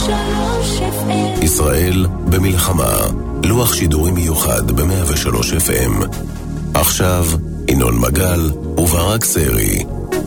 ישראל במלחמה, לוח שידורים מיוחד ב-103 FM. עכשיו ינון מגל וברק סרי.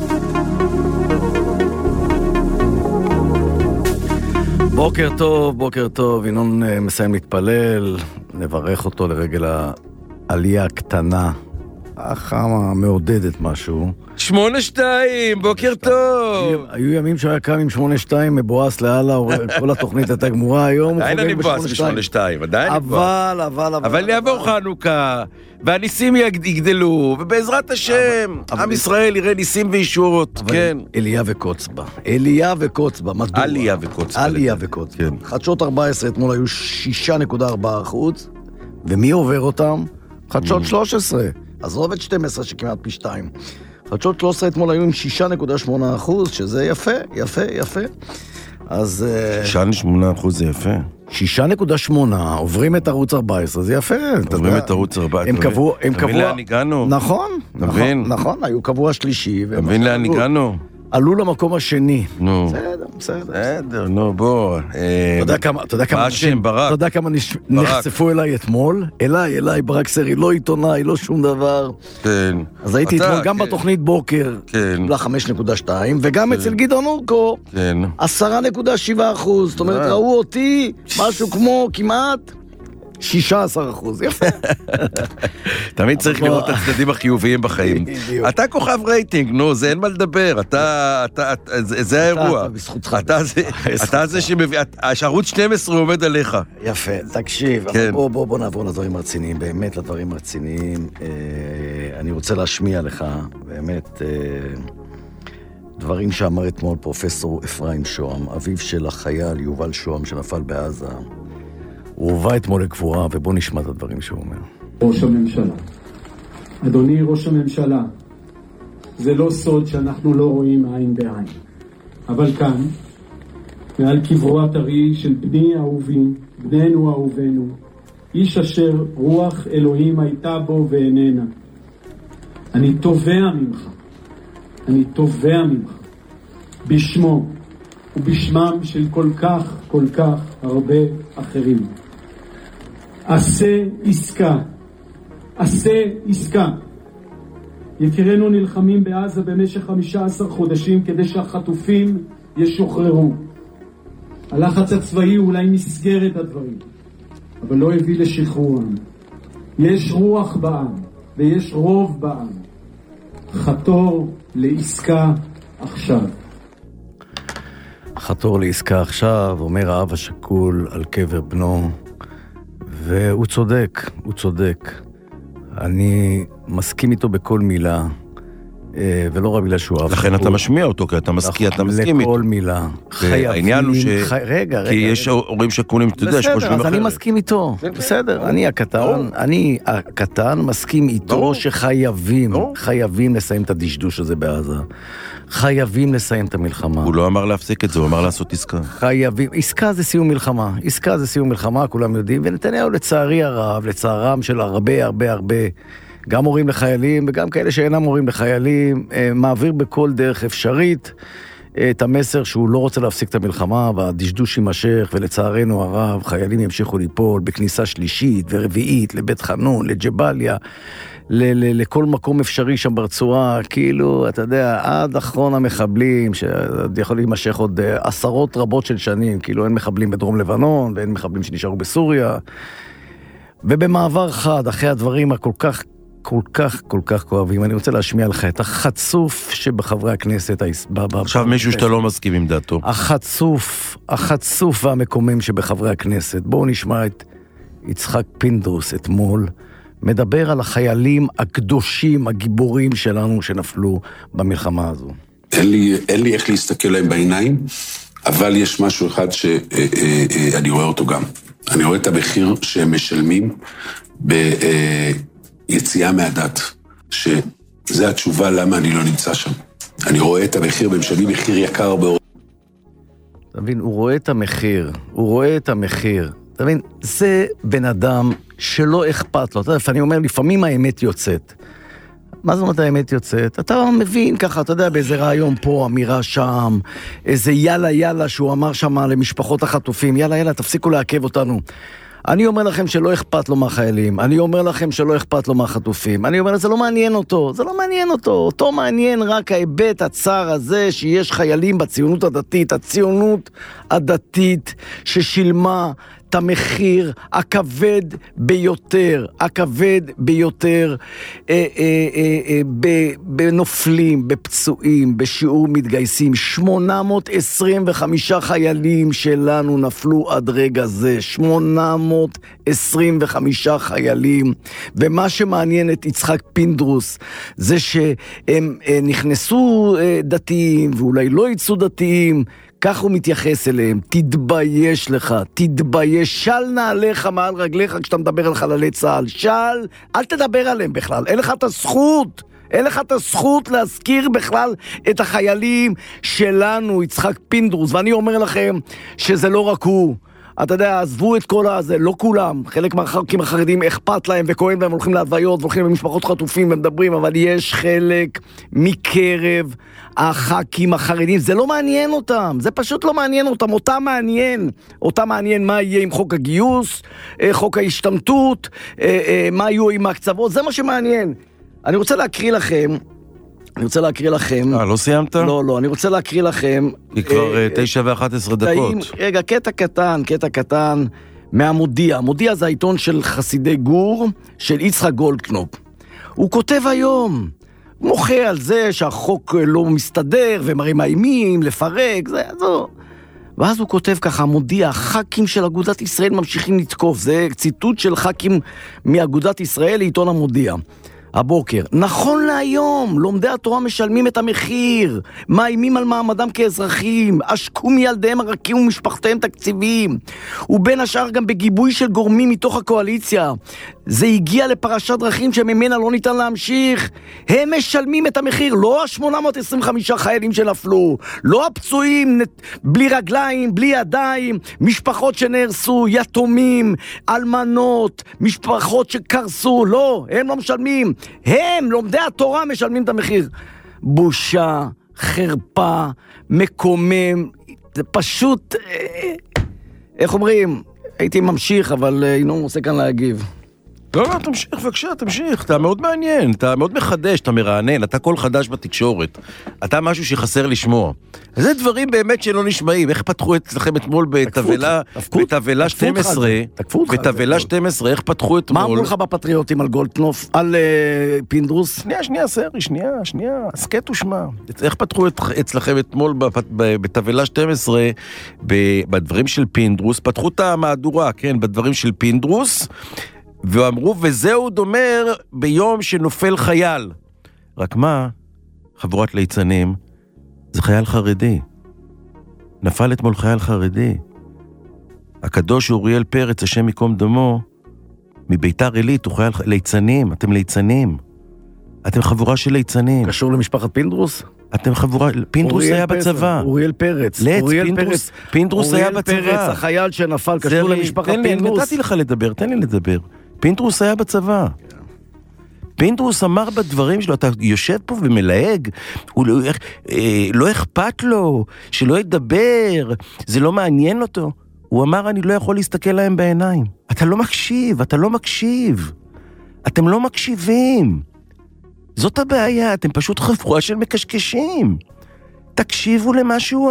בוקר טוב, בוקר טוב. ינון מסיים להתפלל, נברך אותו לרגל העלייה הקטנה, החמה מעודדת משהו. 8-2, בוקר טוב. היו ימים שהיה קם עם 8-2 מבואס להלאה, כל התוכנית הייתה גמורה. היום עדיין אני מבואס ב-8-2, עדיין אני מבואס. אבל יעבור חנוכה, והניסים יגדלו, ובעזרת השם, עם ישראל יראה ניסים וישועות, כן. אליה וקוצבה, מדוע? עליה וקוצבה. חדשות 14 אתמול היו 6.4%, ומי עובר אותם? חדשות 13, אז עובד 12 שכמעט פי 2. חדשות 13 אתמול היו עם 6.8%, שזה יפה. אז 6.8% זה יפה. 6.8, עוברים את ערוץ 14, זה יפה. עוברים את ערוץ 14. הם קבוע... לאן הגענו? נכון, היו קבוע שלישי. תבין לאן הגענו? עלו למקום השני. נו. בסדר. נו, בוא. אתה יודע כמה נחשפו אליי אתמול? אליי, ברק סרי, לא עיתונאי, לא שום דבר. כן. אז הייתי אתמול גם בתוכנית בוקר, ל-5.2, וגם אצל גדעון אורקו, 10.7%. זאת אומרת, ראו אותי משהו כמו כמעט 16%, יפה. תמיד צריך לראות את הצדדים החיוביים בחיים. אתה כוכב רייטינג, נו, זה אין מה לדבר. זה האירוע. אתה זה שמביא, שערוץ 12 עומד עליך. יפה, תקשיב. בוא נעבור לדברים רציניים, באמת לדברים רציניים. אני רוצה להשמיע לך, באמת, דברים שאמר אתמול פרופסור אפרים שוהם, אביו של החייל יובל שוהם שנפל בעזה. הוא הובא אתמול לקבורה, ובוא נשמע את הדברים שהוא אומר. ראש הממשלה, אדוני ראש הממשלה, זה לא סוד שאנחנו לא רואים עין בעין. אבל כאן, מעל קברו הטרי של בני אהובים, בנינו אהובנו, איש אשר רוח אלוהים הייתה בו ואיננה. אני תובע ממך, בשמו ובשמם של כל כך הרבה אחרים. עשה עסקה. יקירנו נלחמים בעזה במשך 15 חודשים כדי שהחטופים ישוחררו. הלחץ הצבאי אולי מסגר את הדברים, אבל לא הביא לשחרורם. יש רוח בעם ויש רוב בעם. חתור לעסקה עכשיו. חתור לעסקה עכשיו, אומר האב השכול על קבר בנו, והוא צודק. אני מסכים איתו בכל מילה, ולא רק בגלל שהוא אב השכול. לכן אתה משמיע אותו, כי אתה מסכים איתו. לכל מילה. העניין הוא רגע. כי יש הורים שכולים, אתה יודע, שחושבים אחרת. בסדר, אז אני מסכים איתו. בסדר, אני הקטן מסכים איתו שחייבים לסיים את הדשדוש הזה בעזה. חייבים לסיים את המלחמה. הוא לא אמר להפסיק את זה, הוא אמר לעשות עסקה. חייבים. עסקה זה סיום מלחמה, כולם יודעים, ונתניהו לצערי הרב, לצערם של הרבה, גם הורים לחיילים וגם כאלה שאינם הורים לחיילים, מעביר בכל דרך אפשרית את המסר שהוא לא רוצה להפסיק את המלחמה, והדשדוש יימשך, ולצערנו הרב, חיילים ימשיכו ליפול בכניסה שלישית ורביעית, לבית חנון, לג'בליה, לכל מקום אפשרי שם ברצועה, כאילו, אתה יודע, עד אחרון המחבלים, שיכול להימשך עוד עשרות רבות של שנים, כאילו אין מחבלים בדרום לבנון, ואין מחבלים שנשארו בסוריה, ובמעבר חד, אחרי הדברים כל כך כואבים, אני רוצה להשמיע לך את החצוף שבחברי הכנסת. עכשיו מישהו שאתה לא מסכים עם דעתו. החצוף והמקומם שבחברי הכנסת. בואו נשמע את יצחק פינדרוס אתמול, מדבר על החיילים הקדושים, הגיבורים שלנו שנפלו במלחמה הזו. אין לי איך להסתכל להם בעיניים, אבל יש משהו אחד שאני רואה אותו גם. אני רואה את המחיר שהם משלמים ביציאה מהדת, שזה התשובה למה אני לא נמצא שם. אני רואה את המחיר, והם משלמים מחיר יקר מאוד. אתה מבין, הוא רואה את המחיר. אתה מבין, זה בן אדם שלא אכפת לו. אתה יודע, אני אומר, לפעמים האמת יוצאת. מה זאת אומרת האמת יוצאת? אתה מבין ככה, אתה יודע, באיזה רעיון פה, אמירה שם, איזה יאללה שהוא אמר שם למשפחות החטופים, יאללה, תפסיקו לעכב אותנו. אני אומר לכם שלא אכפת לו מהחיילים, אני אומר לכם שלא אכפת לו מהחטופים, אני אומר, זה לא מעניין אותו, אותו מעניין רק ההיבט הצער הזה שיש חיילים בציונות הדתית, הציונות הדתית ששילמה את המחיר הכבד ביותר, בנופלים, בפצועים, בשיעור מתגייסים. 825 חיילים שלנו נפלו עד רגע זה, 825 חיילים, ומה שמעניין את יצחק פינדרוס זה שהם נכנסו דתיים ואולי לא יצאו דתיים, כך הוא מתייחס אליהם. תתבייש לך, תתבייש, של נעליך מעל רגליך כשאתה מדבר על חללי צה"ל, אל תדבר עליהם בכלל, אין לך את הזכות להזכיר בכלל את החיילים שלנו, יצחק פינדרוס. ואני אומר לכם שזה לא רק הוא, אתה יודע, עזבו את כל הזה, לא כולם, חלק מהח"כים החרדים אכפת להם וכואב להם, הולכים להלוויות והולכים למשפחות חטופים ומדברים, אבל יש חלק מקרב הח"כים החרדים, זה לא מעניין אותם, זה פשוט לא מעניין אותם, אותם מעניין מה יהיה עם חוק הגיוס, חוק ההשתמטות, מה יהיו עם הקצוות, זה מה שמעניין. אני רוצה להקריא לכם. לא סיימת? לא, אני רוצה להקריא לכם. היא כבר 9:11 דקות. רגע, קטע קטן מהמודיע. המודיע זה העיתון של חסידי גור, של יצחק גולדקנופ. הוא כותב היום, מוחה על זה שהחוק לא מסתדר, ומראים מאיימים, לפרק, זו. ואז הוא כותב ככה, המודיע, הח"כים של אגודת ישראל ממשיכים לתקוף. זה ציטוט של ח"כים מאגודת ישראל לעיתון המודיע. הבוקר, נכון להיום, לומדי התורה משלמים את המחיר, מאיימים על מעמדם כאזרחים, עשקו מילדיהם הרכים ומשפחתיהם תקציבים, ובין השאר גם בגיבוי של גורמים מתוך הקואליציה. זה הגיע לפרשת דרכים שממנה לא ניתן להמשיך. הם משלמים את המחיר, לא 825 חיילים שנפלו, לא הפצועים בלי רגליים, בלי ידיים, משפחות שנהרסו, יתומים, אלמנות, משפחות שקרסו, לא, הם לא משלמים. הם, לומדי התורה, משלמים את המחיר. בושה, חרפה, מקומם, זה פשוט, איך אומרים? הייתי ממשיך, אבל ינון עושה כאן להגיב. לא, תמשיך, בבקשה, תמשיך. אתה מאוד מעניין, אתה מאוד מחדש, אתה מרענן, אתה קול חדש בתקשורת. אתה משהו שחסר לשמוע. זה דברים באמת שלא נשמעים. איך פתחו אצלכם אתמול בתבלה 12, בתבלה 12, איך פתחו אתמול? מה אמרו לך בפטריוטים על גולדקנופ, על פינדרוס? שנייה, סרי, שנייה, הסקט ושמע. איך פתחו אצלכם אתמול בתבלה 12, בדברים של פינדרוס, פתחו את המהדורה, כן, בדברים של פינדרוס, ואמרו, וזהו דומר ביום שנופל חייל. רק מה? חבורת ליצנים, זה חייל חרדי. נפל אתמול חייל חרדי. הקדוש אוריאל פרץ, השם יקום דמו, מביתר עילית, הוא חייל ליצנים, אתם ליצנים. אתם חבורה של ליצנים. קשור למשפחת פינדרוס? אתם חבורה, פינדרוס היה בצבא. אוריאל פרץ. פינדרוס היה בצבא. אוריאל פרץ, החייל שנפל, קשור למשפחת פינדרוס. נתתי לך לדבר, תן לי לדבר. פינדרוס היה בצבא. פינדרוס אמר בדברים שלו, אתה יושב פה ומלהג, הוא לא אכפת לו, שלא ידבר, זה לא מעניין אותו. הוא אמר, אני לא יכול להסתכל להם בעיניים. אתה לא מקשיב. אתם לא מקשיבים. זאת הבעיה, אתם פשוט חבורה של מקשקשים. תקשיבו למה שהוא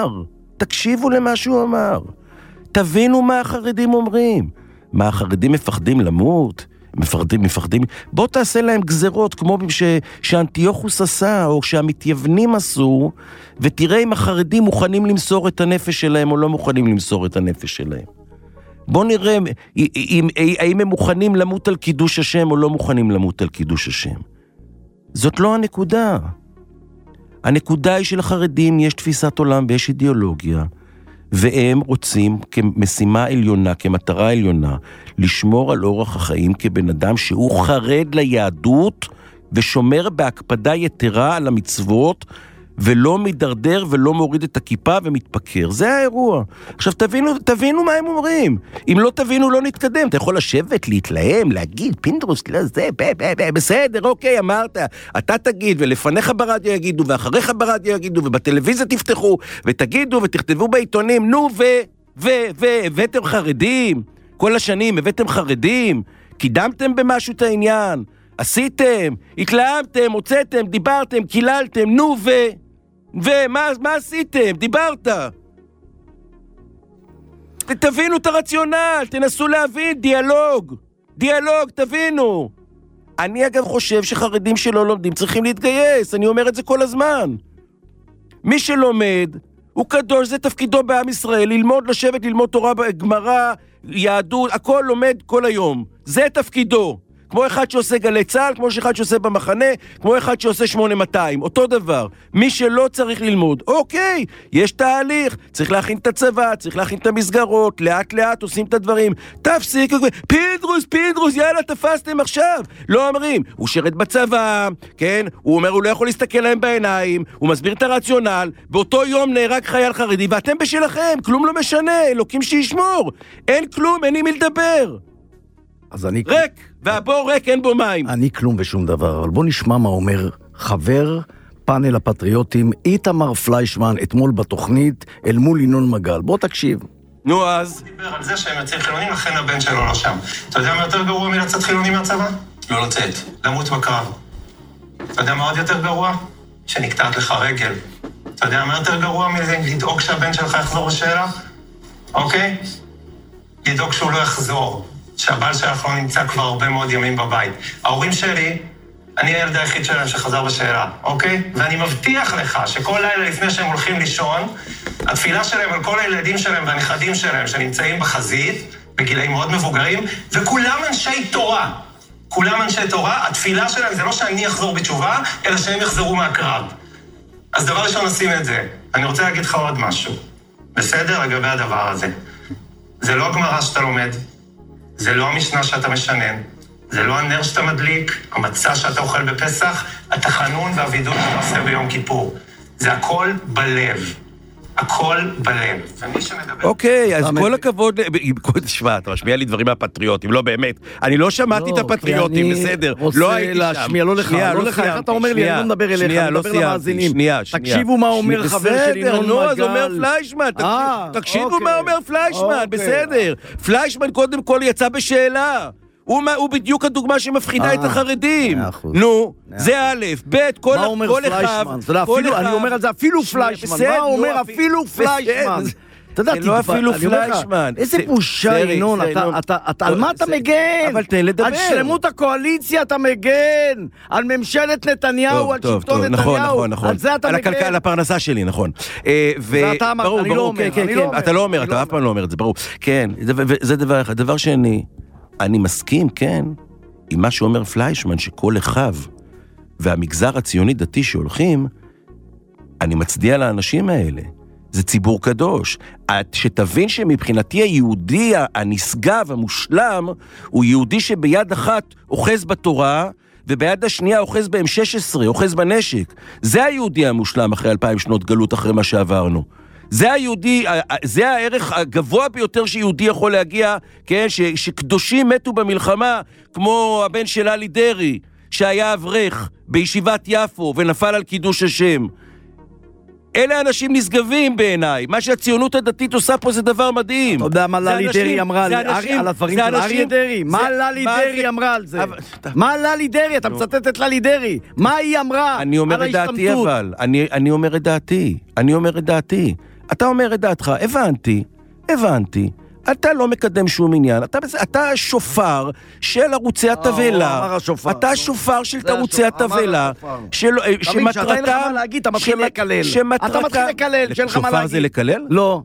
אמר. תבינו מה החרדים אומרים. מה החרדים מפחדים למות? מפחדים. בוא תעשה להם גזרות כמו שאנטיוכוס עשה, או שהמתייוונים עשו, ותראה אם החרדים מוכנים למסור את הנפש שלהם או לא מוכנים למסור את הנפש שלהם. בוא נראה האם הם מוכנים למות על קידוש השם או לא מוכנים למות על קידוש השם. זאת לא הנקודה. הנקודה היא שלחרדים יש תפיסת עולם ויש אידיאולוגיה, והם רוצים כמשימה עליונה, כמטרה עליונה, לשמור על אורח החיים כבן אדם שהוא חרד ליהדות, ושומר בהקפדה יתרה על המצוות, ולא מדרדר ולא מוריד את הכיפה ומתפקר. זה האירוע. עכשיו תבינו מה הם אומרים. אם לא תבינו לא נתקדם. אתה יכול לשבת, להתלהם, להגיד, פינדרוס, זה, בסדר, אוקיי, אמרת. אתה תגיד, ולפניך ברדיו יגידו, ואחריך ברדיו יגידו, ובטלוויזיה תפתחו, ותגידו, ותכתבו בעיתונים, נו, הבאתם חרדים. כל השנים הבאתם חרדים. קידמתם במשהו את העניין. עשיתם, התלהמתם, הוצאתם, דיברתם, קיללתם, נו ומה עשיתם? דיברת. תבינו את הרציונל, תנסו להבין, דיאלוג, תבינו. אני אגב חושב שחרדים שלא לומדים צריכים להתגייס, אני אומר את זה כל הזמן. מי שלומד, הוא קדוש, זה תפקידו בעם ישראל, ללמוד, לשבת, ללמוד תורה, גמרא, יהדות, הכל לומד כל היום. זה תפקידו. כמו אחד שעושה גלי צהל, כמו אחד שעושה במחנה, כמו אחד שעושה 8200, אותו דבר. מי שלא צריך ללמוד, אוקיי, יש תהליך, צריך להכין את הצבא, צריך להכין את המסגרות, לאט לאט עושים את הדברים, תפסיק, פינדרוס, יאללה, תפסתם עכשיו. לא אומרים, הוא שרת בצבא, כן, הוא אומר, הוא לא יכול להסתכל להם בעיניים, הוא מסביר את הרציונל, באותו יום נהרג חייל חרדי, ואתם בשלכם, כלום לא משנה, אלוקים שישמור, אין כלום, אין עם מי לדבר. אז אני... ריק, והבור ריק, אין בו מים. אני כלום ושום דבר, אבל בוא נשמע מה אומר חבר פאנל הפטריוטים איתמר פליישמן אתמול בתוכנית אל מול ינון מגל. בוא תקשיב. נו אז. הוא דיבר על זה שהם יוצאים חילונים, לכן הבן שלו לא שם. אתה יודע מה יותר גרוע מלצאת חילונים מהצבא? לא לצאת, למות בקרב. אתה יודע מה עוד יותר גרוע? שנקטעת לך רגל. אתה יודע מה יותר גרוע מלדאוג שהבן שלך יחזור בשאלה? אוקיי? לדאוג שהוא לא יחזור. שהבעל שלך לא נמצא כבר הרבה מאוד ימים בבית. ההורים שלי, אני הילד היחיד שלהם שחזר בשאלה, אוקיי? ואני מבטיח לך שכל לילה לפני שהם הולכים לישון, התפילה שלהם על כל הילדים שלהם והנכדים שלהם שנמצאים בחזית, בגילאים מאוד מבוגרים, וכולם אנשי תורה. כולם אנשי תורה, התפילה שלהם זה לא שאני אחזור בתשובה, אלא שהם יחזרו מהקרב. אז דבר ראשון נשים את זה. אני רוצה להגיד לך עוד משהו. בסדר? לגבי הדבר הזה. זה לא הגמרא שאתה לומד. זה לא המשנה שאתה משנן, זה לא הנר שאתה מדליק, המצה שאתה אוכל בפסח, התחנון והווידוי שאתה עושה ביום כיפור. זה הכל בלב. הכל בלב. ומי שמדבר... אוקיי, אז כל הכבוד... תשמע, אתה משמיע לי דברים מהפטריוטים, לא באמת. אני לא שמעתי את הפטריוטים, בסדר. לא הייתי שם. להשמיע, לא לך, איך אתה אומר לי, אני לא מדבר אליך, אני מדבר למאזינים. תקשיבו מה אומר חבר של ינון מגל. נו, אז אומר פליישמן, תקשיבו מה אומר פליישמן, בסדר. פליישמן קודם כל יצא בשאלה. הוא בדיוק הדוגמה שמפחידה את החרדים. נו, זה א', ב', כל אחד... מה אומר פליישמן? אני אומר על זה אפילו פליישמן. מה אומר אפילו פליישמן? אתה יודע, לא אפילו פליישמן. איזה בושה, ינון, על מה אתה מגן? אבל תן לדבר. על שלמות הקואליציה אתה מגן, על ממשלת נתניהו, על שלטון נתניהו, על זה אתה מגן. על הפרנסה שלי, נכון. ואתה אמרת, אני לא אומר. אתה לא אומר, אתה אף פעם לא אומר את זה, ברור. כן, זה דבר אחד. דבר שני, אני מסכים, כן, עם מה שאומר פליישמן, שכל אחיו והמגזר הציוני דתי שהולכים, אני מצדיע לאנשים האלה. זה ציבור קדוש. שתבין שמבחינתי היהודי הנשגב, המושלם, הוא יהודי שביד אחת אוחז בתורה, וביד השנייה אוחז ב-M16, אוחז בנשק. זה היהודי המושלם אחרי 2000 שנות גלות, אחרי מה שעברנו. זה היהודי, זה הערך הגבוה ביותר שיהודי יכול להגיע, כן, שקדושים מתו במלחמה, כמו הבן של אלי דרי, שהיה אברך בישיבת יפו ונפל על קידוש השם. אלה אנשים נשגבים בעיניי. מה שהציונות הדתית עושה פה זה דבר מדהים. אתה יודע מה ללי דרי אמרה על הדברים של אריה דרי? מה ללי דרי אמרה על זה? מה ללי דרי? אתה מצטט את ללי דרי. מה היא אמרה אני אומר את דעתי אבל. אני אומר את דעתי. אתה אומר את דעתך. הבנתי. אתה לא מקדם שום עניין. אתה שופר של ערוצי התבלה. אתה שופר של ערוצי התבלה. שמטרתם... אתה מתחיל לקלל. שופר זה לקלל?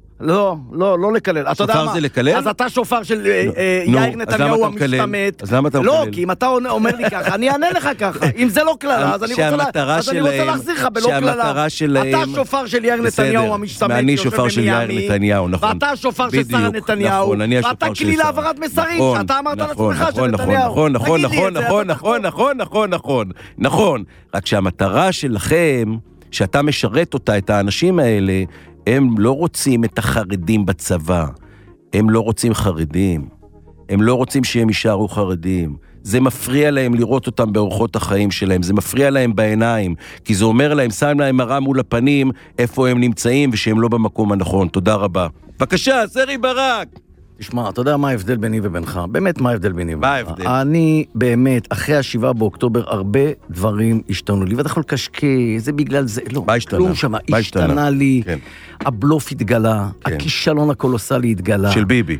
לא לקלל. שופר זה לקלל? אז אתה שופר של יאיר נתניהו המשתמט. אז למה אתה מקלל? לא, כי אם אתה אומר לי ככה, אני אענה לך ככה. אם זה לא קללה, אז אני רוצה להחזיר לך בלא קללה. אתה שופר של יאיר נתניהו המשתמט. אני שופר של יאיר נתניהו, נכון. ואתה שופר של שרה נתניהו. ואתה כלי להעברת מסרים, שאתה אמרת לעצמך של נתניהו. נכון. רק שהמטרה שלכם שאתה משרת אותה, את האנשים האלה, הם לא רוצים את החרדים בצבא, הם לא רוצים חרדים, הם לא רוצים שהם יישארו חרדים, זה מפריע להם לראות אותם באורחות החיים שלהם, זה מפריע להם בעיניים, כי זה אומר להם, שם להם מראה מול הפנים, איפה הם נמצאים ושהם לא במקום הנכון. תודה רבה. בבקשה, סרי ברק. תשמע, אתה יודע מה ההבדל ביני ובינך? באמת מה ההבדל ביני ובינך? מה ההבדל? אני באמת, אחרי ה7 באוקטובר, הרבה דברים השתנו לי, ואתה יכול לקשקי, זה בגלל זה, לא, מה השתנה? כלום שמה, השתנה לי, כן. הבלוף התגלה, כן. הכישלון הקולוסלי התגלה. של ביבי.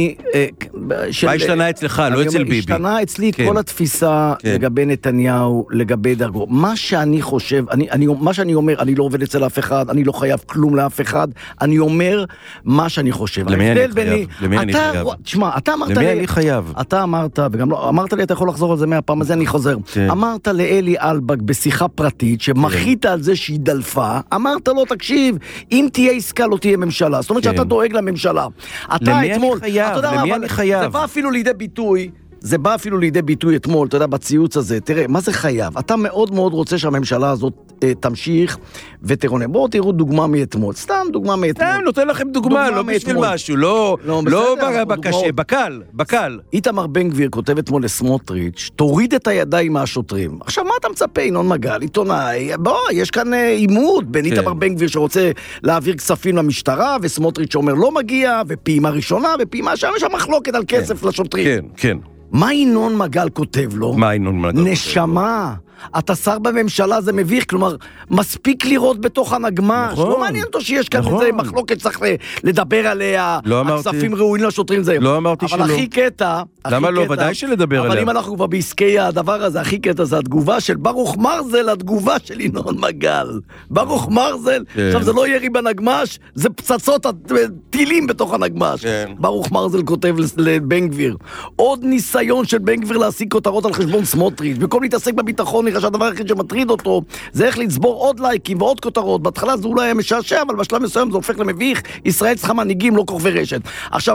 מה השתנה אצלך, לא אצל ביבי? השתנה אצלי כן. כל התפיסה כן. לגבי נתניהו, לגבי דרגו. מה שאני חושב, מה שאני אומר, אני לא עובד אצל אף אחד, אני לא חייב כלום לאף אחד, אני אומר מה שאני חושב. למי אני חייב? למי אני חייב? תשמע, אתה אמרת למי אני חייב? אתה אמרת, וגם לא, אמרת לי, אתה יכול לחזור על זה 100 פעם, אז אני חוזר. כן. אמרת לאלי אלבג בשיחה פרטית, שמחית על זה שהיא דלפה, אמרת לו, תקשיב, אם תהיה עסקה לא תהיה ממשלה. זאת אומרת שאתה דואג לממשלה. למי אני חייב? למי אני חייב? זה בא אפילו לידי ביטוי, זה בא אפילו לידי ביטוי אתמול, אתה יודע, בציוץ הזה, תראה, מה זה חייב? אתה מאוד מאוד רוצה שהממשלה הזאת תמשיך ותרונן. בואו תראו דוגמה מאתמול, סתם דוגמה מאתמול. סתם נותן לכם דוגמה, לא בשביל משהו, לא בקשה, בקל. איתמר בן גביר כותב אתמול לסמוטריץ', תוריד את הידיים מהשוטרים. עכשיו, מה אתה מצפה, ינון מגל, עיתונאי? בוא, יש כאן עימות בין איתמר בן גביר שרוצה להעביר כספים למשטרה, וסמוטריץ' שאומר לא מגיע, ופעימה ראשונה, ופעימה שם, יש מחלוקת על כסף לשוטרים. כן, כן. מה ינון מגל כותב לו? מה ינון מגל כותב? נשמה. אתה שר בממשלה, זה מביך, כלומר, מספיק לראות בתוך הנגמש. נכון. לא מעניין אותו שיש כאן נכון. איזה מחלוקת שצריך לדבר עליה, לא אמרתי. הכספים ראויים לשוטרים זה. לא אמרתי שלא. אבל הכי קטע... למה לא? ודאי שלדבר עליה. אבל אם אנחנו כבר בעסקי הדבר הזה, הכי קטע זה התגובה של ברוך מרזל, התגובה של ינון מגל. ברוך מרזל, כן. עכשיו זה לא ירי בנגמש, זה פצצות טילים בתוך הנגמש. כן. ברוך מרזל כותב לבן גביר. עוד ניסיון של בן גביר להשיג כותרות על חשבון סמוטריץ'. במקום להתעסק בביטחון, נראה שהדבר היחיד שמטריד אותו, זה איך לצבור עוד לייקים ועוד כותרות. בהתחלה זה אולי היה משעשע, אבל בשלב מסוים זה הופך למביך. ישראל צריכה מנהיגים, לא כוכבי רשת. עכשיו,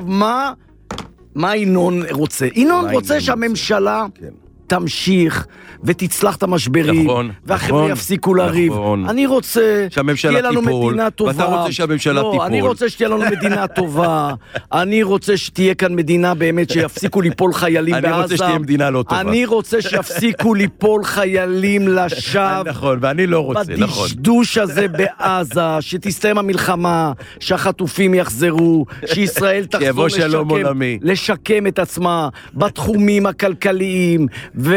מה ינון רוצה? ינון רוצה שהממשלה תמשיך ותצלח את המשברים, והחבר'ה יפסיקו לריב. אני רוצה שתהיה לנו מדינה טובה. ואתה רוצה שהממשלה תיפול. אני רוצה שתהיה לנו מדינה טובה. אני רוצה שתהיה כאן מדינה באמת שיפסיקו ליפול חיילים בעזה. אני רוצה שתהיה מדינה לא טובה. אני רוצה שיפסיקו ליפול חיילים לשווא. נכון, ואני לא רוצה, נכון. בדשדוש הזה בעזה, שתסתיים המלחמה, שהחטופים יחזרו, שישראל תחזור לשקם את עצמה בתחומים הכלכליים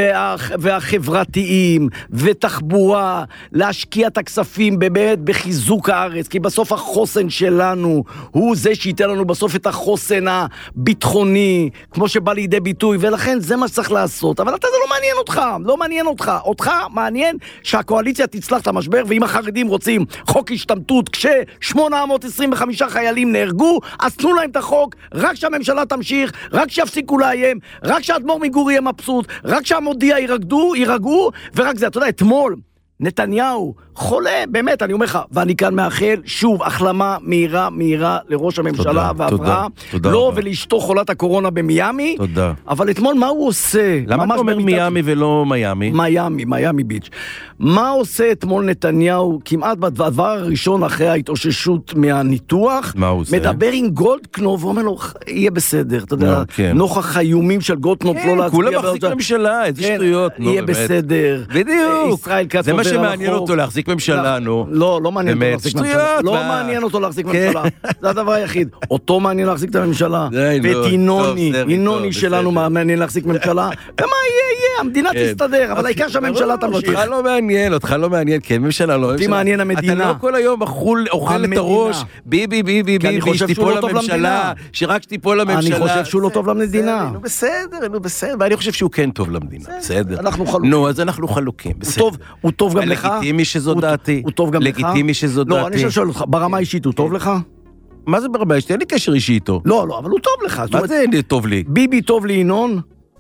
והחברתיים ותחבורה, להשקיע את הכספים באמת בחיזוק הארץ, כי בסוף החוסן שלנו הוא זה שייתן לנו בסוף את החוסן הביטחוני, כמו שבא לידי ביטוי, ולכן זה מה שצריך לעשות. אבל אתה זה לא מעניין אותך, לא מעניין אותך. אותך מעניין שהקואליציה תצלח את המשבר, ואם החרדים רוצים חוק השתמטות, כש-825 חיילים נהרגו, אז תנו להם את החוק, רק שהממשלה תמשיך, רק שיפסיקו לאיים, רק שהאדמו"ר מגור יהיה מבסוט, רק שהמודיע יירגעו, ורק זה, אתה יודע, אתמול, נתניהו, חולה, באמת, אני אומר לך, ואני כאן מאחל, שוב, החלמה מהירה לראש הממשלה והבראה, לא ולאשתו חולת הקורונה במיאמי, אבל אתמול מה הוא עושה? למה אתה אומר מיאמי ולא מיאמי? מיאמי ביץ'. מה עושה אתמול נתניהו, כמעט בדבר הראשון אחרי ההתאוששות מהניתוח, מדבר עם גולדקנופ, ואומר לו, יהיה בסדר, אתה יודע, נוכח האיומים של גולדקנופ לא להצביע. כולם מחזיק ממשלה, איזה שטויות. יהיה בסדר. בדיוק. זה מה שמעניין אותו להחזיק ממשלה, נו. לא מעניין אותו להחזיק ממשלה. לא מעניין אותו להחזיק ממשלה. זה הדבר היחיד. אותו מעניין להחזיק את הממשלה. ואת ינוני שלנו מעניין להחזיק ממשלה. ומה יהיה? המדינה תסתדר, אבל העיקר שהממשלה תמשיך. אותך לא מעניין, כן, ממשלה לא. אותי מעניין המדינה. אתה לא כל היום אוכל את הראש, ביבי, שתיפול לממשלה, שרק שתיפול לממשלה. אני חושב שהוא לא טוב למדינה. נו בסדר, ואני חושב שהוא כן טוב למדינה. בסדר. נו, אז אנחנו חלוקים, בסדר. הוא טוב גם לך? לגיטימי שזו דעתי. הוא טוב גם לך? לגיטימי שזו דעתי. לא, אני שואל אותך, ברמה אישית הוא טוב לך? מה זה ברמה אישית? אין לי קשר אישי איתו. לא, אבל הוא טוב לך. מה זה טוב לי? ביבי טוב לי ינון?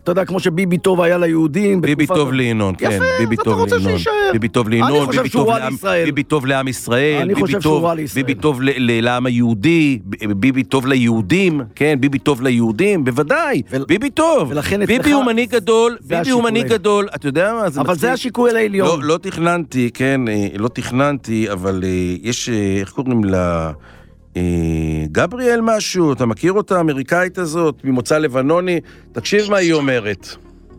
אתה יודע, כמו שביבי טוב היה ליהודים. ביבי טוב לינון, כן. ביבי טוב לינון. ביבי טוב לינון, ביבי טוב לעם ישראל. אני חושב שהוא רע לישראל. ביבי טוב לעם היהודי, ביבי טוב ליהודים, כן, ביבי טוב ליהודים, בוודאי. ביבי טוב. ביבי הוא מנהיג גדול, ביבי הוא מנהיג גדול. אתה יודע מה? אבל זה השיקול העליון. לא תכננתי, כן, לא תכננתי, אבל יש, איך קוראים לה... גבריאל משהו, אתה מכיר אותה, האמריקאית הזאת, ממוצא לבנוני, תקשיב מה היא אומרת.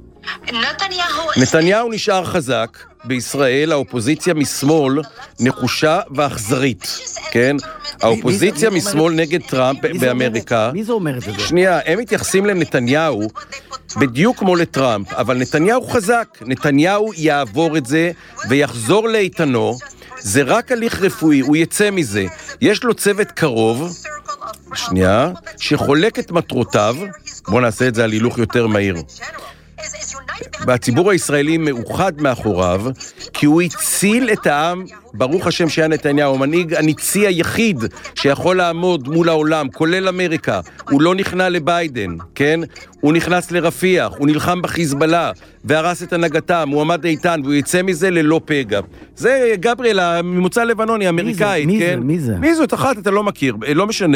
נתניהו נשאר חזק, בישראל האופוזיציה משמאל נחושה ואכזרית, כן? האופוזיציה משמאל נגד טראמפ באמריקה. מי זה אומרת את זה? שנייה, הם מתייחסים לנתניהו בדיוק כמו לטראמפ, אבל נתניהו חזק, נתניהו יעבור את זה ויחזור לאיתנו, זה רק הליך רפואי, הוא יצא מזה. יש לו צוות קרוב, שנייה, שחולק את מטרותיו, בואו נעשה את זה על הילוך יותר מהיר. והציבור הישראלי מאוחד מאחוריו, כי הוא הציל את העם, ברוך השם שהיה נתניהו, המנהיג הניצי היחיד שיכול לעמוד מול העולם, כולל אמריקה. הוא לא נכנע לביידן, כן? הוא נכנס לרפיח, הוא נלחם בחיזבאללה, והרס את הנהגתם, הוא עמד איתן, והוא יצא מזה ללא פגע. זה גבריאל, הממוצא לבנוני, האמריקאית, כן? מי זה? מי זאת אחת, אתה לא מכיר, לא משנה.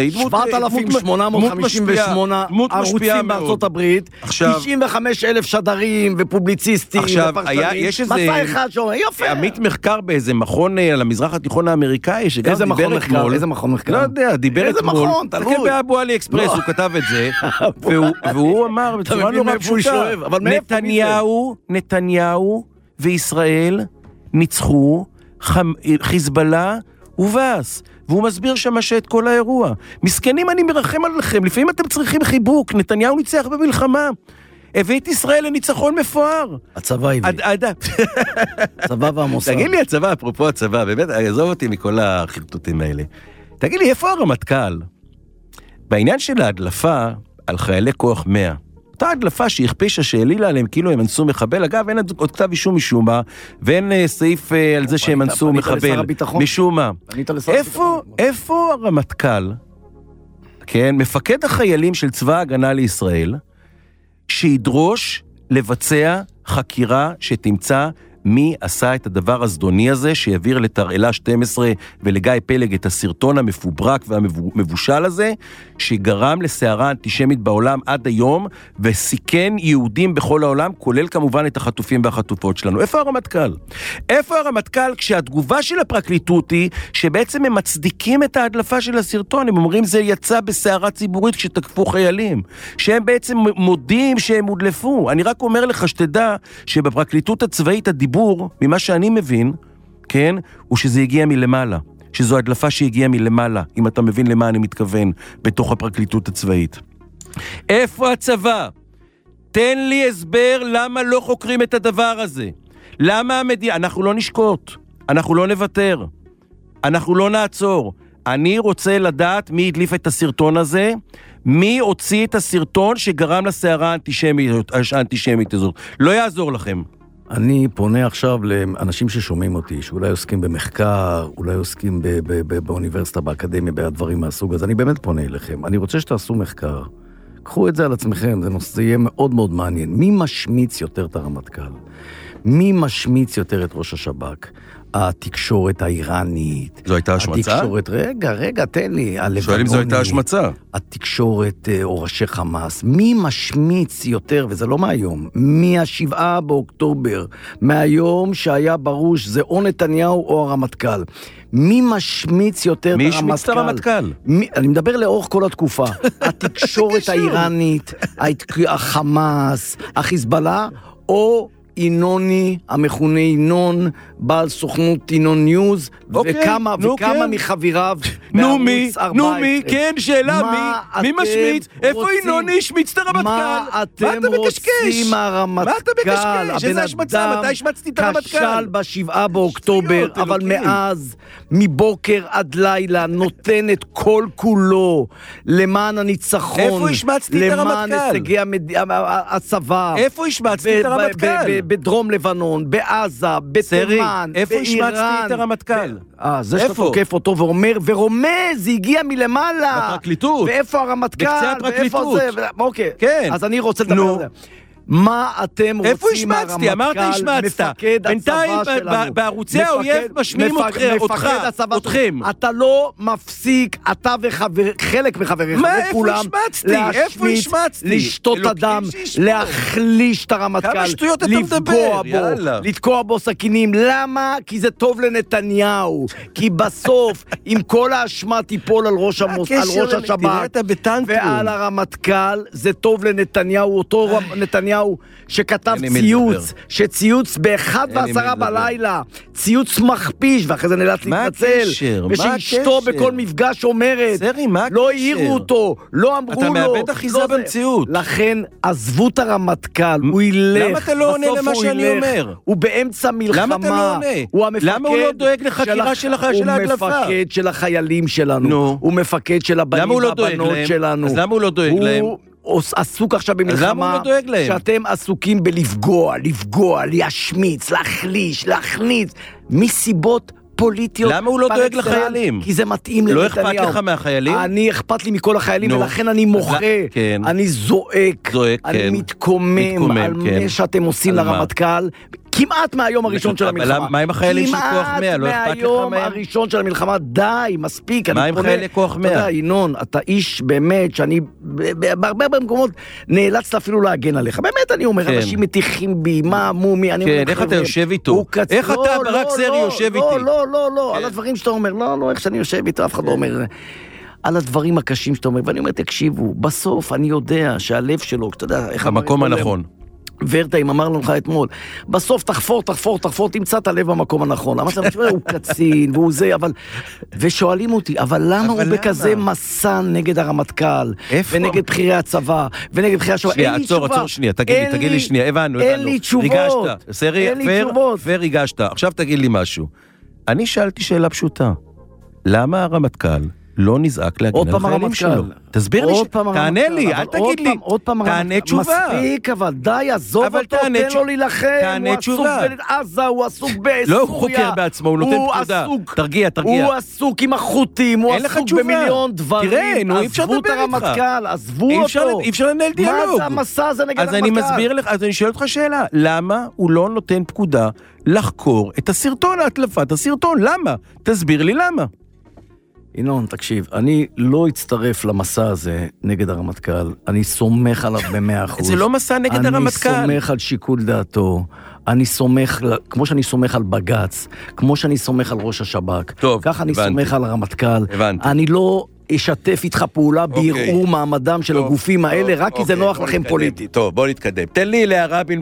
7,858 ערוצים בארצות הברית, 95,000 שדרים ופובליציסטים ופרשנים. מסע אחד שאומר, יופי. עמית מחקר באיזה מכון על המזרח התיכון האמריקאי, שגם דיבר אתמול. איזה מכון מחקר? לא יודע, דיבר אתמול. איזה מכון, תלוי. באבו עלי אקספרס, הוא כתב את זה, והוא אמר בצורה נורא פשוטה, נתניהו וישראל ניצחו חיזבאללה ובאס, והוא מסביר שם שאת כל האירוע. מסכנים, אני מרחם עליכם, לפעמים אתם צריכים חיבוק, נתניהו ניצח במלחמה. הביא את ישראל לניצחון מפואר. הצבא הביא. הצבא והמוסד. תגיד לי הצבא, אפרופו הצבא, באמת, עזוב אותי מכל החרטוטים האלה. תגיד לי, איפה הרמטכ"ל? בעניין של ההדלפה על חיילי כוח 100, אותה הדלפה שהכפישה שהעלילה עליהם כאילו הם אנסו מחבל, אגב אין עוד כתב אישום משום מה, ואין סעיף על זה שהם אנסו מחבל משום מה. איפה הרמטכ"ל, כן, מפקד החיילים של צבא ההגנה לישראל, שידרוש לבצע חקירה שתמצא מי עשה את הדבר הזדוני הזה, שיעביר לתרעלה 12 ולגיא פלג את הסרטון המפוברק והמבושל הזה, שגרם לסערה אנטישמית בעולם עד היום, וסיכן יהודים בכל העולם, כולל כמובן את החטופים והחטופות שלנו. איפה הרמטכ"ל? איפה הרמטכ"ל כשהתגובה של הפרקליטות היא, שבעצם הם מצדיקים את ההדלפה של הסרטון, הם אומרים זה יצא בסערה ציבורית כשתקפו חיילים, שהם בעצם מודים שהם הודלפו. אני רק אומר לך שתדע שבפרקליטות הצבאית הדיבור ממה שאני מבין, כן, הוא שזה הגיע מלמעלה, שזו הדלפה שהגיעה מלמעלה, אם אתה מבין למה אני מתכוון, בתוך הפרקליטות הצבאית. איפה הצבא? תן לי הסבר למה לא חוקרים את הדבר הזה. למה המדינה? אנחנו לא נשקוט, אנחנו לא נוותר, אנחנו לא נעצור. אני רוצה לדעת מי הדליף את הסרטון הזה, מי הוציא את הסרטון שגרם לסערה האנטישמית הזאת. לא יעזור לכם. אני פונה עכשיו לאנשים ששומעים אותי, שאולי עוסקים במחקר, אולי עוסקים באוניברסיטה, באקדמיה, בדברים מהסוג, אז אני באמת פונה אליכם. אני רוצה שתעשו מחקר. קחו את זה על עצמכם, זה יהיה מאוד מאוד מעניין. מי משמיץ יותר את הרמטכ"ל? מי משמיץ יותר את ראש השב"כ? התקשורת האיראנית. זו הייתה השמצה? התקשורת, רגע, תן לי. שואל אם זו הייתה השמצה. התקשורת או ראשי חמאס. מי משמיץ יותר, וזה לא מהיום, מ-7 באוקטובר, מהיום שהיה ברוש, זה או נתניהו או הרמטכ"ל. מי משמיץ יותר מי השמיץ את הרמטכ"ל? אני מדבר לאורך כל התקופה. התקשורת האיראנית, החמאס, החיזבאללה, או אינוני, המכונה אינון, בעל סוכנות אינון ניוז, וכמה מחבריו מערוץ 14. נו מי, כן, שאלה, מי משמיץ? איפה אינוני השמיץ את הרמטכ"ל? מה אתם רוצים מהרמטכ"ל? מה אתה מקשקש? איזה השמצה? מתי השמצתי את הרמטכ"ל? כשל ב7 באוקטובר, אבל מאז, מבוקר עד לילה, נותן את כל כולו למען הניצחון. איפה השמצתי את הרמטכ"ל? למען הישגי הצבא. איפה השמצתי את הרמטכ"ל? בדרום לבנון, בעזה, בתימן, איפה השמצתי את הרמטכ"ל? זה שאתה תוקף אותו ורומז, הגיע מלמעלה. בפרקליטות. ואיפה הרמטכ"ל? בקצה הפרקליטות. אוקיי, כן. אז אני רוצה לדבר על זה. מה אתם רוצים מהרמטכ"ל? אמרת השמצת. בינתיים בערוצי האויב משמיעים אתכם. אתה לא מפסיק, אתה וחלק מחבריך וכולם, להשמיץ, לשתות אדם, להחליש את הרמטכ"ל, לפגוע בו, לתקוע בו סכינים. למה? כי זה טוב לנתניהו. כי בסוף, אם כל האשמה תיפול על ראש השב"כ ועל הרמטכ"ל, זה טוב לנתניהו, אותו נתניהו שכתב ציוץ, שציוץ ב-1:10 בלילה, ציוץ מכפיש, ואחרי זה נאלץ להתנצל, ושאשתו בכל מפגש אומרת, לא העירו אותו, לא אמרו לו, אתה מאבד אחיזה במציאות. לכן עזבו את הרמטכ"ל, הוא ילך, למה אתה לא עונה למה שאני אומר? הוא באמצע מלחמה, למה אתה לא עונה? למה הוא לא דואג לחקירה של ההדלפה? הוא מפקד של החיילים שלנו, הוא מפקד של הבנים והבנות שלנו. אז למה הוא לא דואג להם? עסוק עכשיו במלחמה, שאתם עסוקים לפגוע, להשמיץ, להחליש, להכניס, מסיבות פוליטיות. למה הוא לא דואג לחיילים? כי זה מתאים לנתניהו. לא אכפת לך מהחיילים? אני אכפת לי מכל החיילים, ולכן אני מוחה, אני זועק, אני מתקומם על מה שאתם עושים לרמטכ"ל, כמעט מהיום הראשון של המלחמה. מה עם החיילים של כוח 100? לא אכפת לך מהם? מהיום הראשון של המלחמה, די, מספיק. מה עם חיילי כוח 100? אתה יודע, ינון, אתה איש באמת, שאני בהרבה מקומות נאלצת אפילו להגן עליך. באמת אני אומר, אנשים מתיחים בי, מה, מומי, כן, איך אתה יושב איתו? איך אתה, ברק סרי, יושב איתי? לא, על הדברים שאתה אומר, לא, איך שאני יושב איתו, אף אחד לא אומר, על הדברים הקשים שאתה אומר, ואני אומר, תקשיבו, בסוף אני יודע שהלב שלו, אתה יודע, המקום הנכון. ורטיים אמר לך אתמול, בסוף תחפור, תמצא את הלב במקום הנכון. אמרתי להם, הוא קצין, והוא זה, אבל... ושואלים אותי, אבל למה הוא בכזה מסע נגד הרמטכ"ל, ונגד בחירי הצבא, ונגד בחירי השב"כ? אין לי תשובה. עצור שנייה, תגיד לי שנייה, הבנו. אין לי תשובות. ריגשת. עכשיו תגיד לי משהו. אני שאלתי שאלה פשוטה. למה הרמטכ"ל לא נזעק להגן על חיילים שלו? תסביר לי, תענה לי, אל תגיד לי, תענה תשובה. מספיק, אבל די, עזוב אותו, תן לו להילחם, הוא עסוק בעזה, הוא עסוק בסוריה. לא, הוא חוקר בעצמו, הוא נותן פקודה. תרגיע. הוא עסוק עם החות'ים, הוא עסוק במיליון דברים. עזבו את הרמטכ"ל, עזבו אותו. אי אפשר לנהל דיאלוג. מה זה המסע הזה נגד הרמטכ"ל? אז אני מסביר לך, אז אני שואל אותך שאלה, למה הוא לא נותן פקודה לחקור את הסרטון, ההדלפת הסרטון? למה? תסביר לי למה. ינון, תקשיב, אני לא אצטרף למסע הזה נגד הרמטכ"ל, אני סומך עליו ב100%. זה לא מסע נגד הרמטכ"ל. אני סומך על שיקול דעתו, אני סומך, כמו שאני סומך על בג"ץ, כמו שאני סומך על ראש השב"כ, כך אני סומך על הרמטכ"ל, אני לא אשתף איתך פעולה בערעור מעמדם של הגופים האלה, רק כי זה נוח לכם פוליטית. טוב, בוא נתקדם. תן לי לאה רבין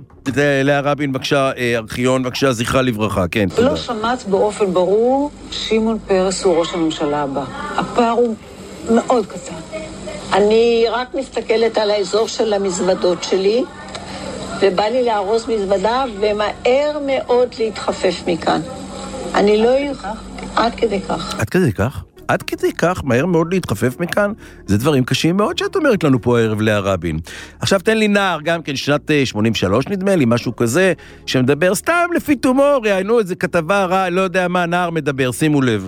בבקשה, ארכיון בבקשה, זכרה לברכה, כן. לא שמעת באופן ברור, שמעון פרס הוא ראש הממשלה הבא. הפער הוא מאוד קטן. אני רק מסתכלת על האזור של המזוודות שלי, ובא לי להרוס מזוודה, ומהר מאוד להתחפף מכאן. אני לא עד כדי כך. עד כדי כך, מהר מאוד להתחפף מכאן, זה דברים קשים מאוד שאת אומרת לנו פה הערב לאה רבין. עכשיו תן לי נער, גם כן שנת 83 נדמה לי, משהו כזה, שמדבר סתם לפי תומור, ראיינו איזה כתבה רע, לא יודע מה, נער מדבר, שימו לב.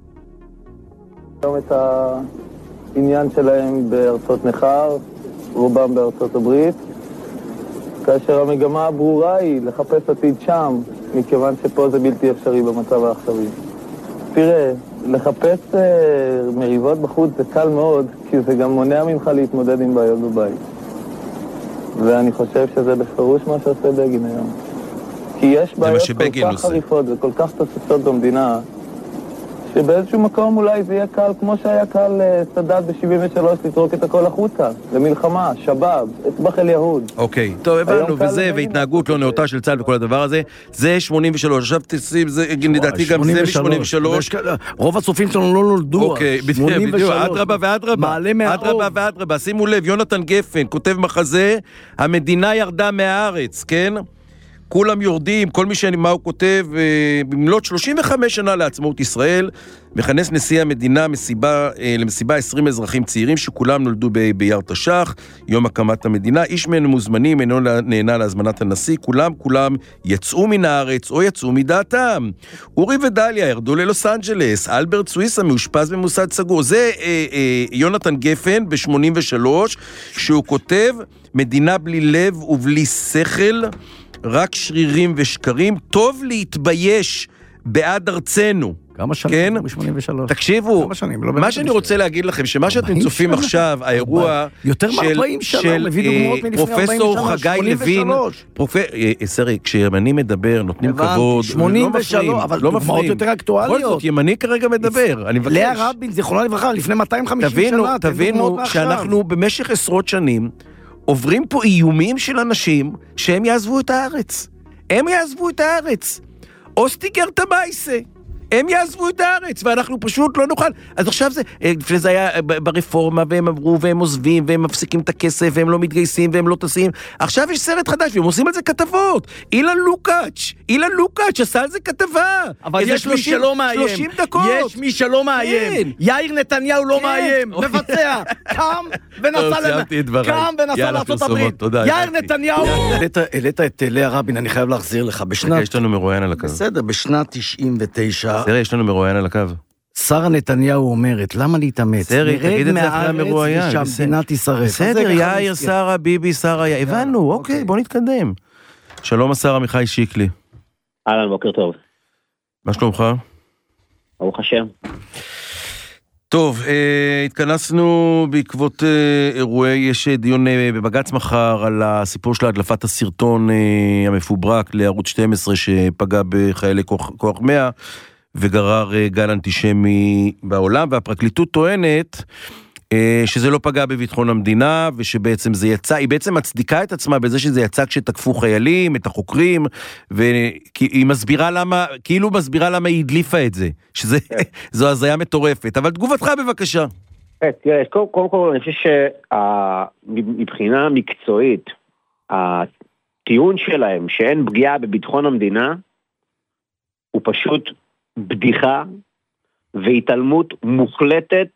היום את העניין שלהם בארצות נחר, רובם בארצות הברית, כאשר המגמה הברורה היא לחפש עתיד שם, מכיוון שפה זה בלתי אפשרי במצב העכשווי. תראה, לחפש מריבות בחוץ זה קל מאוד, כי זה גם מונע ממך להתמודד עם בעיות בבית. ואני חושב שזה בפירוש מה שעושה בגין היום. כי יש בעיות כל כך חריפות וכל כך תוססות במדינה, שבאיזשהו מקום אולי זה יהיה קל, כמו שהיה קל סדאת ב-73 לתרוק את הכל החוצה, למלחמה, שבאב, אצבח אל יהוד. אוקיי, טוב, הבנו, וזה, והתנהגות לא נאותה של צה"ל וכל הדבר הזה, זה 83, עכשיו תשים, זה לדעתי גם זה מ-83. רוב הצופים שלנו לא נולדו. אוקיי, בדיוק, אדרבה ואדרבה, שימו לב, יונתן גפן, כותב מחזה, המדינה ירדה מהארץ, כן? כולם יורדים, כל מי מה הוא כותב, במלאת 35 שנה לעצמאות ישראל, מכנס נשיא המדינה למסיבה 20 אזרחים צעירים שכולם נולדו ביער תש"ח, יום הקמת המדינה, איש מהם מוזמנים, אינו נהנה להזמנת הנשיא, כולם יצאו מן הארץ או יצאו מדעתם. אורי ודליה ירדו ללוס אנג'לס, אלברט סוויסה מאושפז במוסד סגור. זה יונתן גפן ב-83, שהוא כותב, מדינה בלי לב ובלי שכל, רק שרירים ושקרים, טוב להתבייש בעד ארצנו. כמה שנים? ב-83. תקשיבו, מה שאני רוצה להגיד לכם, שמה שאתם צופים עכשיו, האירוע יותר מ-40 שנה, מביא דוגמאות מלפני 40 שנה, פרופסור חגי לוין, סרי, כשימני מדבר, נותנים כבוד, 83, אבל דוגמאות יותר אקטואליות. בכל זאת, ימני כרגע מדבר, אני מבקש. לאה רבין, זיכרונה לברכה, לפני 250 שנה. תבינו שאנחנו במשך עשרות שנים, עוברים פה איומים של אנשים שהם יעזבו את הארץ. הם יעזבו את הארץ. אוסטיגר טבייסה. הם יעזבו את הארץ, ואנחנו פשוט לא נוכל. אז עכשיו זה, לפני זה היה ברפורמה, והם עברו, והם עוזבים, והם מפסיקים את הכסף, והם לא מתגייסים, והם לא טסים. עכשיו יש סרט חדש, והם עושים על זה כתבות. אילן לוקאץ' עשה על זה כתבה. אבל יש מי שלא מאיים. 30 דקות. יש מי שלא מאיים. יאיר נתניהו לא מאיים. מבצע. קם ונסע לארצות הברית. יאיר נתניהו. העלית את לאה רבין, אני חייב להחזיר לך. יש לנו מרואיין על הקו. בסדר, בשנת 99. סרי, יש לנו מרואיין על הקו. שרה נתניהו אומרת, למה להתאמץ? סרי, תגיד את זה אחרי המרואיין. שהמדינה תישרף. בסדר, יאיר, שרה, ביבי, שרה, הבנו, אוקיי, בוא נתקדם. שלום השר עמיחי שיקלי. אהלן, בוקר טוב. מה שלומך? ברוך השם. טוב, התכנסנו בעקבות אירועי, יש דיון בבג"ץ מחר על הסיפור של הדלפת הסרטון המפוברק לערוץ 12 שפגע בחיילי כוח 100 וגרר גל אנטישמי בעולם, והפרקליטות טוענת שזה לא פגע בביטחון המדינה, ושבעצם זה יצא, היא בעצם מצדיקה את עצמה בזה שזה יצא כשתקפו חיילים, את החוקרים, והיא מסבירה למה, כאילו מסבירה למה היא הדליפה את זה, שזו הזיה מטורפת. אבל תגובתך בבקשה. תראה, קודם כל אני חושב שמבחינה מקצועית, הטיעון שלהם שאין פגיעה בביטחון המדינה, הוא פשוט בדיחה והתעלמות מוחלטת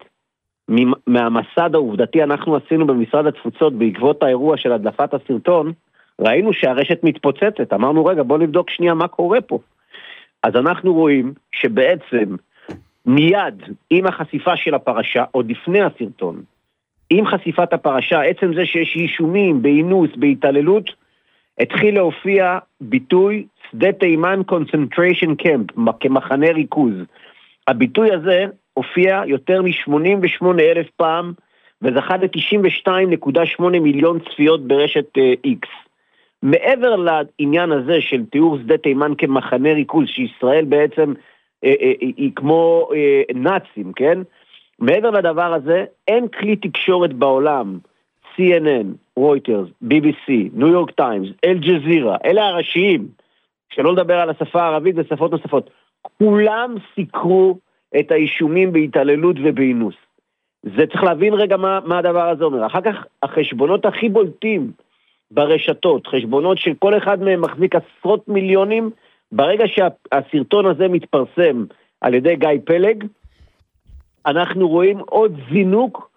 מהמסד העובדתי. אנחנו עשינו במשרד התפוצות בעקבות האירוע של הדלפת הסרטון, ראינו שהרשת מתפוצצת, אמרנו רגע בוא נבדוק שנייה מה קורה פה. אז אנחנו רואים שבעצם מיד עם החשיפה של הפרשה, עוד לפני הסרטון, עם חשיפת הפרשה, עצם זה שיש אישומים באינוס, בהתעללות, התחיל להופיע ביטוי שדה תימן קונצנטריישן קמפ, כמחנה ריכוז. הביטוי הזה הופיע יותר מ-88,000 פעם, וזכה ל-92.8 מיליון צפיות ברשת X. מעבר לעניין הזה של תיאור שדה תימן כמחנה ריכוז, שישראל בעצם היא כמו נאצים, כן? מעבר לדבר הזה, אין כלי תקשורת בעולם, CNN, רויטרס, BBC, ניו יורק טיימס, אל ג'זירה, אלה הראשיים, שלא לדבר על השפה הערבית ושפות נוספות, כולם סיקרו את האישומים בהתעללות ובאינוס. זה צריך להבין רגע מה הדבר הזה אומר. אחר כך החשבונות הכי בולטים ברשתות, חשבונות של כל אחד מהם מחזיק עשרות מיליונים, ברגע שהסרטון הזה מתפרסם על ידי גיא פלג, אנחנו רואים עוד זינוק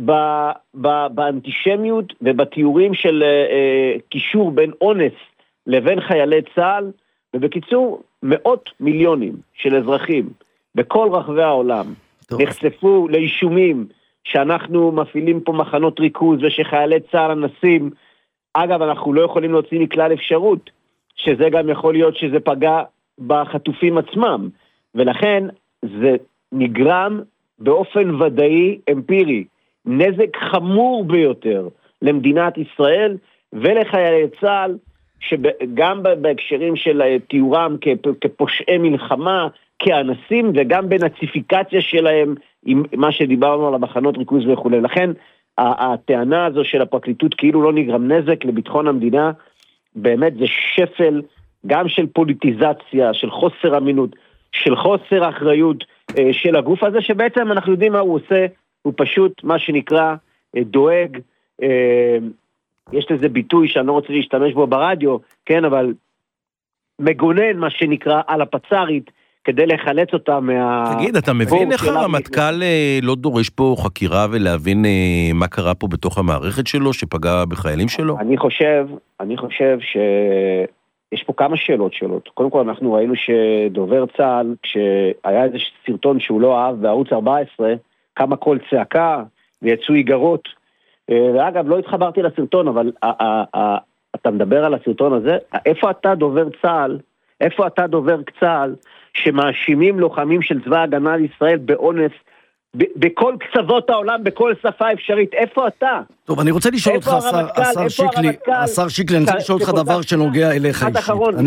באנטישמיות ובתיאורים של קישור בין אונס לבין חיילי צה"ל, ובקיצור מאות מיליונים של אזרחים בכל רחבי העולם נחשפו לאישומים שאנחנו מפעילים פה מחנות ריכוז ושחיילי צה"ל אנסים. אגב, אנחנו לא יכולים להוציא מכלל אפשרות שזה גם יכול להיות שזה פגע בחטופים עצמם, ולכן זה נגרם באופן ודאי אמפירי נזק חמור ביותר למדינת ישראל ולחיילי צה"ל, שגם בהקשרים של תיאורם כפושעי מלחמה, כאנסים, וגם בנציפיקציה שלהם עם מה שדיברנו על המחנות ריכוז וכו'. לכן הטענה הזו של הפרקליטות כאילו לא נגרם נזק לביטחון המדינה, באמת זה שפל גם של פוליטיזציה, של חוסר אמינות, של חוסר אחריות של הגוף הזה, שבעצם אנחנו יודעים מה הוא עושה, הוא פשוט מה שנקרא דואג, יש לזה ביטוי שאני לא רוצה להשתמש בו ברדיו, כן, אבל מגונן, מה שנקרא, על הפצ"רית, כדי לחלץ אותה מה... תגיד, אתה מבין איך הרמטכ"ל לא דורש פה חקירה ולהבין מה קרה פה בתוך המערכת שלו, שפגע בחיילים שלו? אני חושב שיש פה כמה שאלות. קודם כל, אנחנו ראינו שדובר צה"ל, כשהיה איזה סרטון שהוא לא אהב בערוץ 14, כמה קול צעקה ויצאו איגרות. ואגב, לא התחברתי לסרטון, אבל אתה מדבר על הסרטון הזה, איפה אתה דובר צה"ל, שמאשימים לוחמים של צבא ההגנה לישראל באונס, בכל קצוות העולם, בכל שפה אפשרית, איפה אתה? טוב, אני רוצה לשאול אותך, השר שיקלי, אני רוצה לשאול אותך דבר שנוגע אליך אישית.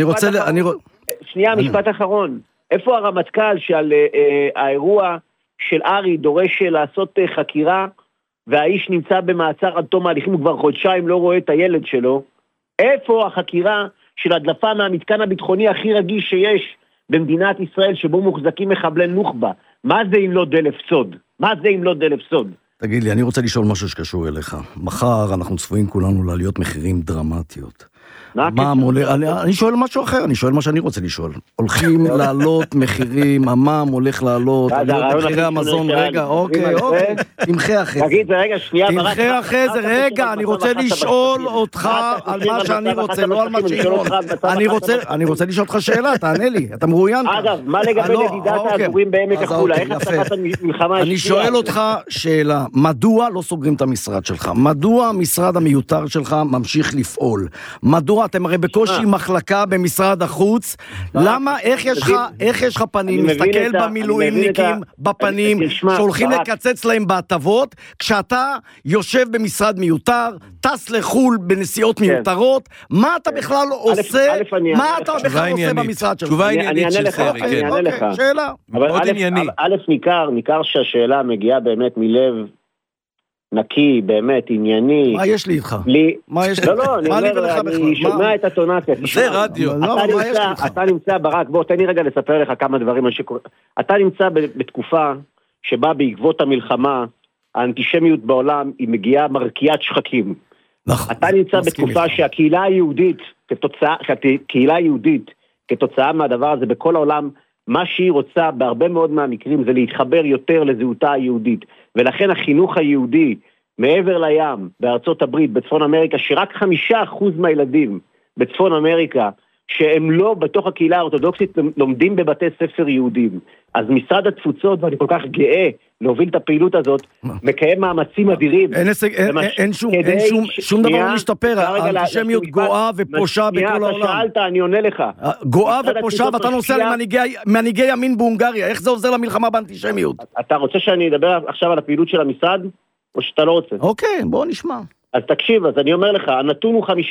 משפט אחרון. איפה הרמטכ"ל שעל האירוע של ארי דורש לעשות חקירה, והאיש נמצא במעצר עד תום ההליכים, הוא כבר חודשיים לא רואה את הילד שלו? איפה החקירה של הדלפה מהמתקן הביטחוני הכי רגיש שיש במדינת ישראל, שבו מוחזקים מחבלי נוח'בה? מה זה אם לא דלף סוד? תגיד לי, אני רוצה לשאול משהו שקשור אליך. מחר אנחנו צפויים כולנו לעליות מחירים דרמטיות. אני שואל משהו אחר, אני שואל מה שאני רוצה לשאול. הולכים לעלות מחירים, המע"מ הולך לעלות, מחירי המזון, רגע, אוקיי, תמחה אחרי זה. תגיד, רגע, שנייה, תמחה אחרי זה, רגע, אני רוצה לשאול אותך על מה שאני רוצה, לא על מה שינון. אני רוצה לשאול אותך שאלה, תענה לי, אתה מרואיין. אגב, מה לגבי נדידת העצורים בעמק החולה? איך הפסקת המלחמה? אני שואל אותך שאלה, מדוע לא סוגרים את המשרד שלך? מדוע המשרד המיותר שלך ממשיך לפעול? מדוע אתם הרי בקושי מחלקה במשרד החוץ, למה, איך יש לך פנים, מסתכל במילואימניקים בפנים, שהולכים לקצץ להם בהטבות, כשאתה יושב במשרד מיותר, טס לחול בנסיעות מיותרות, מה אתה בכלל עושה, במשרד שלך? תשובה עניינית של סרי, כן. שאלה. מאוד ענייני. ניכר שהשאלה מגיעה באמת מלב נקי, באמת, ענייני. מה יש לי איתך? לא, אני שומע את הטונציה. זה רדיו. אתה נמצא, ברק, בוא, תן לי רגע לספר לך כמה דברים. אתה נמצא בתקופה שבה בעקבות המלחמה, האנטישמיות בעולם היא מגיעה מרקיעת שחקים. אתה נמצא בתקופה שהקהילה היהודית, כתוצאה מהדבר הזה בכל העולם, מה שהיא רוצה בהרבה מאוד מהמקרים זה להתחבר יותר לזהותה היהודית, ולכן החינוך היהודי מעבר לים, בארצות הברית, בצפון אמריקה, שרק 5% מהילדים בצפון אמריקה, שהם לא בתוך הקהילה האורתודוקסית, לומדים בבתי ספר יהודים. אז משרד התפוצות, ואני כל כך גאה להוביל את הפעילות הזאת, מקיים מאמצים אדירים. אין שום דבר לא משתפר, האנטישמיות גואה ופושה בכל העולם. אתה שאלת, אני עונה לך. גואה ופושה, ואתה נוסע למנהיגי ימין בהונגריה, איך זה עוזר למלחמה באנטישמיות? אתה רוצה שאני אדבר עכשיו על הפעילות של המשרד, או שאתה לא רוצה? אוקיי, בוא נשמע. אז תקשיב, אז אני אומר לך, הנתון הוא 5%.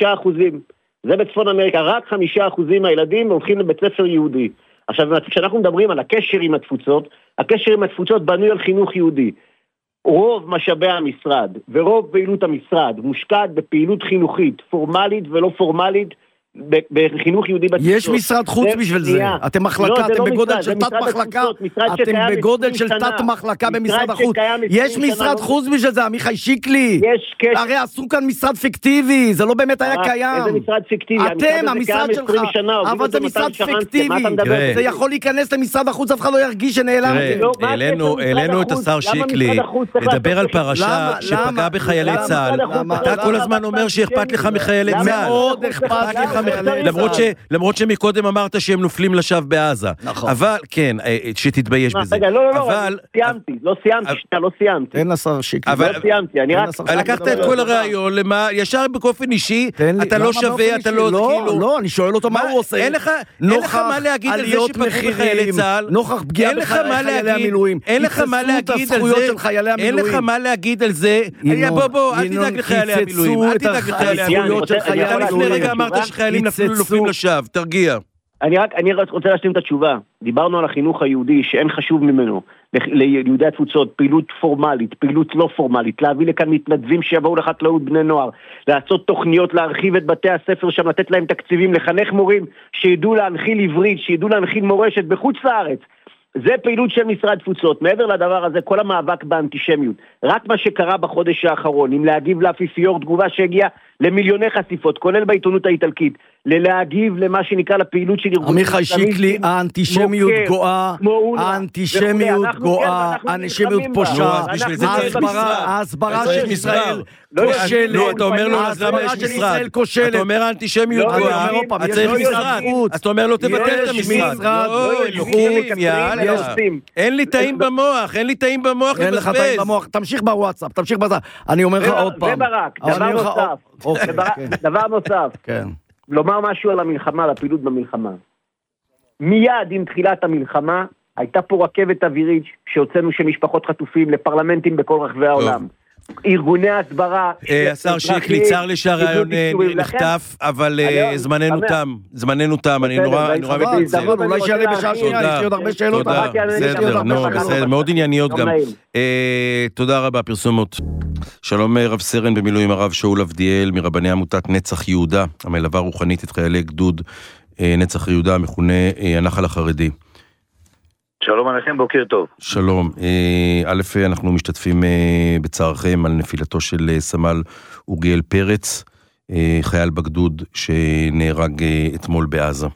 זה בצפון אמריקה, רק 5% מהילדים הולכים לבית ספר יהודי. עכשיו, כשאנחנו מדברים על הקשר עם התפוצות, הקשר עם התפוצות בנוי על חינוך יהודי. רוב משאבי המשרד ורוב פעילות המשרד מושקעת בפעילות חינוכית, פורמלית ולא פורמלית, בחינוך יהודי בתפוצות. יש משרד חוץ בשביל זה. אתם מחלקה, אתם בגודל של תת מחלקה, אתם בגודל של תת מחלקה במשרד החוץ. יש משרד חוץ בשביל זה, עמיחי שיקלי. הרי עשו כאן משרד פיקטיבי, זה לא באמת היה קיים. איזה משרד פיקטיבי? אתם, המשרד שלך, אבל זה משרד פיקטיבי. זה יכול להיכנס למשרד החוץ, אף אחד לא ירגיש שנעלם. העלינו את השר שיקלי, לדבר על פרשה שפגע בחיילי צה"ל. אתה כל הזמן אומר שאכפת לך מחיילי צה"ל. מאוד אכפת לך. למרות שמקודם אמרת שהם נופלים לשווא בעזה. אבל, כן, שתתבייש בזה. רגע, לא סיימתי. תן לשר שיקלי. לא סיימתי, אני רק... לקחת את כל הרעיון, ישר באופן אישי, אתה לא שווה, אתה לא... לא, אני שואל אותו מה הוא עושה. אין לך מה להגיד על זה שפגעו בחיילי צה"ל. נוכח פגיעה בחיילי המילואים. אין לך מה להגיד על זה. אין לך מה להגיד על זה. בוא, אל תדאג לחיילי המילואים. אל תדאג לחיילי המילואים. אתה לפני רגע אמרת שחיילים נופלים לשווא, תרגיע. אני רוצה להשלים את התשובה. דיברנו על החינוך היהודי שאין חשוב ממנו ליהודי התפוצות, פעילות פורמלית, פעילות לא פורמלית, להביא לכאן מתנדבים שיבואו לחקלאות בני נוער, לעשות תוכניות, להרחיב את בתי הספר שם, לתת להם תקציבים, לחנך מורים שידעו להנחיל עברית, שידעו להנחיל מורשת בחוץ לארץ. זה פעילות של משרד תפוצות. מעבר לדבר הזה, כל המאבק באנטישמיות. רק מה שקרה בחודש האחרון, אם להגיב לאפיפיור, תגובה שהגיעה למיליוני חשיפות, כולל בעיתונות האיטלקית, להגיב למה שנקרא לפעילות של ארגונים. עמיחי שיקלי, האנטישמיות גואה, האנטישמיות גואה, האנטישמיות פושעת, ההסברה של ישראל כושלת, אתה אומר לו, אז למה יש משרד? אתה אומר האנטישמיות גואה, אז צריך משרד, אז אתה אומר לו, תבטל את המשרד. אין לי טעים במוח, אין לך טעים במוח, תמשיך בוואטסאפ, תמשיך בזה, אני אומר לך עוד פעם. וברק, דבר נוסף, לומר משהו על המלחמה, על הפעילות במלחמה. מיד עם תחילת המלחמה, הייתה פה רכבת אווירית שהוצאנו של משפחות חטופים לפרלמנטים בכל רחבי העולם. ארגוני הסברה... השר שיקלי, צר לי שהרעיון נחטף, אבל זמננו תם, אני נורא מתנצל. אולי שיעלה בשעה שנייה, יש לי עוד הרבה שאלות. בסדר, מאוד ענייניות גם. תודה רבה, פרסומות. שלום רב סרן במילואים הרב שאול אבדיאל, מרבני עמותת נצח יהודה, המלווה רוחנית את חיילי גדוד נצח יהודה, המכונה הנחל החרדי. שלום עליכם, בוקר טוב. שלום. א', אנחנו משתתפים בצערכם על נפילתו של סמל אוריאל פרץ, חייל בגדוד שנהרג אתמול בעזה.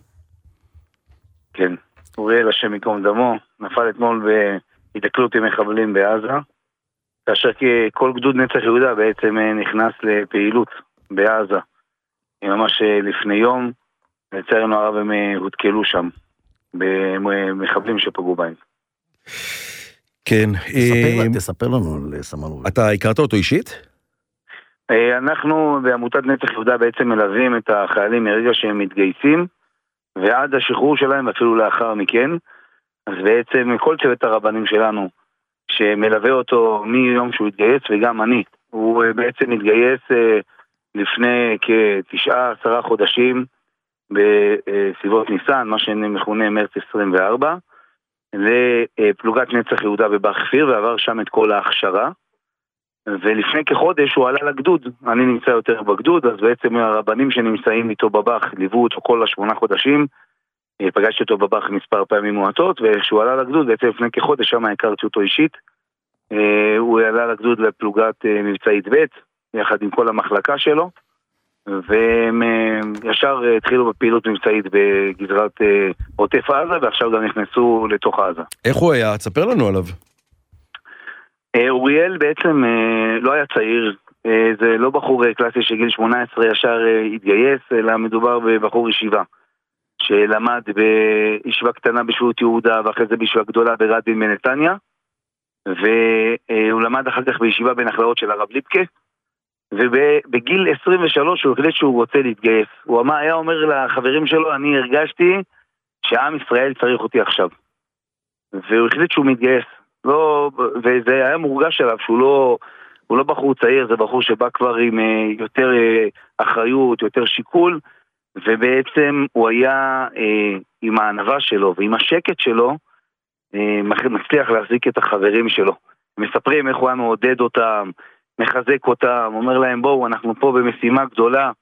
כן, אוריאל השם יקום דמו, נפל אתמול בהיתקלות עם מחבלים בעזה, כאשר כל גדוד נצח יהודה בעצם נכנס לפעילות בעזה. ממש לפני יום, לצערנו הרב הם הותקלו שם. במחבלים שפגעו בהם. כן. תספר לנו על סמל אוריאל. אתה הכרת אותו אישית? אנחנו בעמותת נצח יהודה בעצם מלווים את החיילים מרגע שהם מתגייסים, ועד השחרור שלהם אפילו לאחר מכן. אז בעצם כל צוות הרבנים שלנו, שמלווה אותו מיום שהוא התגייס, וגם אני, הוא בעצם התגייס לפני כ9-10 חודשים, בסביבות ניסן, מה שמכונה מרץ 24, לפלוגת נצח יהודה בבר כפיר, ועבר שם את כל ההכשרה, ולפני כחודש הוא עלה לגדוד, אני נמצא יותר בגדוד, אז בעצם הרבנים שנמצאים איתו בבח, ליוו אותו כל 8 חודשים, פגשתי אותו בבח מספר פעמים מועטות, וכשהוא עלה לגדוד, בעצם לפני כחודש שם הכרתי אותו אישית, הוא עלה לגדוד לפלוגת מבצעית ב', יחד עם כל המחלקה שלו, והם ישר התחילו בפעילות מבצעית בגזרת עוטף עזה, ועכשיו גם נכנסו לתוך עזה. איך הוא היה? תספר לנו עליו. אוריאל בעצם לא היה צעיר, זה לא בחור קלאסי שגיל 18 ישר התגייס, אלא מדובר בבחור ישיבה, שלמד בישיבה קטנה בשבט יהודה, ואחרי זה בישיבה גדולה ברדין בנתניה, והוא למד אחר כך בישיבה בנחלאות של הרב ליפקה, ובגיל 23 הוא החליט שהוא רוצה להתגייס. הוא היה אומר לחברים שלו, אני הרגשתי שעם ישראל צריך אותי עכשיו. והוא החליט שהוא מתגייס. וזה היה מורגש עליו שהוא לא בחור צעיר, זה בחור שבא כבר עם יותר אחריות, יותר שיקול, ובעצם הוא היה עם הענווה שלו ועם השקט שלו, מצליח להחזיק את החברים שלו. מספרים איך הוא היה מעודד אותם, מחזק אותם, אומר להם בואו, אנחנו פה במשימה גדולה,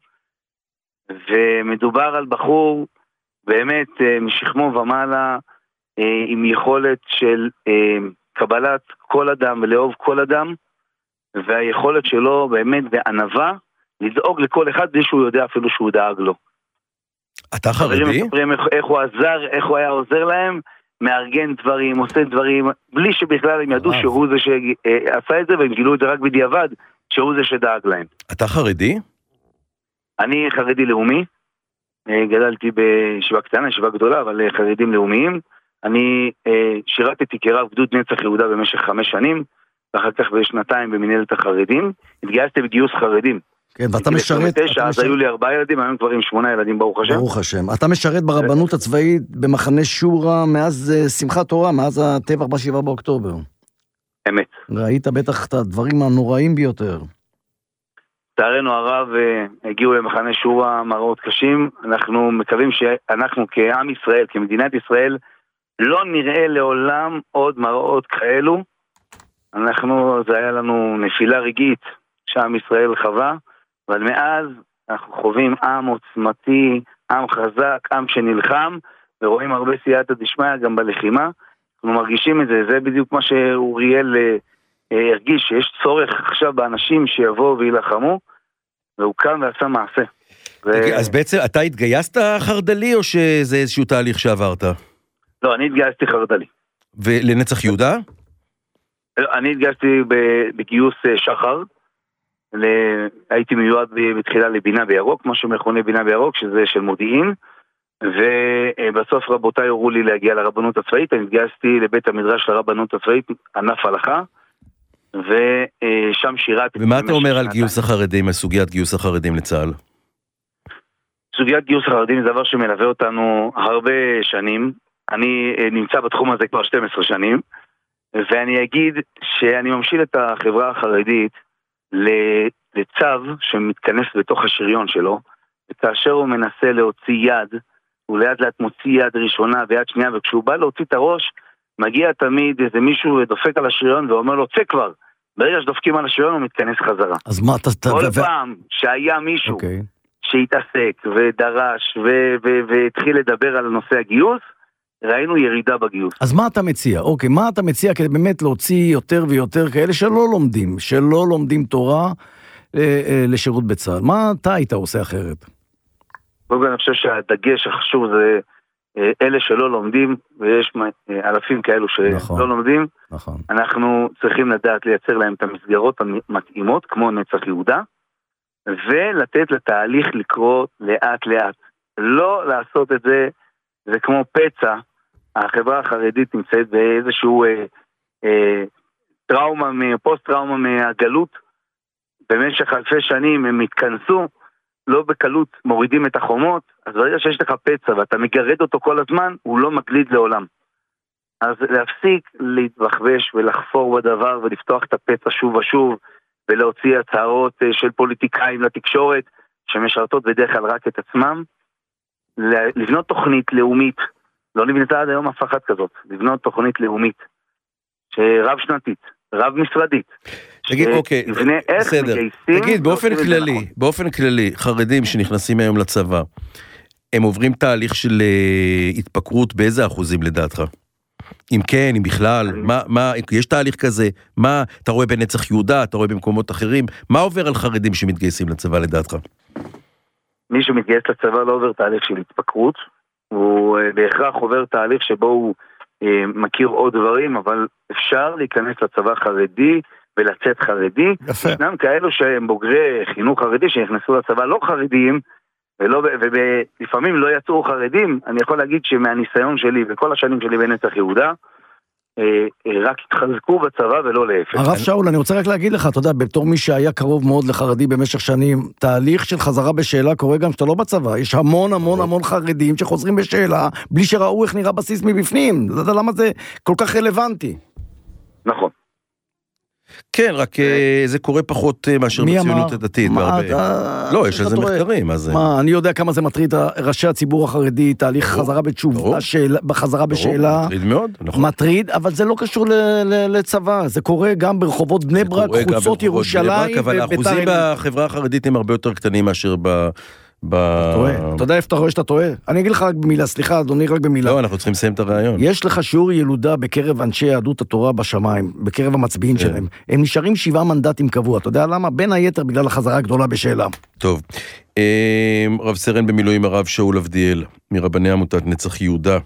ומדובר על בחור באמת משכמו ומעלה, עם יכולת של קבלת כל אדם ולאהוב כל אדם, והיכולת שלו באמת בענווה, לדאוג לכל אחד בלי שהוא יודע אפילו שהוא דאג לו. אתה חרדי? מספרים איך הוא עזר, איך הוא היה עוזר להם, מארגן דברים, עושה דברים, בלי שבכלל הם ידעו שהוא זה שעשה את זה, והם גילו את זה רק בדיעבד, שהוא זה שדאג להם. אתה חרדי? אני חרדי לאומי, גדלתי בישיבה קטנה, ישיבה גדולה, אבל חרדים לאומיים. אני שירתתי כרב גדוד נצח יהודה במשך 5 שנים, ואחר כך בשנתיים במנהלת החרדים, התגייסתי בגיוס חרדים. כן, ואתה משרת... אז היו לי 4 ילדים, היום כבר עם 8 ילדים, ברוך השם. ברוך השם. אתה משרת ברבנות הצבאית במחנה שורה מאז שמחת תורה, מאז הטבח ב7 באוקטובר. אמת. ראית בטח את הדברים הנוראים ביותר. לצערנו הרב הגיעו למחנה שורה מראות קשים, אנחנו מקווים שאנחנו כעם ישראל, כמדינת ישראל, לא נראה לעולם עוד מראות כאלו. זה היה לנו נפילה רגעית שעם ישראל חווה, אבל מאז אנחנו חווים עם עוצמתי, עם חזק, עם שנלחם, ורואים הרבה סייעתא דשמיא גם בלחימה. אנחנו מרגישים את זה, זה בדיוק מה שאוריאל הרגיש, שיש צורך עכשיו באנשים שיבואו וילחמו, והוא קם ועשה מעשה. אז בעצם אתה התגייסת חרד"לי, או שזה איזשהו תהליך שעברת? לא, אני התגייסתי חרד"לי. ולנצח יהודה? אני התגייסתי בגיוס שחר. הייתי מיועד בתחילה לבינה בירוק, מה שמכונה בינה בירוק, שזה של מודיעין. ובסוף רבותיי הורו לי להגיע לרבנות הצבאית. אני התגייסתי לבית המדרש לרבנות הצבאית, ענף הלכה. ושם שירתי. ומה אתה אומר על גיוס החרדים, על סוגיית גיוס החרדים לצה"ל? סוגיית גיוס החרדים זה דבר שמלווה אותנו הרבה שנים. אני נמצא בתחום הזה כבר 12 שנים, ואני אגיד שאני ממשיל את החברה החרדית לצו שמתכנס בתוך השריון שלו, וכאשר הוא מנסה להוציא יד, הוא ליד לאט מוציא יד ראשונה ויד שנייה, וכשהוא בא להוציא את הראש, מגיע תמיד איזה מישהו דופק על השריון ואומר לו, צא כבר. ברגע שדופקים על השריון הוא מתכנס חזרה. אז מה אתה... כל פעם שהיה מישהו שהתעסק ודרש והתחיל לדבר על נושא הגיוס, ראינו ירידה בגיוס. אז מה אתה מציע? אוקיי, מה אתה מציע כדי באמת להוציא יותר ויותר כאלה שלא לומדים תורה לשירות בצה"ל? מה אתה היית עושה אחרת? אני חושב שהדגש החשוב זה אלה שלא לומדים, ויש אלפים כאלו שלא לומדים. אנחנו צריכים לדעת לייצר להם את המסגרות המתאימות, כמו נצח יהודה, ולתת לתהליך לקרות לאט לאט. לא לעשות את זה, זה כמו פצע. החברה החרדית נמצאת באיזשהו פוסט-טראומה מהגלות. במשך אלפי שנים הם התכנסו, לא בקלות מורידים את החומות, אז ברגע שיש לך פצע ואתה מגרד אותו כל הזמן, הוא לא מגליד לעולם. אז להפסיק להתבחבש ולחפור בדבר ולפתוח את הפצע שוב ושוב, ולהוציא הצהרות של פוליטיקאים לתקשורת, שמשרתות בדרך כלל רק את עצמם, לבנות תוכנית לאומית, לא נבנתה עד היום אף אחת כזאת, לבנות תוכנית לאומית, רב שנתית, רב משרדית. תגיד, אוקיי, בסדר. תגיד, באופן כללי, חרדים שנכנסים היום לצבא, הם עוברים תהליך של התפקרות באיזה אחוזים לדעתך? אם כן, אם בכלל, יש תהליך כזה? מה, אתה רואה בנצח יהודה, אתה רואה במקומות אחרים? מה עובר על חרדים שמתגייסים לצבא לדעתך? מי שמתגייס לצבא לא עובר תהליך של התפקרות, הוא בהכרח עובר תהליך שבו הוא מכיר עוד דברים, אבל אפשר להיכנס לצבא חרדי ולצאת חרדי. ישנם כאלו שהם בוגרי חינוך חרדי שנכנסו לצבא לא חרדיים, ולפעמים לא יצאו חרדים. אני יכול להגיד שמהניסיון שלי וכל השנים שלי בנצח יהודה, רק התחזקו בצבא ולא להפך. הרב שאול, אני רוצה רק להגיד לך, אתה יודע, בתור מי שהיה קרוב מאוד לחרדי במשך שנים, תהליך של חזרה בשאלה קורה גם שאתה לא בצבא. יש המון חרדים שחוזרים בשאלה, בלי שראו איך נראה בסיס מבפנים. אתה יודע למה זה כל כך רלוונטי? נכון. כן, רק זה קורה פחות מאשר בציונות הדתית. לא, יש לזה מחקרים. אני יודע כמה זה מטריד ראשי הציבור החרדי, תהליך חזרה בתשובה, בחזרה בשאלה. מטריד מאוד, נכון. מטריד, אבל זה לא קשור לצבא. זה קורה גם ברחובות בני ברק, חוצות ירושלים. אבל האחוזים בחברה החרדית הם הרבה יותר קטנים מאשר אתה יודע איפה אתה רואה שאתה טועה? אני אגיד לך רק במילה, סליחה אדוני, רק במילה. לא, אנחנו צריכים לסיים את הרעיון. יש לך שיעור ילודה בקרב אנשי יהדות התורה בשמיים, בקרב המצביעים שלהם. הם נשארים 7 מנדטים קבוע, אתה יודע למה? בין היתר בגלל החזרה הגדולה בשאלה. טוב, רב סרן במילואים הרב שאול אבדיאל, מרבני עמותת נצח יהודה.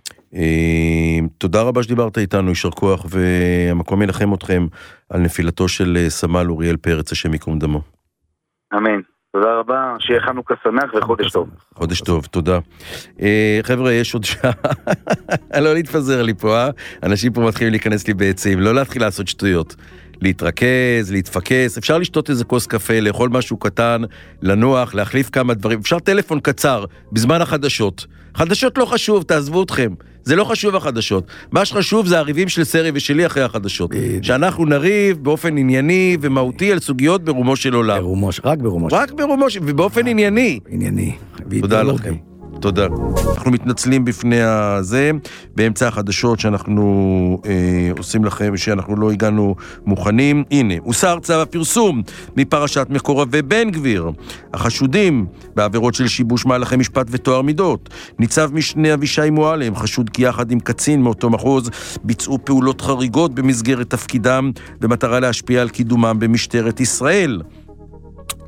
תודה רבה שדיברת איתנו, יישר כוח, והמקום ינחם אתכם על נפילתו של סמל אוריאל פרץ, השם יקום דמו. אמן. תודה רבה, שיהיה חנוכה שמח וחודש טוב. חודש טוב, תודה. חבר'ה, יש עוד שעה, לא להתפזר לי פה, אנשים פה מתחילים להיכנס לי בעצים, לא להתחיל לעשות שטויות, להתרכז, להתפקס, אפשר לשתות איזה כוס קפה, לאכול משהו קטן, לנוח, להחליף כמה דברים, אפשר טלפון קצר, בזמן החדשות. חדשות לא חשוב, תעזבו אתכם. זה לא חשוב החדשות. מה שחשוב זה הריבים של סרי ושלי אחרי החדשות. שאנחנו נריב באופן ענייני ומהותי על סוגיות ברומו של עולם. רק ברומו, ובאופן ענייני. תודה לכם. תודה. אנחנו מתנצלים בפני הזה, באמצע החדשות שאנחנו עושים לכם, שאנחנו לא הגענו מוכנים. הנה, הוסר צו הפרסום מפרשת מקורבי בן גביר. החשודים בעבירות של שיבוש מהלכי משפט ותואר מידות. ניצב משנה אבישי מועלם, חשוד כי יחד עם קצין מאותו מחוז, ביצעו פעולות חריגות במסגרת תפקידם, במטרה להשפיע על קידומם במשטרת ישראל.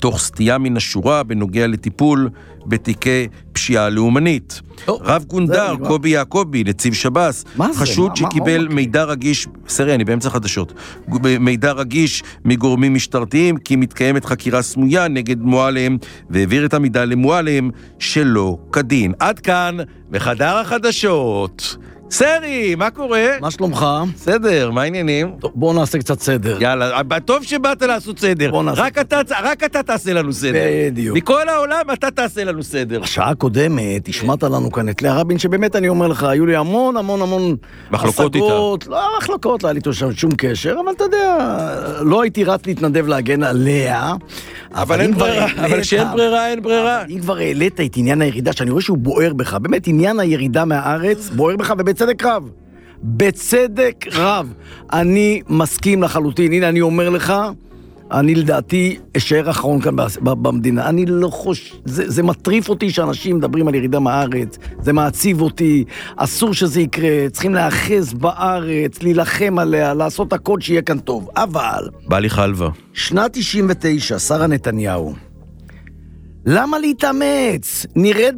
תוך סטייה מן השורה בנוגע לטיפול בתיקי פשיעה לאומנית. רב גונדר, קובי יעקובי, נציב שב"ס, חשוד שקיבל מידע רגיש, סרי, אני באמצע חדשות, מידע רגיש מגורמים משטרתיים, כי מתקיימת חקירה סמויה נגד מועלם, והעביר את המידע למועלם שלא כדין. עד כאן בחדר החדשות. סרי, מה קורה? מה שלומך? סדר, מה העניינים? טוב, בואו נעשה קצת סדר. יאללה, טוב שבאת לעשות סדר. רק אתה תעשה לנו סדר. בדיוק. מכל העולם אתה תעשה לנו סדר. השעה הקודמת, השמעת לנו כאן את לאה רבין, שבאמת אני אומר לך, היו לי המון מחלוקות איתה. לא מחלוקות, לא היה לי שום קשר, אבל אתה יודע, לא הייתי רץ להתנדב להגן עליה. אבל אין ברירה, אבל שאין ברירה, אין ברירה. אם כבר העלית את עניין הירידה, שאני רואה שהוא בוער בך, באמת עניין הירידה מהארץ, בוער בך ובצדק רב. בצדק רב. אני מסכים לחלוטין, הנה אני אומר לך, אני לדעתי אשאר אחרון כאן במדינה. אני לא חושב, זה מטריף אותי שאנשים מדברים על ירידה מהארץ, זה מעציב אותי, אסור שזה יקרה, צריכים להאחז בארץ, להילחם עליה, לעשות הכל שיהיה כאן טוב. אבל... בא לי חלווה. שנת 99, שרה נתניהו. למה להתאמץ? נרד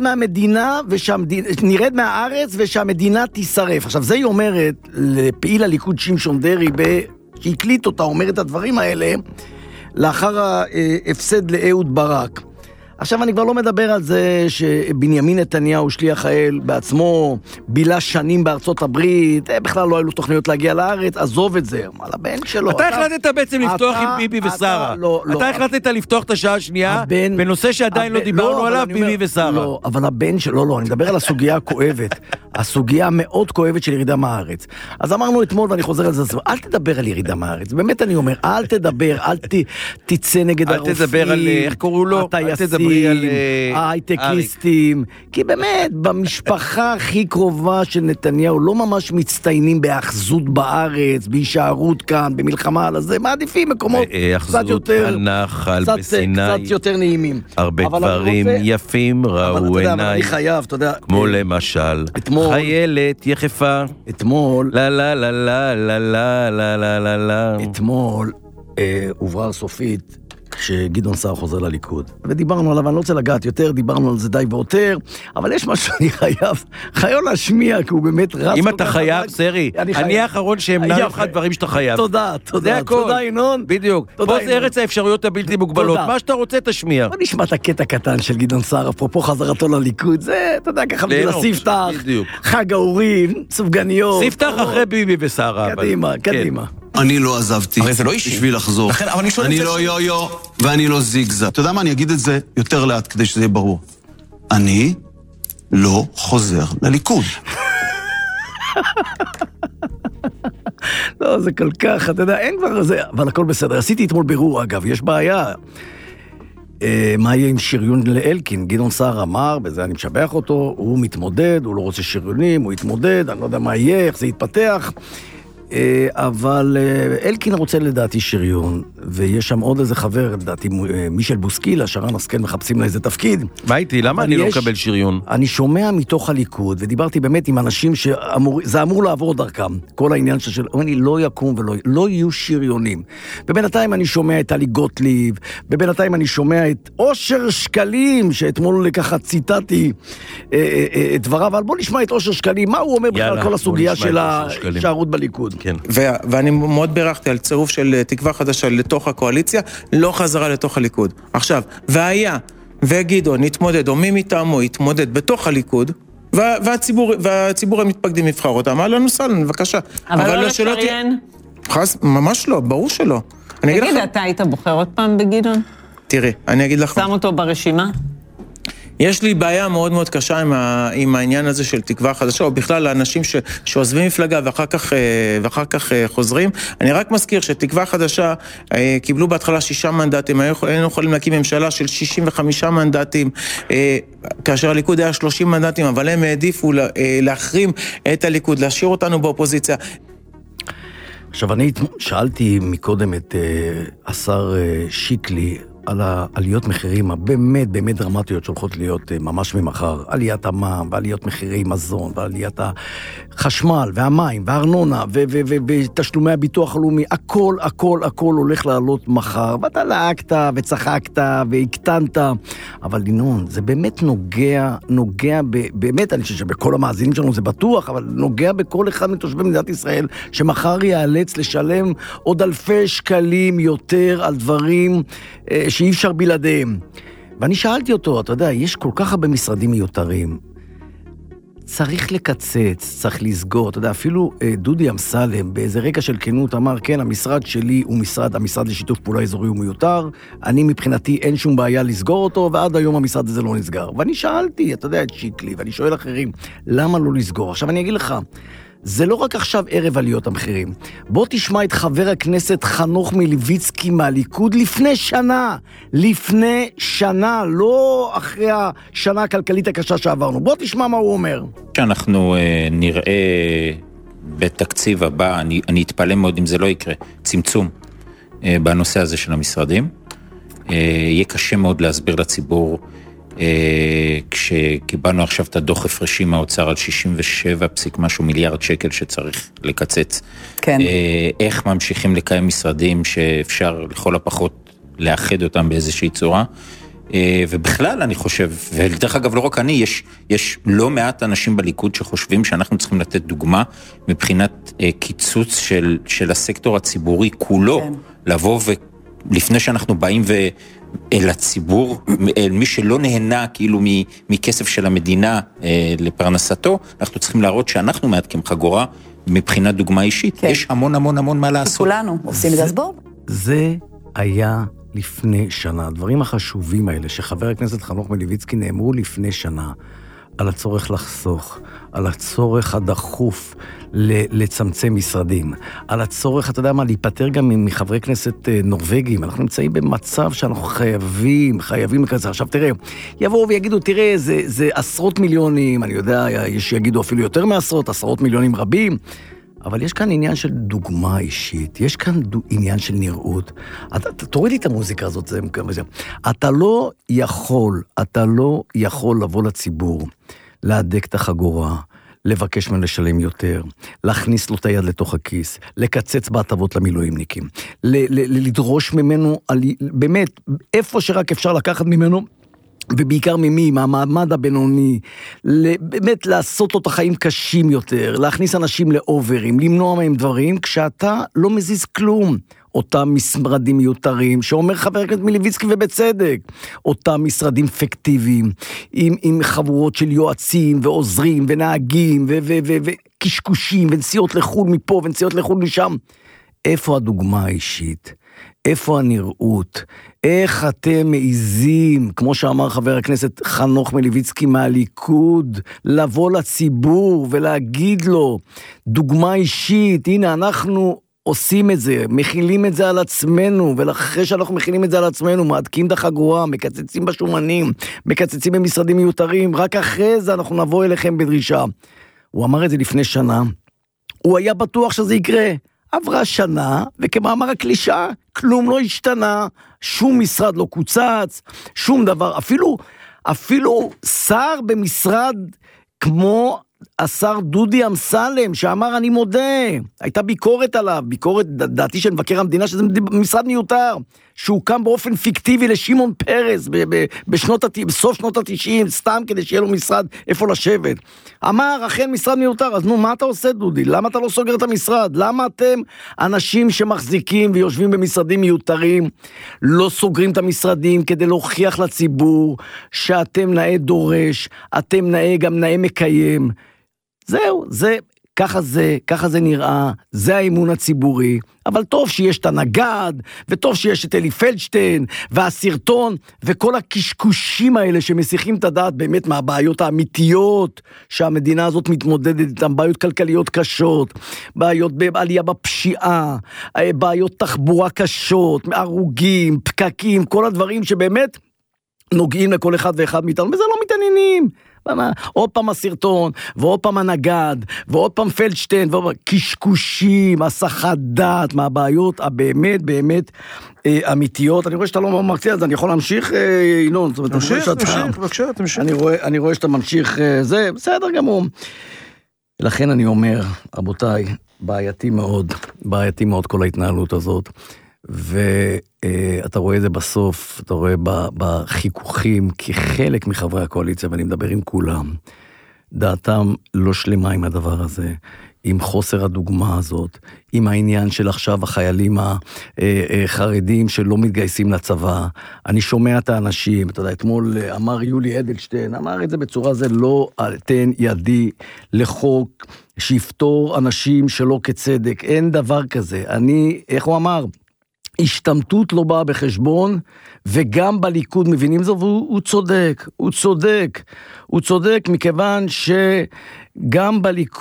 מהארץ ושהמדינה תישרף. עכשיו, זה היא אומרת לפעיל הליכוד שמשון דרעי, שהקליט אותה, אומר את הדברים האלה, לאחר ההפסד לאהוד ברק. עכשיו אני כבר לא מדבר על זה שבנימין נתניהו, שליח האל, בעצמו בילה שנים בארצות הברית, בכלל לא היו לו תוכניות להגיע לארץ, עזוב את זה, על הבן שלו. אתה החלטת בעצם לפתוח עם ביבי ושרה. אתה החלטת לפתוח את השעה השנייה, בנושא שעדיין לא דיברנו עליו, ביבי ושרה. לא, אבל הבן שלו, לא, אני מדבר על הסוגיה הכואבת, הסוגיה המאוד כואבת של ירידה מהארץ. אז אמרנו אתמול, ואני חוזר על זה, אל תדבר על ירידה מהארץ, באמת אני אומר, אל תדבר, אל תצא נגד הרופאים, אל תדבר על, איך קראו לו? ההייטקיסטים, כי באמת במשפחה הכי קרובה של נתניהו לא ממש מצטיינים באחזות בארץ, בהישארות כאן, במלחמה על הזה, מעדיפים מקומות קצת יותר נחל בסיני, קצת יותר נעימים. הרבה דברים יפים ראו עיניי, כמו למשל חיילת יחפה, אתמול לה לה לה לה לה לה לה לה לה, אתמול הוברר סופית שגדעון סער חוזר לליכוד. ודיברנו עליו, אני לא רוצה לגעת יותר, דיברנו על זה די ויותר, אבל יש משהו שאני חייב להשמיע, כי הוא באמת רץ. אם אתה חייב, סרי, אני האחרון שאמנע לך דברים שאתה חייב. תודה, תודה ינון. בדיוק. פה זה ארץ האפשרויות הבלתי מוגבלות. מה שאתה רוצה תשמיע. בוא נשמע את הקטע קטן של גדעון סער, אפרופו חזרתו לליכוד, זה, אתה יודע, ככה בגלל הספתח, חג האורים, סופגניות. ספתח אחרי ביבי ושרה. קדימה. אני לא עזבתי, בשביל לחזור. אני לא יו-יו ואני לא זיגזג. אתה יודע מה, אני אגיד את זה יותר לאט כדי שזה יהיה ברור. אני לא חוזר לליכוד. לא, זה כל כך, אתה יודע, אין כבר זה, אבל הכל בסדר. עשיתי אתמול בירור, אגב, יש בעיה. מה יהיה עם שריון לאלקין? גדעון סער אמר, בזה אני משבח אותו, הוא מתמודד, הוא לא רוצה שריונים, הוא יתמודד, אני לא יודע מה יהיה, איך זה יתפתח. אבל אלקין רוצה לדעתי שריון, ויש שם עוד איזה חבר, לדעתי מישל בוסקילה, שרן השכל, מחפשים לה איזה תפקיד. מה איתי? למה אני לא מקבל שריון? אני שומע מתוך הליכוד, ודיברתי באמת עם אנשים שזה אמור לעבור דרכם, כל העניין של, אני לא יקום ולא יהיו שריונים. ובינתיים אני שומע את טלי גוטליב, ובינתיים אני שומע את אושר שקלים, שאתמול ככה ציטטתי את דבריו, אבל בוא נשמע את אושר שקלים, מה הוא אומר בכלל כל הסוגיה של השערות בליכוד. כן. ואני מאוד בירכתי על צירוף של תקווה חדשה לתוך הקואליציה, לא חזרה לתוך הליכוד. עכשיו, והיה, וגדעון יתמודד, או מי מטעמו יתמודד בתוך הליכוד, והציבור המתפקדים יבחר אותם, לנו סלן, בבקשה. אבל לא לשריין? ממש לא, ברור שלא. תגיד, אתה היית בוחר עוד פעם בגדעון? תראי, אני אגיד לך... שם אותו ברשימה? יש לי בעיה מאוד מאוד קשה עם העניין הזה של תקווה חדשה, או בכלל לאנשים שעוזבים מפלגה ואחר כך חוזרים. אני רק מזכיר שתקווה חדשה קיבלו בהתחלה 6 מנדטים, היינו יכולים להקים ממשלה של 65 מנדטים, כאשר הליכוד היה 30 מנדטים, אבל הם העדיפו להחרים את הליכוד, להשאיר אותנו באופוזיציה. עכשיו, אני שאלתי מקודם את השר שיקלי, על העליות מחירים הבאמת באמת דרמטיות שהולכות להיות ממש ממחר, עליית המע"מ ועליות מחירי מזון ועליית החשמל והמים והארנונה ותשלומי הביטוח הלאומי, הכל הולך לעלות מחר, ואתה לעקת וצחקת והקטנת, אבל לינון, זה באמת נוגע באמת, אני חושב שבכל המאזינים שלנו זה בטוח, אבל נוגע בכל אחד מתושבי מדינת ישראל שמחר ייאלץ לשלם עוד אלפי שקלים יותר על דברים שאי אפשר בלעדיהם. ואני שאלתי אותו, אתה יודע, יש כל כך הרבה משרדים מיותרים, צריך לקצץ, צריך לסגור, אתה יודע, אפילו דודי אמסלם באיזה רגע של כנות אמר, כן, המשרד שלי הוא המשרד לשיתוף פעולה אזורי הוא מיותר, אני מבחינתי אין שום בעיה לסגור אותו, ועד היום המשרד הזה לא נסגר. ואני שאלתי, אתה יודע, את שיקלי, ואני שואל אחרים, למה לא לסגור? עכשיו אני אגיד לך, זה לא רק עכשיו ערב עליות המחירים. בוא תשמע את חבר הכנסת חנוך מלביצקי מהליכוד לפני שנה, לא אחרי השנה הכלכלית הקשה שעברנו. בוא תשמע מה הוא אומר. שאנחנו נראה בתקציב הבא, אני אתפלא מאוד אם זה לא יקרה, צמצום בנושא הזה של המשרדים. יהיה קשה מאוד להסביר לציבור, כשקיבלנו עכשיו את הדוח הפרשים מהאוצר על 67 משהו מיליארד שקל שצריך לקצץ. כן. איך ממשיכים לקיים משרדים שאפשר לכל הפחות לאחד אותם באיזושהי צורה. ובכלל אני חושב, ודרך אגב לא רק אני, יש לא מעט אנשים בליכוד שחושבים שאנחנו צריכים לתת דוגמה מבחינת קיצוץ של הסקטור הציבורי כולו, כן. לבוא ולפני שאנחנו באים אל הציבור, אל מי שלא נהנה כאילו מכסף של המדינה לפרנסתו, אנחנו צריכים להראות שאנחנו מעדכים חגורה מבחינת דוגמה אישית. כן. יש המון מה לעשות. כולנו עושים את זה, אז בואו. זה היה לפני שנה. הדברים החשובים האלה שחבר הכנסת חנוך מלביצקי נאמרו לפני שנה, על הצורך לחסוך, על הצורך הדחוף לצמצם משרדים, על הצורך, אתה יודע מה, להיפטר גם מחברי כנסת נורווגים. אנחנו נמצאים במצב שאנחנו חייבים לקצר. עכשיו תראה, יבואו ויגידו, תראה, זה עשרות מיליונים, אני יודע, שיגידו אפילו יותר עשרות מיליונים רבים, אבל יש כאן עניין של דוגמה אישית, יש כאן עניין של נראות. תוריד לי את המוזיקה הזאת, אתה לא יכול לבוא לציבור, להדק את החגורה, לבקש ממנו לשלם יותר, להכניס לו את היד לתוך הכיס, לקצץ בהטבות למילואימניקים, לדרוש ממנו, באמת, איפה שרק אפשר לקחת ממנו, ובעיקר ממי, מהמעמד הבינוני, באמת לעשות לו את החיים קשים יותר, להכניס אנשים לאוברים, למנוע מהם דברים, כשאתה לא מזיז כלום. אותם משרדים מיותרים, שאומר חבר הכנסת מלביצקי ובצדק, אותם משרדים פיקטיביים, עם חבורות של יועצים ועוזרים ונהגים וקשקושים ונסיעות לחול מפה ונסיעות לחול משם. איפה הדוגמה האישית? איפה הנראות? איך אתם מעיזים, כמו שאמר חבר הכנסת חנוך מלביצקי מהליכוד, לבוא לציבור ולהגיד לו, דוגמה אישית, הנה אנחנו עושים את זה, מכילים את זה על עצמנו, ואחרי שאנחנו מכילים את זה על עצמנו, מעדקים את החגורה, מקצצים בשומנים, מקצצים במשרדים מיותרים, רק אחרי זה אנחנו נבוא אליכם בדרישה. הוא אמר את זה לפני שנה, הוא היה בטוח שזה יקרה, עברה שנה, וכמאמר הקלישה, כלום לא השתנה, שום משרד לא קוצץ, שום דבר, אפילו שר במשרד כמו השר דודי אמסלם, שאמר אני מודה, הייתה ביקורת עליו, ביקורת דעתי של מבקר המדינה, שזה משרד מיותר, שהוקם באופן פיקטיבי לשמעון פרס, בסוף שנות ה-90, סתם כדי שיהיה לו משרד איפה לשבת. אמר, אכן משרד מיותר, אז נו, מה אתה עושה דודי? למה אתה לא סוגר את המשרד? למה אתם, אנשים שמחזיקים ויושבים במשרדים מיותרים, לא סוגרים את המשרדים כדי להוכיח לציבור, שאתם נאה דורש, אתם נאה גם נאה מקיים. זהו, ככה זה נראה, זה האמון הציבורי, אבל טוב שיש את הנגד, וטוב שיש את אלי פלדשטיין, והסרטון, וכל הקשקושים האלה שמסיחים את הדעת באמת מהבעיות האמיתיות, שהמדינה הזאת מתמודדת איתן, בעיות כלכליות קשות, בעיות בעלייה בפשיעה, בעיות תחבורה קשות, הרוגים, פקקים, כל הדברים שבאמת נוגעים לכל אחד ואחד מאיתנו, וזה לא מתעניינים. עוד פעם הסרטון, ועוד פעם הנגד, ועוד פעם פלדשטיין, קשקושים, הסחת דעת, מהבעיות הבאמת באמת אמיתיות. אני רואה שאתה לא מרצה, אז אני יכול להמשיך, ינון? תמשיך, בבקשה, תמשיך. אני רואה שאתה ממשיך, זה בסדר גמור. לכן אני אומר, רבותיי, בעייתי מאוד כל ההתנהלות הזאת, ואתה רואה את זה בסוף, אתה רואה בחיכוכים, כי חלק מחברי הקואליציה, ואני מדבר עם כולם, דעתם לא שלמה עם הדבר הזה, עם חוסר הדוגמה הזאת, עם העניין של עכשיו החיילים החרדים שלא מתגייסים לצבא. אני שומע את האנשים, אתה יודע, אתמול אמר יולי אדלשטיין, אמר את זה בצורה זה, לא אתן ידי לחוק שיפתור אנשים שלא כצדק, אין דבר כזה. איך הוא אמר? השתמטות לא באה בחשבון, וגם בליכוד מבינים זו, והוא צודק, מכיוון שגם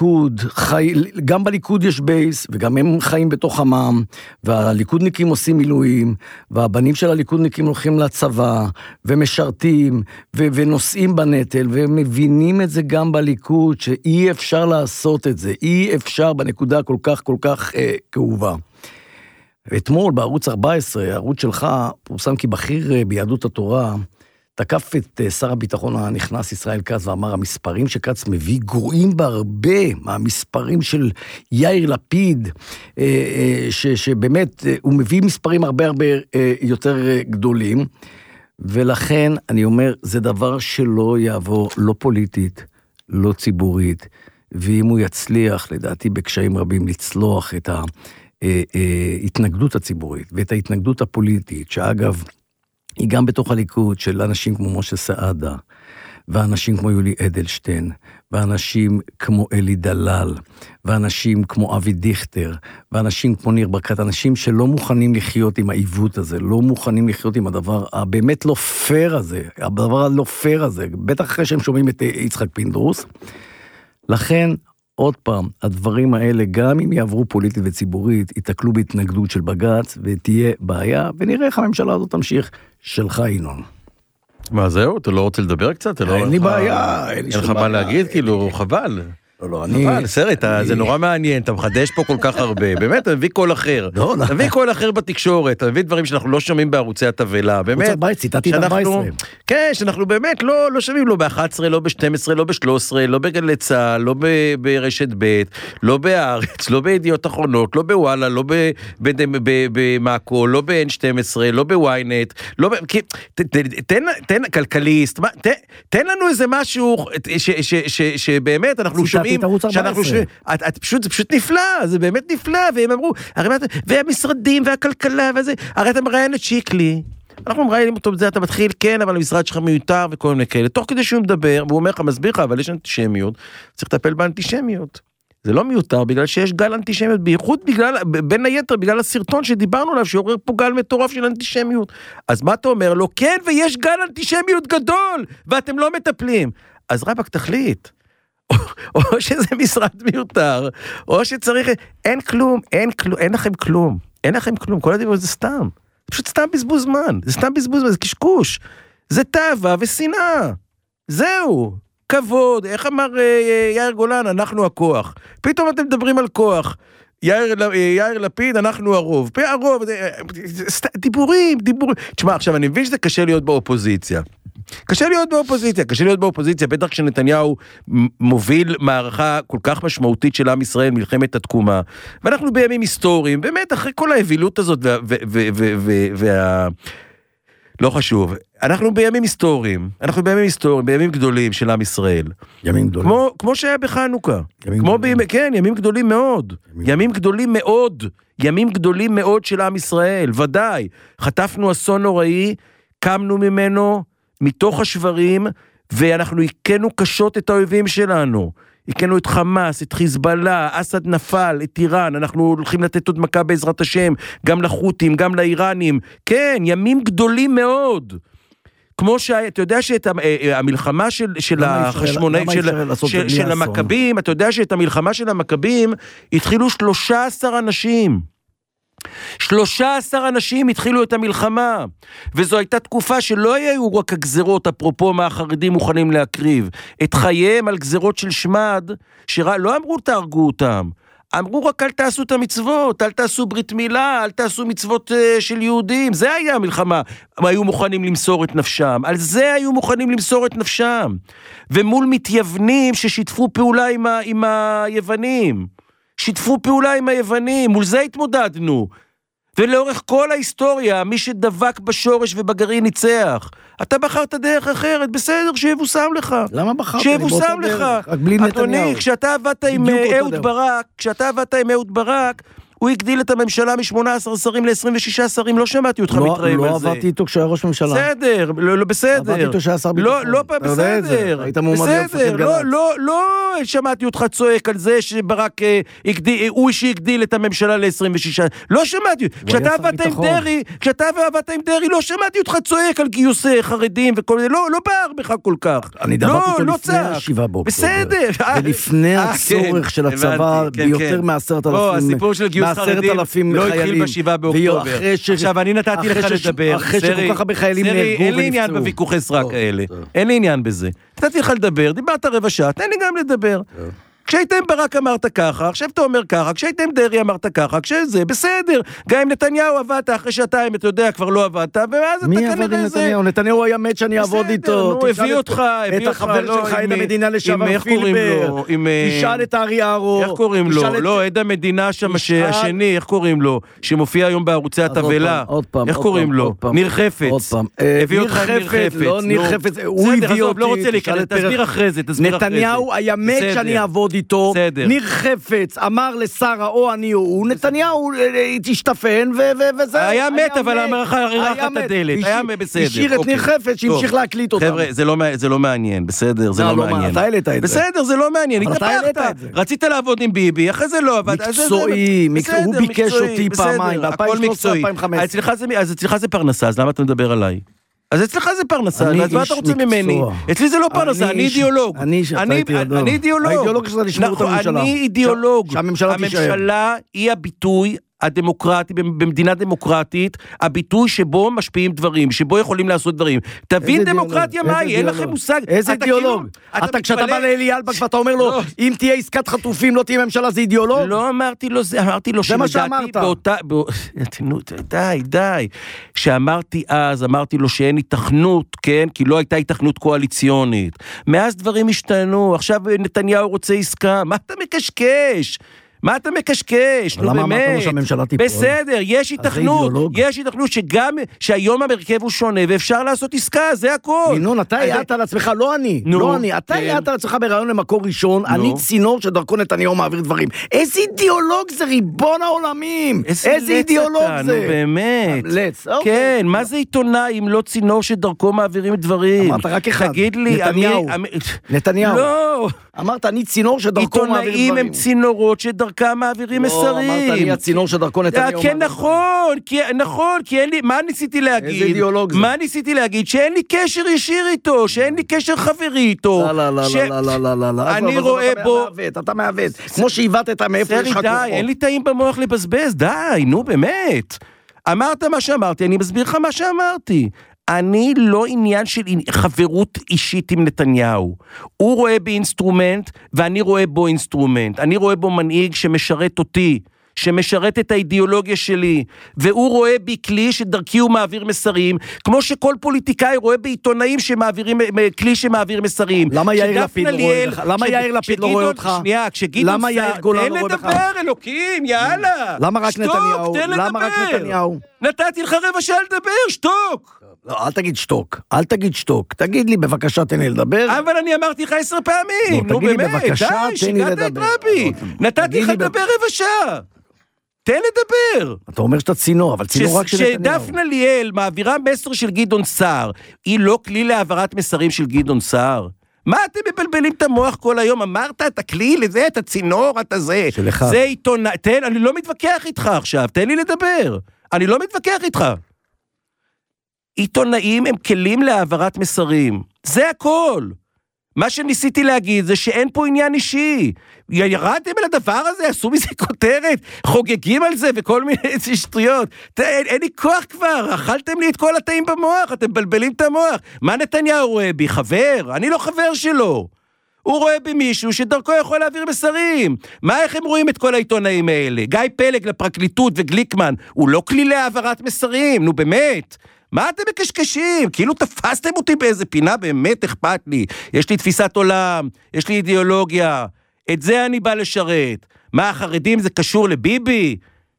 בליכוד יש בייס, וגם הם חיים בתוך עמם, והליכודניקים עושים מילואים, והבנים של הליכודניקים הולכים לצבא, ומשרתים, ונושאים בנטל, ומבינים את זה גם בליכוד, שאי אפשר לעשות את זה, אי אפשר בנקודה כל כך כאובה. אתמול בערוץ 14, הערוץ שלך, פורסם כי בכיר ביהדות התורה, תקף את שר הביטחון הנכנס ישראל כץ, ואמר, המספרים שקץ מביא גרועים בהרבה מהמספרים של יאיר לפיד, שבאמת הוא מביא מספרים הרבה יותר גדולים, ולכן אני אומר, זה דבר שלא יעבור, לא פוליטית, לא ציבורית, ואם הוא יצליח, לדעתי בקשיים רבים, לצלוח את ההתנגדות הציבורית, ואת ההתנגדות הפוליטית, שאגב, היא גם בתוך הליכוד של אנשים כמו משה סעדה, ואנשים כמו יולי אדלשטיין, ואנשים כמו אלי דלל, ואנשים כמו אבי דיכטר, ואנשים כמו ניר ברקת, אנשים שלא מוכנים לחיות עם העיוות הזה, לא מוכנים לחיות עם הדבר הבאמת לא פייר הזה, הדבר הלא פייר הזה, בטח אחרי שהם שומעים את יצחק פינדרוס. לכן, עוד פעם, הדברים האלה, גם אם יעברו פוליטית וציבורית, יתקלו בהתנגדות של בג"ץ, ותהיה בעיה, ונראה איך הממשלה הזאת תמשיך. שלך, ינון. מה זהו? אתה לא רוצה לדבר קצת? אין לי בעיה. אין לך מה להגיד? כאילו, חבל. לא, חבל, סרט, זה נורא מעניין, אתה מחדש פה כל כך הרבה, באמת, אתה מביא קול אחר, אתה מביא קול אחר בתקשורת, אתה מביא דברים שאנחנו לא שומעים בערוצי התבלה, באמת, ציטטתי את 14. כן, שאנחנו באמת לא שומעים, לא ב-11, לא ב-12, לא ב-13, לא בגלי צהל, לא ברשת ב', לא בהארץ, לא בידיעות אחרונות, לא בוואלה, לא במאקו, לא ב-N12, לא בוויינט, תן כלכליסט, תן לנו איזה משהו שבאמת אנחנו שומעים, זה פשוט נפלא, זה באמת נפלא, והם אמרו, והמשרדים והכלכלה וזה, הרי אתה מראיין את שיקלי, אנחנו מראיינים אותו בזה, אתה מתחיל, כן, אבל המשרד שלך מיותר וכל מיני כאלה, תוך כדי שהוא מדבר, והוא אומר לך, מסביר לך, אבל יש אנטישמיות, צריך לטפל באנטישמיות. זה לא מיותר, בגלל שיש גל אנטישמיות, בייחוד בין היתר, בגלל הסרטון שדיברנו עליו, שעורר פה גל מטורף של אנטישמיות. אז מה אתה אומר לו? כן, ויש גל אנטישמיות גדול, ואתם לא מטפלים. אז רבק תחליט. או שזה משרד מיותר, או שצריך, אין לכם כלום, כל הדבר זה סתם, פשוט סתם בזבוז זמן, זה קשקוש, זה תאווה ושנאה, זהו, כבוד, איך אמר יאיר גולן, אנחנו הכוח, פתאום אתם מדברים על כוח, יאיר לפיד, אנחנו הרוב, דיבורים, תשמע, עכשיו אני מבין שזה קשה להיות באופוזיציה, קשה להיות באופוזיציה, בטח כשנתניהו מוביל מערכה כל כך משמעותית של עם ישראל, מלחמת התקומה, ואנחנו בימים היסטוריים, באמת אחרי כל האווילות הזאת, לא חשוב, אנחנו בימים היסטוריים, בימים גדולים של עם ישראל. ימים גדולים. כמו שהיה בחנוכה. כן, ימים גדולים מאוד של עם ישראל, ודאי. חטפנו אסון נוראי, קמנו ממנו, מתוך השברים, ואנחנו הכנו קשות את האויבים שלנו. הכנו את חמאס, את חיזבאללה, אסד נפל, את איראן, אנחנו הולכים לתת עוד מכה בעזרת השם, גם לחות'ים, גם לאיראנים. כן, ימים גדולים מאוד. כמו אתה יודע שאת המלחמה של החשמונאים, של המכבים, אתה יודע שאת המלחמה של המכבים, התחילו 13 אנשים. 13 אנשים התחילו את המלחמה, וזו הייתה תקופה שלא היו רק הגזרות, אפרופו מה החרדים מוכנים להקריב, את חייהם על גזרות של שמד, שלא אמרו תהרגו אותם, אמרו רק אל תעשו את המצוות, אל תעשו ברית מילה, אל תעשו מצוות של יהודים, זה היה המלחמה, הם היו מוכנים למסור את נפשם, על זה היו מוכנים למסור את נפשם, ומול מתייוונים ששיתפו פעולה עם היוונים, שיתפו פעולה עם היוונים, מול זה התמודדנו, ולאורך כל ההיסטוריה, מי שדבק בשורש ובגרעין ניצח. אתה בחרת דרך אחרת, בסדר, שיבוסם לך. למה בחרת? שיבוסם לך. אדוני, כשאתה עבדת עם אהוד ברק, הוא הגדיל את הממשלה מ-18 שרים ל-26 שרים, לא שמעתי אותך מתראים על זה. לא עבדתי איתו כשהיה ראש ממשלה. בסדר, לא בסדר. עבדתי איתו שהיה שר ביטחון. לא, בסדר. היית מועמד למפקד גל"צ. לא שמעתי אותך צועק על זה שברק, הוא שהגדיל את הממשלה ל-26. לא שמעתי. כשאתה עבדת עם דרי, לא שמעתי אותך צועק על גיוס חרדים וכל זה. לא בער בך כל כך. אני דברתי איתו לפני ה-7 באוקטובר. בסדר. ולפני הצורך של הצבא ביותר מ10,000 10,000 לא התחיל ב7 באוקטובר. עכשיו, אני נתתי לך לדבר. אחרי שכל כך הרבה חיילים נהרגו ונפצעו. אין לי עניין בוויכוחי סרק האלה. אין לי עניין בזה. נתתי לך לדבר, דיברת רבע שעה, תן לי גם לדבר. כשהייתם ברק אמרת ככה, עכשיו אתה אומר ככה, כשהייתם דרי אמרת ככה, כשזה בסדר. גם אם נתניהו עבדת אחרי שעתיים, אתה יודע, כבר לא עבדת, ואז אתה כנראה זה. מי עבד עם נתניהו? נתניהו היה מת שאני אעבוד איתו. נו, הביא אותך. את החבר שלך, עד המדינה לשעבר פילבר. תשאל את ארי ארו. איך קוראים לו? לא, עד המדינה שם השני, איך קוראים לו? שמופיע היום בערוצי התבלה. איך קוראים לו? ניר חפץ. הביא אותך ניר חפץ. לא ניר חפץ, הוא הביא אותי. לא רוצה להיכנס, תסביר אחרי זה, נתניהו היה מת שאני אעבוד איתו, ניר חפץ אמר לשרה או אני או הוא, נתניהו תשתפן וזה. היה מת, אבל אמר לך את הדלת, היה בסדר. השאיר את ניר חפץ שהמשיך להקליט אותם. חבר'ה, זה לא מעניין, בסדר, זה לא מעניין. אתה העלית את זה. בסדר, זה לא מעניין, התהפכת. רצית לעבוד עם ביבי, אחרי זה לא עבד. מקצועי, הוא ביקש אותי פעמיים, ב-2013-2015. אז אצלך זה פרנסה, אז למה אתה מדבר עליי? אז אצלך זה פרנסה, אז מה אתה רוצה ממני? אצלי זה לא פרנסה, אני אידיאולוג. אני אידיאולוג. האידיאולוג שלך לשמור את הממשלה. אני אידיאולוג. הממשלה היא הביטוי הדמוקרטי, במדינה דמוקרטית, הביטוי שבו משפיעים דברים, שבו יכולים לעשות דברים. תבין דמוקרטיה מהי, אין לכם מושג. איזה אידיאולוג? כשאתה בא לאלי אלבק ואתה אומר לו, אם תהיה עסקת חטופים, לא תהיה ממשלה, זה אידיאולוג? לא אמרתי לו זה, אמרתי לו שלדעתי באותה... די. שאמרתי אז, אמרתי לו שאין התכנות, כן? כי לא הייתה התכנות קואליציונית. מאז דברים השתנו, עכשיו נתניהו רוצה עסקה, מה אתה מקשקש? מה אתה מקשקש? נו באמת. למה אמרת לו שהממשלה תיפול? בסדר, יש התכנות שגם שהיום המרכב הוא שונה ואפשר לעשות עסקה, זה הכל. ינון, אתה הערת על עצמך, לא אני, אתה הערת על עצמך ברעיון למקור ראשון, אני צינור שדרכו נתניהו מעביר דברים. איזה אידיאולוג זה, ריבון העולמים? איזה אידיאולוג זה? נו באמת. כן, מה זה עיתונאי אם לא צינור שדרכו מעבירים דברים? אמרת רק אחד. תגיד לי, נתניהו. לא. אמרת, אני צינור שדרכו מעביר דברים. עיתונאים הם צינורות שדרכם מעבירים מסרים. לא, אמרת, אני הצינור שדרכו נתניהו. כן, נכון, כי אין לי, מה ניסיתי להגיד? איזה אידיאולוג זה? מה ניסיתי להגיד? שאין לי קשר ישיר איתו, שאין לי קשר חברי איתו. לא. אני רואה בו... אתה מעוות. כמו שהיוותת מאיפה יש לך כוחות. די, אין לי טעים במוח לבזבז, די, נו באמת. אמרת מה שאמרתי, אני מסביר לך מה שאמרתי. אני לא עניין של חברות אישית עם נתניהו. הוא רואה בי אינסטרומנט, ואני רואה בו אינסטרומנט. אני רואה בו מנהיג שמשרת אותי, שמשרת את האידיאולוגיה שלי, והוא רואה בי כלי שדרכי הוא מעביר מסרים, כמו שכל פוליטיקאי רואה בעיתונאים שמעבירים, כלי שמעביר מסרים. למה יאיר לפיד לא רואה אותך? למה יאיר לפיד לא רואה אותך? שנייה, כשגדעון סער, תן לדבר, אלוקים, יאללה. למה רק נתניהו? למה רק נתניהו? נתתי לך רבע שעה לדבר, שתוק. לא, אל תגיד שתוק. תגיד לי בבקשה, תן לי לדבר. אבל אני אמרתי לך 10 פעמים. נו באמת, די, שיגעת את רבי. נתתי לך לדבר רבע שעה. תן לדבר. אתה אומר שאתה צינור, אבל צינור רק של נתניהו. שדפנה ליאל מעבירה מסר של גדעון סער, היא לא כלי להעברת מסרים של גדעון סער. מה אתם מבלבלים את המוח כל היום? אמרת, את הכלי לזה, את הצינור, את הזה. שלך. זה עיתונאי. אני לא מתווכח איתך עכשיו, תן לי לדבר. אני לא מתווכח איתך. עיתונאים הם כלים להעברת מסרים. זה הכל. מה שניסיתי להגיד זה שאין פה עניין אישי. ירדתם על הדבר הזה, עשו מזה כותרת, חוגגים על זה וכל מיני שטויות. אין לי כוח כבר, אכלתם לי את כל התאים במוח, אתם בלבלים את המוח. מה נתניהו רואה בי? חבר? אני לא חבר שלו. הוא רואה במישהו שדרכו יכול להעביר מסרים. איך הם רואים את כל העיתונאים האלה? גיא פלג לפרקליטות וגליקמן, הוא לא כלי להעברת מסרים, נו באמת. מה אתם מקשקשים? כאילו תפסתם אותי באיזה פינה, באמת אכפת לי. יש לי תפיסת עולם, יש לי אידיאולוגיה. את זה אני בא לשרת. מה, החרדים זה קשור לביבי?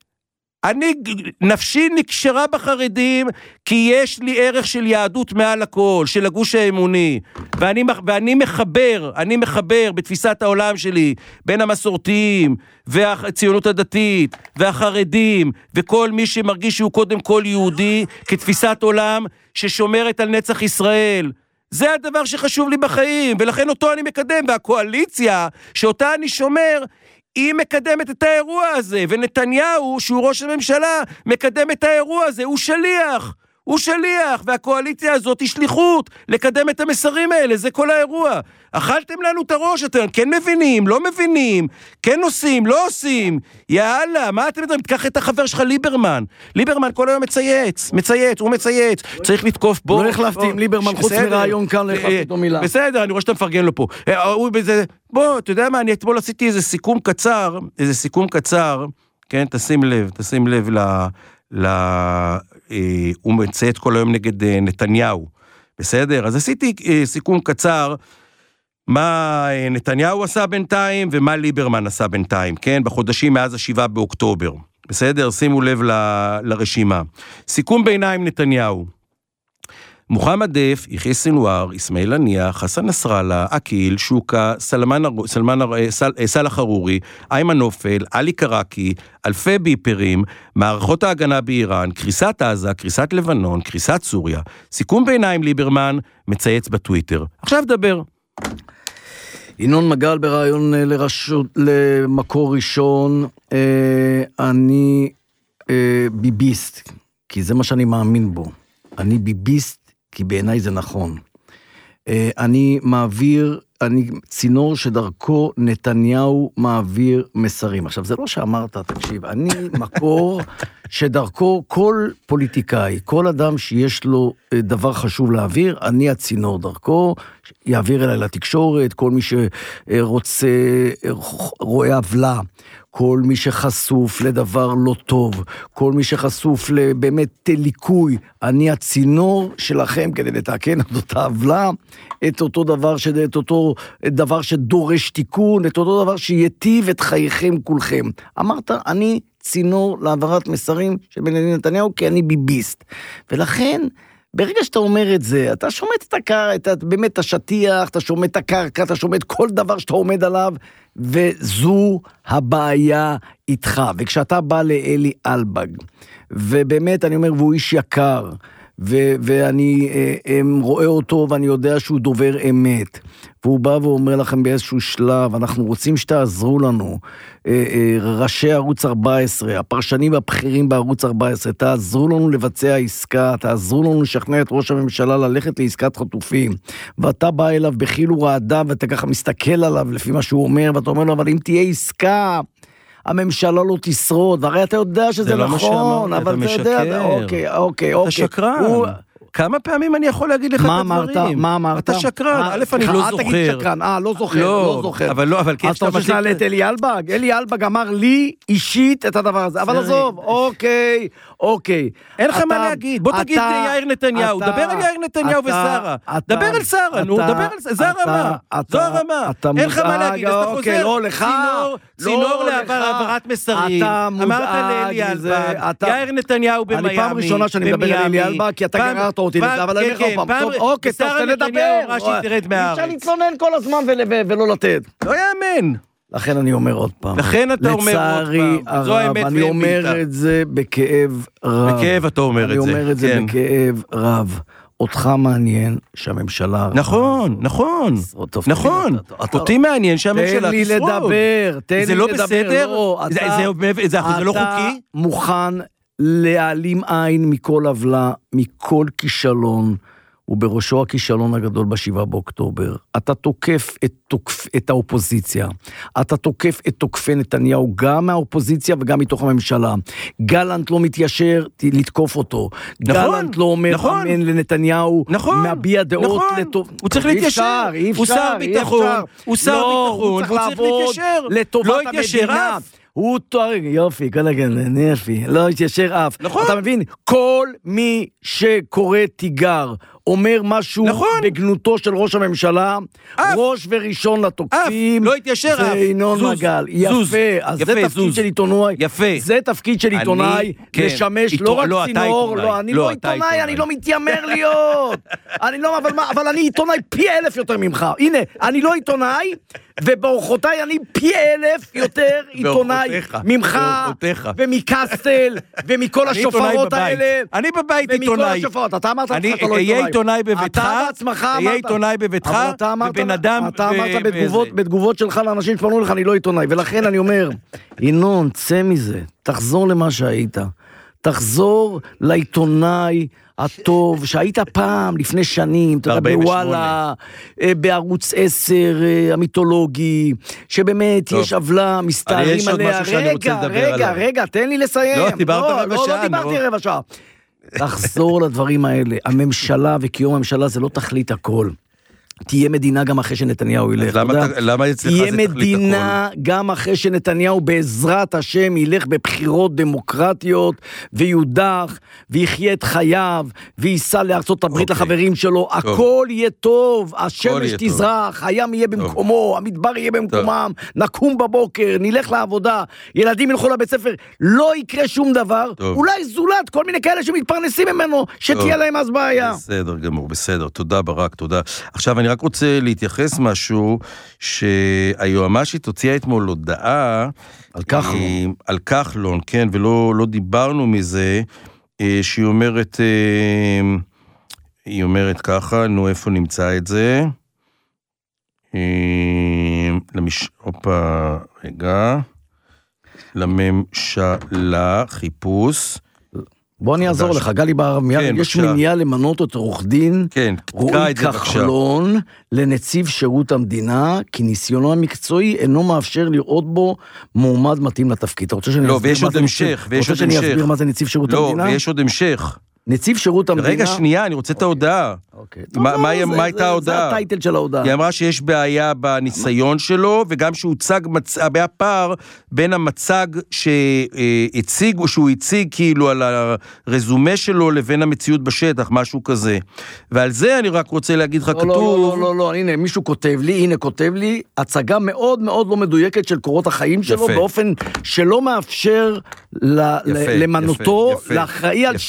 נפשי נקשרה בחרדים, כי יש לי ערך של יהדות מעל הכל, של הגוש האמוני. ואני מחבר בתפיסת העולם שלי, בין המסורתיים, והציונות הדתית, והחרדים, וכל מי שמרגיש שהוא קודם כל יהודי, כתפיסת עולם ששומרת על נצח ישראל. זה הדבר שחשוב לי בחיים, ולכן אותו אני מקדם, והקואליציה שאותה אני שומר, היא מקדמת את האירוע הזה, ונתניהו, שהוא ראש הממשלה, מקדם את האירוע הזה, הוא שליח, והקואליציה הזאת היא שליחות, לקדם את המסרים האלה, זה כל האירוע. אכלתם לנו את הראש, אתם כן מבינים, לא מבינים, כן עושים, לא עושים, יאללה, מה אתם מדברים? תקח את החבר שלך ליברמן כל היום מצייץ, צריך לתקוף בו. לא החלפתי עם ליברמן, חוץ מרעיון כאן, לא החלפתי אותו מילה. בסדר, אני רואה שאתה מפרגן לו פה. בוא, אתה יודע מה, אני אתמול עשיתי איזה סיכום קצר, כן, תשים לב הוא מצייץ כל היום נגד נתניהו, בסדר? אז עשיתי סיכום קצר, מה נתניהו עשה בינתיים, ומה ליברמן עשה בינתיים, כן? בחודשים מאז 7 באוקטובר, בסדר? שימו לב לרשימה. סיכום ביניים נתניהו. מוחמד דף, יחיא סנואר, אסמאעיל הנייה, חסן נסראללה, אקיל, שוקה, סלאח חרורי, איימן נופל, עלי קרקי, אלפי ביפרים, מערכות ההגנה באיראן, קריסת עזה, קריסת לבנון, קריסת סוריה. סיכום ביניים ליברמן, מצייץ בטוויטר. עכשיו דבר. ינון מגל ברעיון למקור ראשון, אני ביביסט, כי זה מה שאני מאמין בו. אני ביביסט, כי בעיניי זה נכון. אני צינור שדרכו נתניהו מעביר מסרים. עכשיו, זה לא שאמרת, תקשיב, אני מקור שדרכו כל פוליטיקאי, כל אדם שיש לו דבר חשוב להעביר, אני הצינור דרכו, יעביר אליי לתקשורת, כל מי שרוצה, רואה עוולה, כל מי שחשוף לדבר לא טוב, כל מי שחשוף לבאמת ליקוי, אני הצינור שלכם כדי לתקן את אותה עוולה, את אותו דבר שדורש תיקון, את אותו דבר שיטיב את חייכם כולכם. אמרת, אני צינור להעברת מסרים של בנימין נתניהו, כי אני ביביסט. ולכן, ברגע שאתה אומר את זה, אתה שומט באמת את השטיח, אתה שומט את הקרקע, אתה שומט כל דבר שאתה עומד עליו, וזו הבעיה איתך. וכשאתה בא לאלי אלבג, ובאמת אני אומר, והוא איש יקר, ואני רואה אותו ואני יודע שהוא דובר אמת, והוא בא ואומר לכם באיזשהו שלב, אנחנו רוצים שתעזרו לנו, ראשי ערוץ 14, הפרשנים הבכירים בערוץ 14, תעזרו לנו לבצע עסקה, תעזרו לנו לשכנע את ראש הממשלה ללכת לעסקת חטופים, ואתה בא אליו בחילו רעדה, ואתה ככה מסתכל עליו לפי מה שהוא אומר, ואתה אומר לו, אבל אם תהיה עסקה, הממשלה לא תשרוד, והרי אתה יודע שזה נכון, אבל אתה יודע, אוקיי. אתה שקרן. כמה פעמים אני יכול להגיד לך את הדברים? מה אמרת? אתה שקרן, א' אני לא זוכר. תגיד שקרן, לא זוכר. אבל כן, אז אתה רוצה שנעלה את אלי אלבג? אלי אלבג אמר לי אישית את הדבר הזה, אבל עזוב, אוקיי. אין לך מה להגיד, בוא תגיד יאיר נתניהו, דבר על יאיר נתניהו ושרה. דבר על שרה, נו, דבר על זה, זו הרמה. אין לך מה להגיד, אז אתה חוזר, צינור להעברת מסרים, אמרת לאלי אלבג, יאיר נתניהו במיאמי, אני פעם ראשונה שאני מדבר על אלי אלבג, כי אתה גררת אותי לזה, אבל אני אומר לך פעם, אוקיי, טוב, תדבר, אפשר להתלונן כל הזמן ולא לתת. לא יאמן. לכן אני אומר עוד פעם. לכן אתה אומר עוד פעם. לצערי הרב, אני אומר את זה בכאב רב. בכאב אתה אומר את זה. אני אומר את זה בכאב רב. אותך מעניין שהממשלה... נכון. אותי מעניין שהממשלה תשרוד. תן לי לדבר. זה לא בסדר? זה לא חוקי? אתה מוכן להעלים עין מכל עוולה, מכל כישלון, ובראשו הכישלון הגדול ב7 באוקטובר. אתה תוקף את האופוזיציה, אתה תוקף את תוקפי נתניהו, גם מהאופוזיציה וגם מתוך הממשלה. גלנט לא מתיישר לתקוף אותו. גלנט לא אומר אמן לנתניהו, מביע דעות לטוב. הוא צריך להתיישר, הוא שר ביטחון, הוא צריך להתיישר. לטובת המדינה. הוא תואר, יופי, יופי, לא התיישר אף. אתה מבין? כל מי שקורא תיגר, אומר משהו בגנותו של ראש הממשלה, ראש וראשון לתוקפים, לא התיישר אף. זה ינון מגל. יפה, אז זה תפקיד של עיתונאי. זה תפקיד של עיתונאי, לשמש לא רק צינור, לא, אני לא עיתונאי, אני לא מתיימר להיות. אבל אני עיתונאי פי 1000 יותר ממך. הנה, אני לא עיתונאי, ובאורחותיי אני פי 1000 יותר עיתונאי ממך, ומקסטל, ומכל השופרות האלה. אני בבית עיתונאי. אתה אמרת לך אתה לא עיתונאי. עיתונאי בביתך, יהיה עיתונאי בביתך, ובן אדם... אתה אמרת בתגובות שלך לאנשים שפנו לך, אני לא עיתונאי, ולכן אני אומר, ינון, צא מזה, תחזור למה שהיית, תחזור לעיתונאי הטוב, שהיית פעם, לפני שנים, אתה יודע, בוואלה, בערוץ 10, המיתולוגי, שבאמת יש עבלה, מסתערים עליה, רגע, תן לי לסיים. לא, דיברת רבע שעה. לא דיברתי רבע שעה. תחזור לדברים האלה. הממשלה וקיום הממשלה זה לא תכלית הכל. תהיה מדינה גם אחרי שנתניהו ילך. למה אצלך זה תכלית הכל? תהיה מדינה גם אחרי שנתניהו בעזרת השם ילך בבחירות דמוקרטיות, ויודח, ויחיה את חייו, וייסע לארצות הברית לחברים שלו. הכל יהיה טוב, השמש תזרח, הים יהיה במקומו, המדבר יהיה במקומם, נקום בבוקר, נלך לעבודה, ילדים ילכו לבית ספר, לא יקרה שום דבר, אולי זולת כל מיני כאלה שמתפרנסים ממנו, שתהיה להם אז בעיה. בסדר גמור, בסדר, תודה ברק, תודה. עכשיו אני רק רוצה להתייחס משהו, שהיועמ"שית הוציאה אתמול הודעה על כחלון, כן, ולא דיברנו מזה, שהיא אומרת ככה, נו איפה נמצא את זה? לממשלה, חיפוש, בוא אני אעזור לך, גלי בערב מיד, יש מניעה למנות את עורך דין רועי כחלון לנציב שירות המדינה, כי ניסיונו המקצועי אינו מאפשר לראות בו מועמד מתאים לתפקיד. אתה רוצה שאני אסביר מה זה נציב שירות המדינה? לא, ויש עוד המשך. נציב שירות המדינה... רגע, שנייה, אני רוצה את ההודעה. מה הייתה ההודעה? זה הטייטל של ההודעה. היא אמרה שיש בעיה בניסיון שלו, וגם שהוצג, היה פער בין המצג שהוא הציג כאילו על הרזומה שלו, לבין המציאות בשטח, משהו כזה. ועל זה אני רק רוצה להגיד לך כתוב... לא, הנה, מישהו כותב לי, הצגה מאוד מאוד לא מדויקת של קורות החיים שלו, באופן שלא מאפשר למנותו, לאחראי על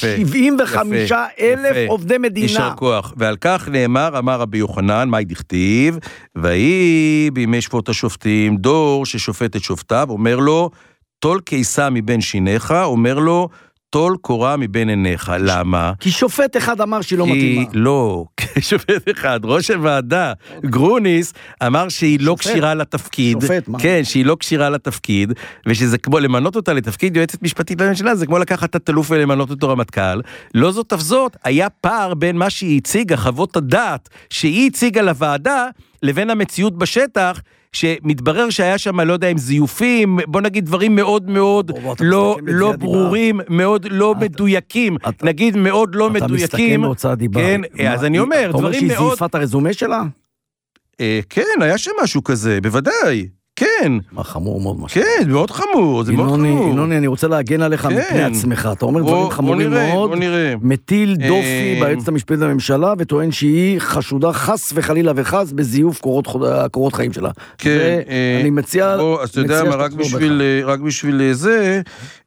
75,000 עובדי מדינה. יישר כוח. ועל כך נאמר, אמר רבי יוחנן, מאי דכתיב, והיא בימי שפוט השופטים, דור ששופט את שופטיו, אומר לו, טול קיסה מבין שיניך, אומר לו, טול קורה מבין עיניך. למה? כי שופט אחד אמר שהיא לא מתאימה. לא, שופט אחד, ראש הוועדה, גרוניס, אמר שהיא לא קשירה לתפקיד. שופט, מה? כן, שהיא לא קשירה לתפקיד, ושזה כמו למנות אותה לתפקיד יועצת משפטית בממשלה, זה כמו לקחת את אלוף ולמנות אותו רמטכ"ל. לא זאת אף זאת, היה פער בין מה שהיא הציגה, חוות הדעת, שהיא הציגה לוועדה, לבין המציאות בשטח, שמתברר שהיה שם, לא יודע, עם זיופים, בוא נגיד דברים מאוד מאוד לא ברורים, מאוד לא מדויקים, נגיד מאוד לא מדויקים. אתה מסתכל בהוצאה דיבה. כן, אז אני אומר, דברים מאוד... אתה אומר שהיא זייפה את הרזומה שלה? כן, היה שם משהו כזה, בוודאי. כן. מה חמור מאוד משהו. כן, מאוד חמור, זה מאוד חמור. ינוני, אני רוצה להגן עליך מפני עצמך. אתה אומר דברים חמורים מאוד, מטיל דופי ביועצת המשפטית לממשלה, וטוען שהיא חשודה חס וחלילה וחס בזיוף קורות חיים שלה. כן. אני מציע... אז אתה יודע מה, רק בשביל זה,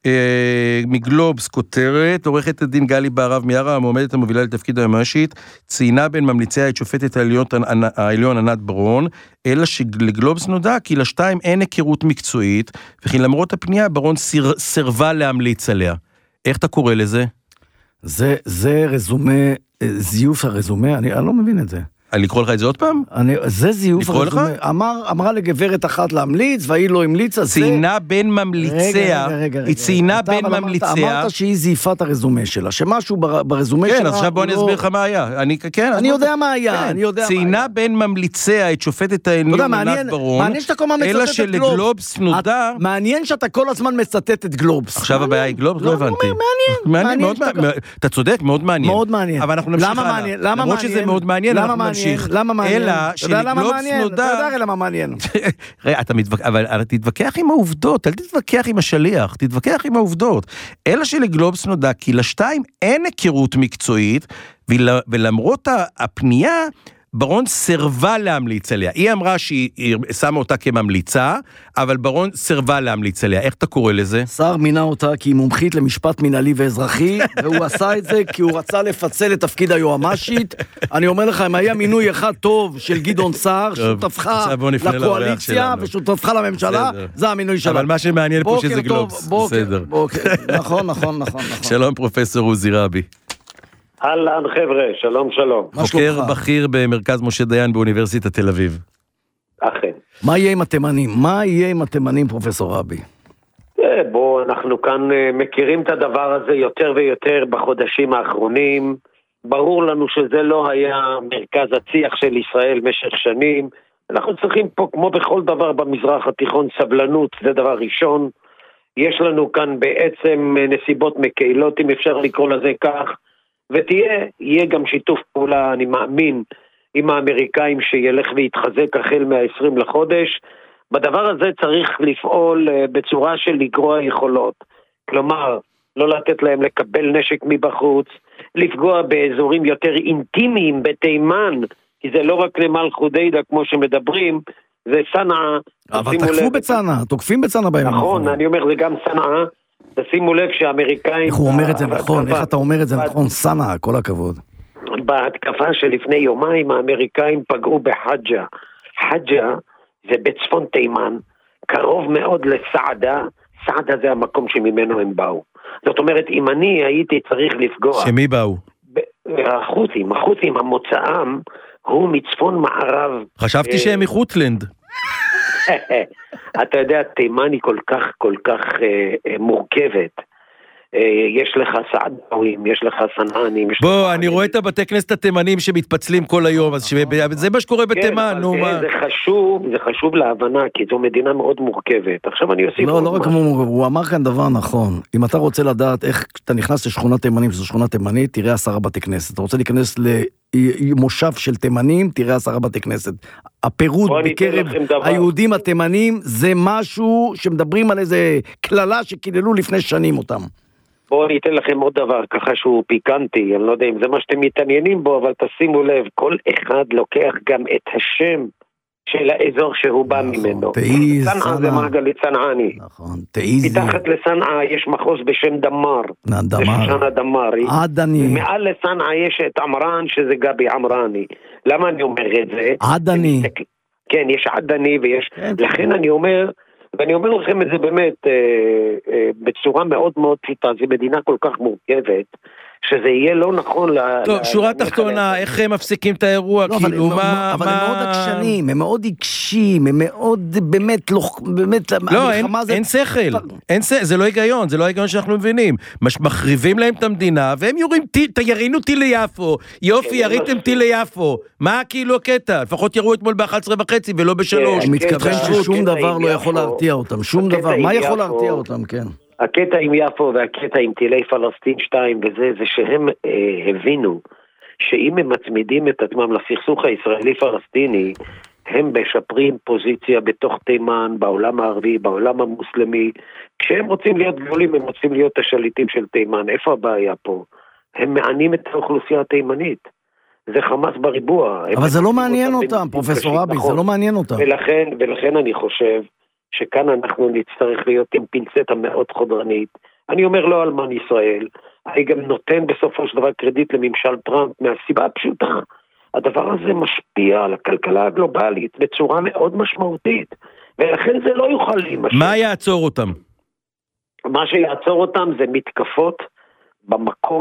מגלובס כותרת, עורכת הדין גלי בערב מיארה, המועמדת המובילה לתפקיד היועמ"שית, ציינה בין ממליציה את שופטת העליון ענת ברון, אלא שלגלובס נודע כי לשתיים אין היכרות מקצועית, וכי למרות הפנייה ברון סרבה להמליץ עליה. איך אתה קורא לזה? זה רזומה, זיוף הרזומה, אני לא מבין את זה. לקרוא לך את זה עוד פעם? זה זיוף הרזומה. אמרה לגברת אחת להמליץ, והיא לא המליצה. ציינה בין ממליציה. היא ציינה בין ממליציה. אמרת שהיא זייפה את הרזומה שלה, שמשהו ברזומה שלה... כן, עכשיו בוא אני אסביר לך מה היה. אני יודע מה היה. ציינה בין ממליציה את שופטת העליון ענת ברון, אלא שלגלובס נודע... מעניין שאתה כל הזמן מצטט את גלובס. עכשיו הבעיה היא גלובס? לא הבנתי. מעניין. אתה צודק, מאוד מעניין. מאוד מעניין. אבל אנחנו נמשיך הלאה. למרות שזה מאוד מעניין, אנחנו נמשיך. למה מעניין? אלא שלגלובס נודע... אתה יודע למה מעניין. אבל תתווכח עם העובדות, אל תתווכח עם השליח, תתווכח עם העובדות. אלא שלגלובס נודע, כי לשתיים אין היכרות מקצועית, ולמרות הפנייה, ברון סרבה להמליץ עליה. היא אמרה שהיא שמה אותה כממליצה, אבל ברון סרבה להמליץ עליה. איך אתה קורא לזה? שר מינה אותה כי היא מומחית למשפט מנהלי ואזרחי, והוא עשה את זה כי הוא רצה לפצל את תפקיד היועמ"שית. אני אומר לך, אם היה מינוי אחד טוב של גדעון סער, שותפך לקואליציה ושותפך לממשלה, זה המינוי שלה. אבל מה שמעניין פה שזה גלובס. בסדר. נכון. שלום פרופסור עוזי רבי. אהלן חבר'ה, שלום. חוקר בכיר במרכז משה דיין באוניברסיטת תל אביב. אכן. מה יהיה עם התימנים, פרופסור רבי? בוא, אנחנו כאן מכירים את הדבר הזה יותר ויותר בחודשים האחרונים. ברור לנו שזה לא היה מרכז הצי"ח של ישראל במשך שנים. אנחנו צריכים פה, כמו בכל דבר במזרח התיכון, סבלנות, זה דבר ראשון. יש לנו כאן בעצם נסיבות מקהילות, אם אפשר לקרוא לזה כך. ויהיה גם שיתוף פעולה, אני מאמין, עם האמריקאים שילך ויתחזק החל מה-20 לחודש. בדבר הזה צריך לפעול בצורה של לגרוע יכולות. כלומר, לא לתת להם לקבל נשק מבחוץ, לפגוע באזורים יותר אינטימיים בתימן, כי זה לא רק נמל חודיידה כמו שמדברים, זה סנעה. אבל תוקפים בצנעה בימים. נכון, אני אומר, זה גם סנעה. תשימו לב שהאמריקאים... איך הוא אומר את זה נכון? איך אתה אומר את זה נכון? סנעה, כל הכבוד. בהתקפה שלפני יומיים האמריקאים פגעו בחג'ה. חג'ה זה בצפון תימן, קרוב מאוד לסעדה. סעדה זה המקום שממנו הם באו. זאת אומרת, אם אני הייתי צריך לפגוע... שמי באו? החות'ים, המוצאם הוא מצפון מערב... חשבתי שהם מחוטלנד. אתה יודע, תימן היא כל כך מורכבת. יש לך סעדאווים, יש לך סנענים. בוא, אני רואה את הבתי כנסת התימנים שמתפצלים כל היום, אז זה מה שקורה בתימן, נו מה. זה חשוב להבנה, כי זו מדינה מאוד מורכבת. עכשיו אני אוסיף... לא רק הוא אמר כאן דבר נכון. אם אתה רוצה לדעת איך אתה נכנס לשכונת תימנים, שזו שכונה תימנית, תראה 10 בתי כנסת. אתה רוצה להיכנס למושב של תימנים, תראה 10 בתי כנסת. הפירוד בקרב היהודים התימנים, זה משהו שמדברים על איזה כללה שקיללו לפני שנים אותם. בואו אני אתן לכם עוד דבר, ככה שהוא פיקנטי, אני לא יודע אם זה מה שאתם מתעניינים בו, אבל תשימו לב, כל אחד לוקח גם את השם של האזור שהוא בא ממנו. סנעה זה מעגלית סנעני. נכון, מתחת לסנעה יש מחוז בשם דמר. זה שושנה דמרי. עדני. מעל לסנעה יש את עמרן, שזה גבי עמרני. למה אני אומר את זה? עדני. כן, יש עדני ויש... לכן אני אומר... ואני אומר לכם את זה באמת בצורה מאוד מאוד פשוטה, זו מדינה כל כך מורכבת, שזה יהיה לא נכון... טוב, שורה תחתונה, איך הם מפסיקים את האירוע? אבל הם מאוד עקשנים, הם מאוד עיקשים, הם מאוד באמת... לא, אין שכל, זה לא היגיון, זה לא היגיון שאנחנו מבינים. מחריבים להם את המדינה, והם יורים, ירינו טיל ליפו, יופי, יריתם טיל ליפו, מה כאילו הקטע? לפחות ירו אתמול ב-11:30 ולא ב-3. הוא מתכוון ששום דבר לא יכול להרתיע אותם, שום דבר, מה יכול להרתיע אותם, כן. הקטע עם יפו והקטע עם טילי פלסטין 2 וזה, זה שהם הבינו שאם הם מצמידים את עצמם לסכסוך הישראלי-פלסטיני, הם משפרים פוזיציה בתוך תימן, בעולם הערבי, בעולם המוסלמי. כשהם רוצים להיות גדולים, הם רוצים להיות השליטים של תימן. איפה הבעיה פה? הם מענים את האוכלוסייה התימנית. זה חמאס בריבוע. אבל זה לא מעניין אותם, פרופסור רבי, זה לא מעניין אותם. ולכן אני חושב שכאן אנחנו נצטרך להיות עם פינצטה מאוד חודרנית. אני אומר לא אלמן ישראל, אני גם נותן בסופו של דבר קרדיט לממשל טראמפ, מהסיבה הפשוטה. הדבר הזה משפיע על הכלכלה הגלובלית בצורה מאוד משמעותית, ולכן זה לא יוכל להימשך. מה יעצור אותם? מה שיעצור אותם זה מתקפות במקום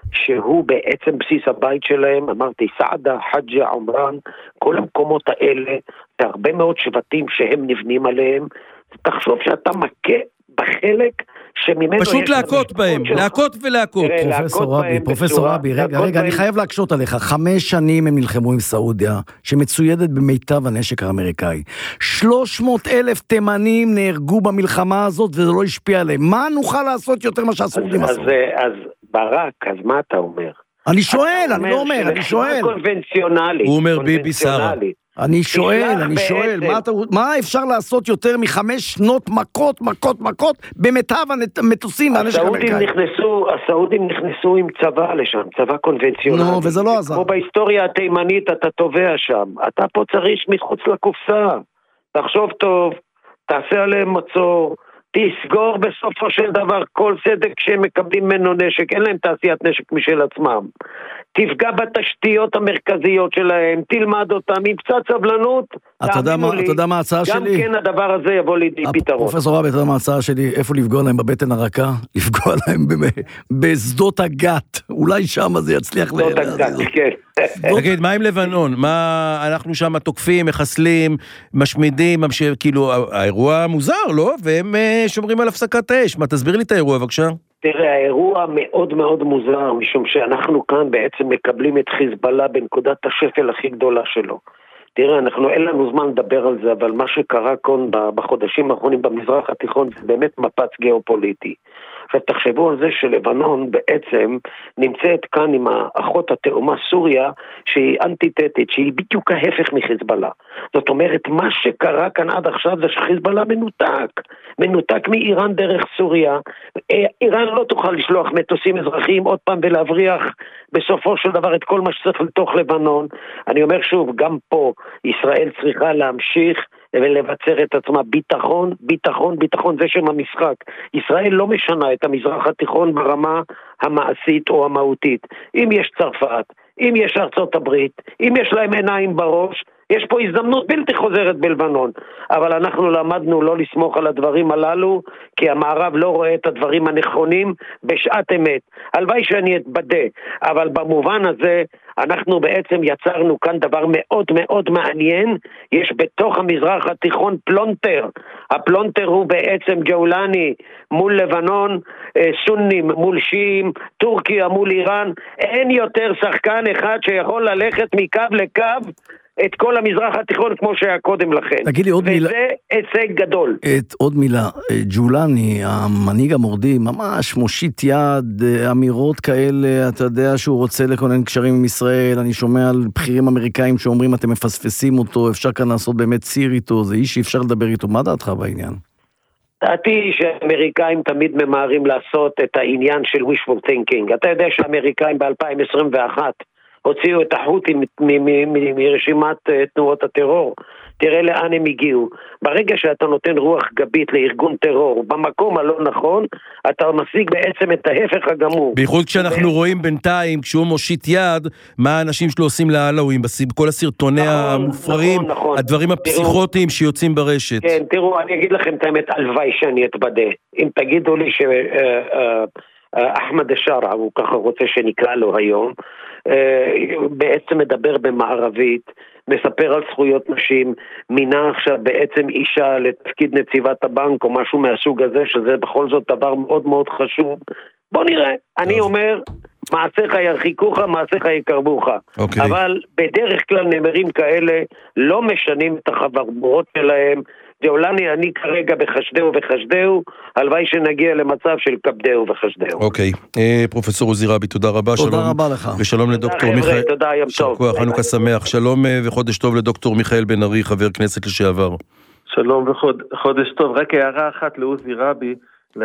שהוא בעצם בסיס הבית שלהם, אמרתי, סעדה, חג'ה, עומרן, כל המקומות האלה, זה הרבה מאוד שבטים שהם נבנים עליהם, תחשוב שאתה מכה בחלק שממנו פשוט להכות בהם, להכות ולהכות. פרופסור רבי, רגע, אני חייב להקשות עליך, 5 שנים הם נלחמו עם סעודיה, שמצוידת במיטב הנשק האמריקאי. 300,000 תימנים נהרגו במלחמה הזאת, וזה לא השפיע עליהם. מה נוכל לעשות יותר מה שהסעודים עשו? אז ברק, אז מה אתה אומר? אני שואל, אני לא אומר, אני שואל. הוא אומר ביבי שרה. אני שואל, מה אפשר לעשות יותר מ5 שנות מכות במיטב המטוסים והנשק האמריקאי? הסעודים נכנסו עם צבא לשם, צבא קונבנציונלי. נו, וזה לא עזר. כמו בהיסטוריה התימנית אתה תובע שם, אתה פה צריך מחוץ לקופסה. תחשוב טוב, תעשה עליהם מצור, תסגור בסופו של דבר כל צדק שהם מקבלים ממנו נשק, אין להם תעשיית נשק משל עצמם. תפגע בתשתיות המרכזיות שלהם, תלמד אותם, עם קצת סבלנות. אתה יודע מה ההצעה שלי? גם כן הדבר הזה יבוא לידי פתרון. פרופסור רבי, אתה יודע מה ההצעה שלי? איפה לפגוע להם בבטן הרכה? לפגוע להם בשדות הגת. אולי שם זה יצליח. שדות הגת, כן. תגיד, מה עם לבנון? מה אנחנו שם תוקפים, מחסלים, משמידים, כאילו, האירוע מוזר, לא? והם שומרים על הפסקת האש. מה, תסביר לי את האירוע, בבקשה. תראה, האירוע מאוד מאוד מוזר, משום שאנחנו כאן בעצם מקבלים את חיזבאללה בנקודת השפל הכי גדולה שלו. תראה, אין לנו זמן לדבר על זה, אבל מה שקרה כאן בחודשים האחרונים במזרח התיכון זה באמת מפץ גיאופוליטי. עכשיו תחשבו על זה שלבנון בעצם נמצאת כאן עם האחות התאומה סוריה שהיא אנטיתטית, שהיא בדיוק ההפך מחיזבאללה. זאת אומרת, מה שקרה כאן עד עכשיו זה שחיזבאללה מנותק מאיראן דרך סוריה. איראן לא תוכל לשלוח מטוסים אזרחיים עוד פעם ולהבריח בסופו של דבר את כל מה שצריך לתוך לבנון. אני אומר שוב, גם פה ישראל צריכה להמשיך ולבצר את עצמה. ביטחון, זה שם המשחק. ישראל לא משנה את המזרח התיכון ברמה המעשית או המהותית. אם יש צרפת, אם יש ארצות הברית, אם יש להם עיניים בראש, יש פה הזדמנות בלתי חוזרת בלבנון. אבל אנחנו למדנו לא לסמוך על הדברים הללו, כי המערב לא רואה את הדברים הנכונים בשעת אמת. הלוואי שאני אתבדה, אבל במובן הזה אנחנו בעצם יצרנו כאן דבר מאוד מאוד מעניין. יש בתוך המזרח התיכון פלונטר. הפלונטר הוא בעצם ג'ולני מול לבנון, סונים מול שיעים, טורקיה מול איראן. אין יותר שחקן אחד שיכול ללכת מקו לקו את כל המזרח התיכון כמו שהיה קודם לכן. תגיד לי עוד מילה. וזה הישג גדול. עוד מילה. ג'ולני, המנהיג המורדי, ממש מושיט יד, אמירות כאלה, אתה יודע שהוא רוצה לכונן קשרים עם ישראל, אני שומע על בכירים אמריקאים שאומרים אתם מפספסים אותו, אפשר כאן לעשות באמת ציר איתו, זה איש שאפשר לדבר איתו, מה דעתך בעניין? דעתי שהאמריקאים תמיד ממהרים לעשות את העניין של wishful thinking. אתה יודע שהאמריקאים ב-2021 הוציאו את החות'ים מרשימת תנועות הטרור. תראה לאן הם הגיעו. ברגע שאתה נותן רוח גבית לארגון טרור במקום הלא נכון, אתה משיג בעצם את ההפך הגמור. בייחוד כשאנחנו רואים בינתיים, כשהוא מושיט יד, מה האנשים שלו עושים לעלווים, בכל הסרטוני המופררים, הדברים הפסיכוטיים שיוצאים ברשת. כן, תראו, אני אגיד לכם את האמת, הלוואי שאני אתבדה. אם תגידו לי אחמד השרה, הוא ככה רוצה שנקרא לו היום, בעצם מדבר במערבית, מספר על זכויות נשים, מינה עכשיו בעצם אישה לתפקיד נציבת הבנק או משהו מהסוג הזה, שזה בכל זאת דבר מאוד מאוד חשוב. בוא נראה, אני אומר, מעשיך ירחיקוך, מעשיך יקרבוך. אבל בדרך כלל נאמרים כאלה לא משנים את החברות שלהם. ג'ולני, אני כרגע בחשדהו, הלוואי שנגיע למצב של כבדהו וחשדהו. אוקיי, פרופסור עוזי רבי, תודה רבה. תודה רבה לך. ושלום לדוקטור מיכאל. תודה, יום טוב. חנוכה שמח. שלום וחודש טוב לדוקטור מיכאל בן ארי, חבר כנסת לשעבר. שלום וחודש טוב. רק הערה אחת לעוזי רבי,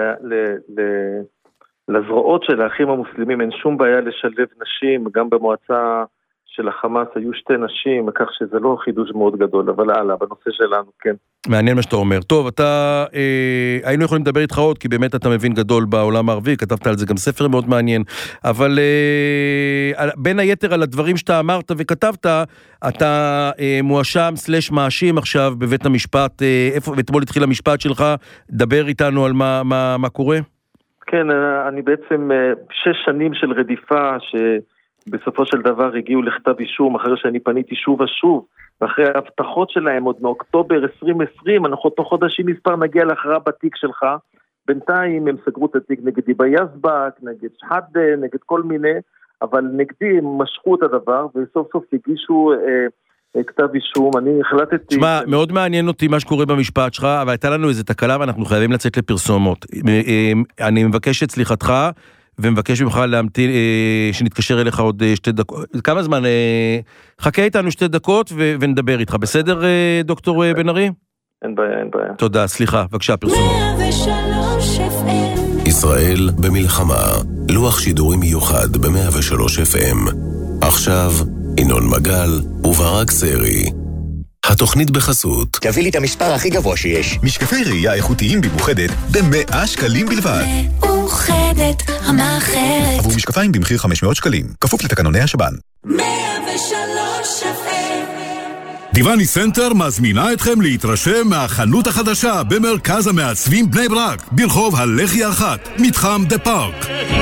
לזרועות של האחים המוסלמים אין שום בעיה לשלב נשים, גם במועצה של החמאס היו 2 נשים, כך שזה לא חידוש מאוד גדול, אבל הלאה, בנושא שלנו, כן. מעניין מה שאתה אומר. טוב, היינו יכולים לדבר איתך עוד, כי באמת אתה מבין גדול בעולם הערבי, כתבת על זה גם ספר מאוד מעניין, אבל בין היתר על הדברים שאתה אמרת וכתבת, אתה מואשם / מאשים עכשיו בבית המשפט, אתמול התחיל המשפט שלך, דבר איתנו על מה קורה? כן, אני בעצם 6 שנים של רדיפה שבסופו של דבר הגיעו לכתב אישום, אחרי שאני פניתי שוב ושוב, ואחרי ההבטחות שלהם עוד מאוקטובר 2020, אנחנו תוך חודשים מספר נגיע להכרעה בתיק שלך, בינתיים הם סגרו את התיק נגד היבה יזבק, נגד שחאדה, נגד כל מיני, אבל נגדי הם משכו את הדבר, וסוף סוף הגישו כתב אישום. אני החלטתי... תשמע, מאוד מעניין אותי מה שקורה במשפט שלך, אבל הייתה לנו איזו תקלה ואנחנו חייבים לצאת לפרסומות. אני מבקש את סליחתך, ומבקש ממך להמתין, שנתקשר אליך עוד 2 דקות. כמה זמן? חכה איתנו 2 דקות ונדבר איתך. בסדר, דוקטור בן ארי? אין בעיה, אין בעיה. תודה, סליחה. בבקשה, פרסומות. 103 FM ישראל במלחמה. לוח שידורים מיוחד ב-103 FM. עכשיו, ינון מגל וברק סרי. התוכנית בחסות. תביא לי את המספר הכי גבוה שיש. משקפי ראייה איכותיים במאוחדת ב100 שקלים בלבד. מאוחדת, המאחרת. עבור משקפיים במחיר 500 שקלים. כפוף לתקנוני השב"ן. 103 FM. דיווני סנטר מזמינה אתכם להתרשם מהחנות החדשה במרכז המעצבים בני ברק, ברחוב הלחי 1, מתחם דה פארק.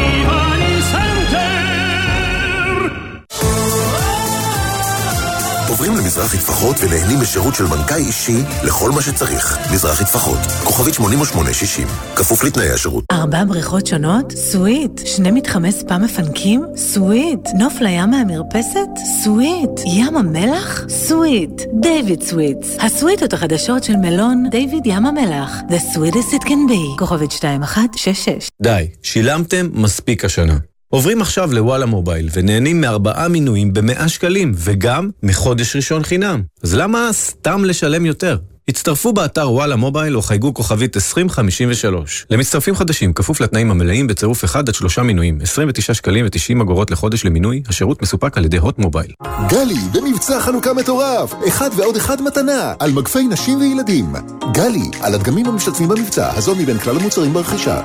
עוברים למזרחי טפחות ונהנים משירות של בנקאי אישי לכל מה שצריך. מזרחי טפחות, כוכבית 8860, כפוף לתנאי השירות. 4 בריכות שונות? סוויט. 2 מתחמי ספה מפנקים? סוויט. נוף לים מהמרפסת? סוויט. ים המלח? סוויט. דיוויד סוויטס. הסוויטות החדשות של מלון דיוויד ים המלח. The sweetest it can be. כוכבית 2166. די, שילמתם מספיק השנה. עוברים עכשיו לוואלה מובייל ונהנים מ4 מינויים ב100 שקלים וגם מחודש ראשון חינם. אז למה סתם לשלם יותר? הצטרפו באתר וואלה מובייל או חייגו כוכבית 2053. למצטרפים חדשים, כפוף לתנאים המלאים בצירוף 1 עד 3 מינויים, 29 שקלים ו90 אגורות לחודש למינוי, השירות מסופק על ידי הוט מובייל. גלי, במבצע חנוכה מטורף, 1 ועוד 1 מתנה, על מגפי נשים וילדים. גלי, על הדגמים המשתתפים במבצע, הזול מבין כלל המוצרים ברכישה.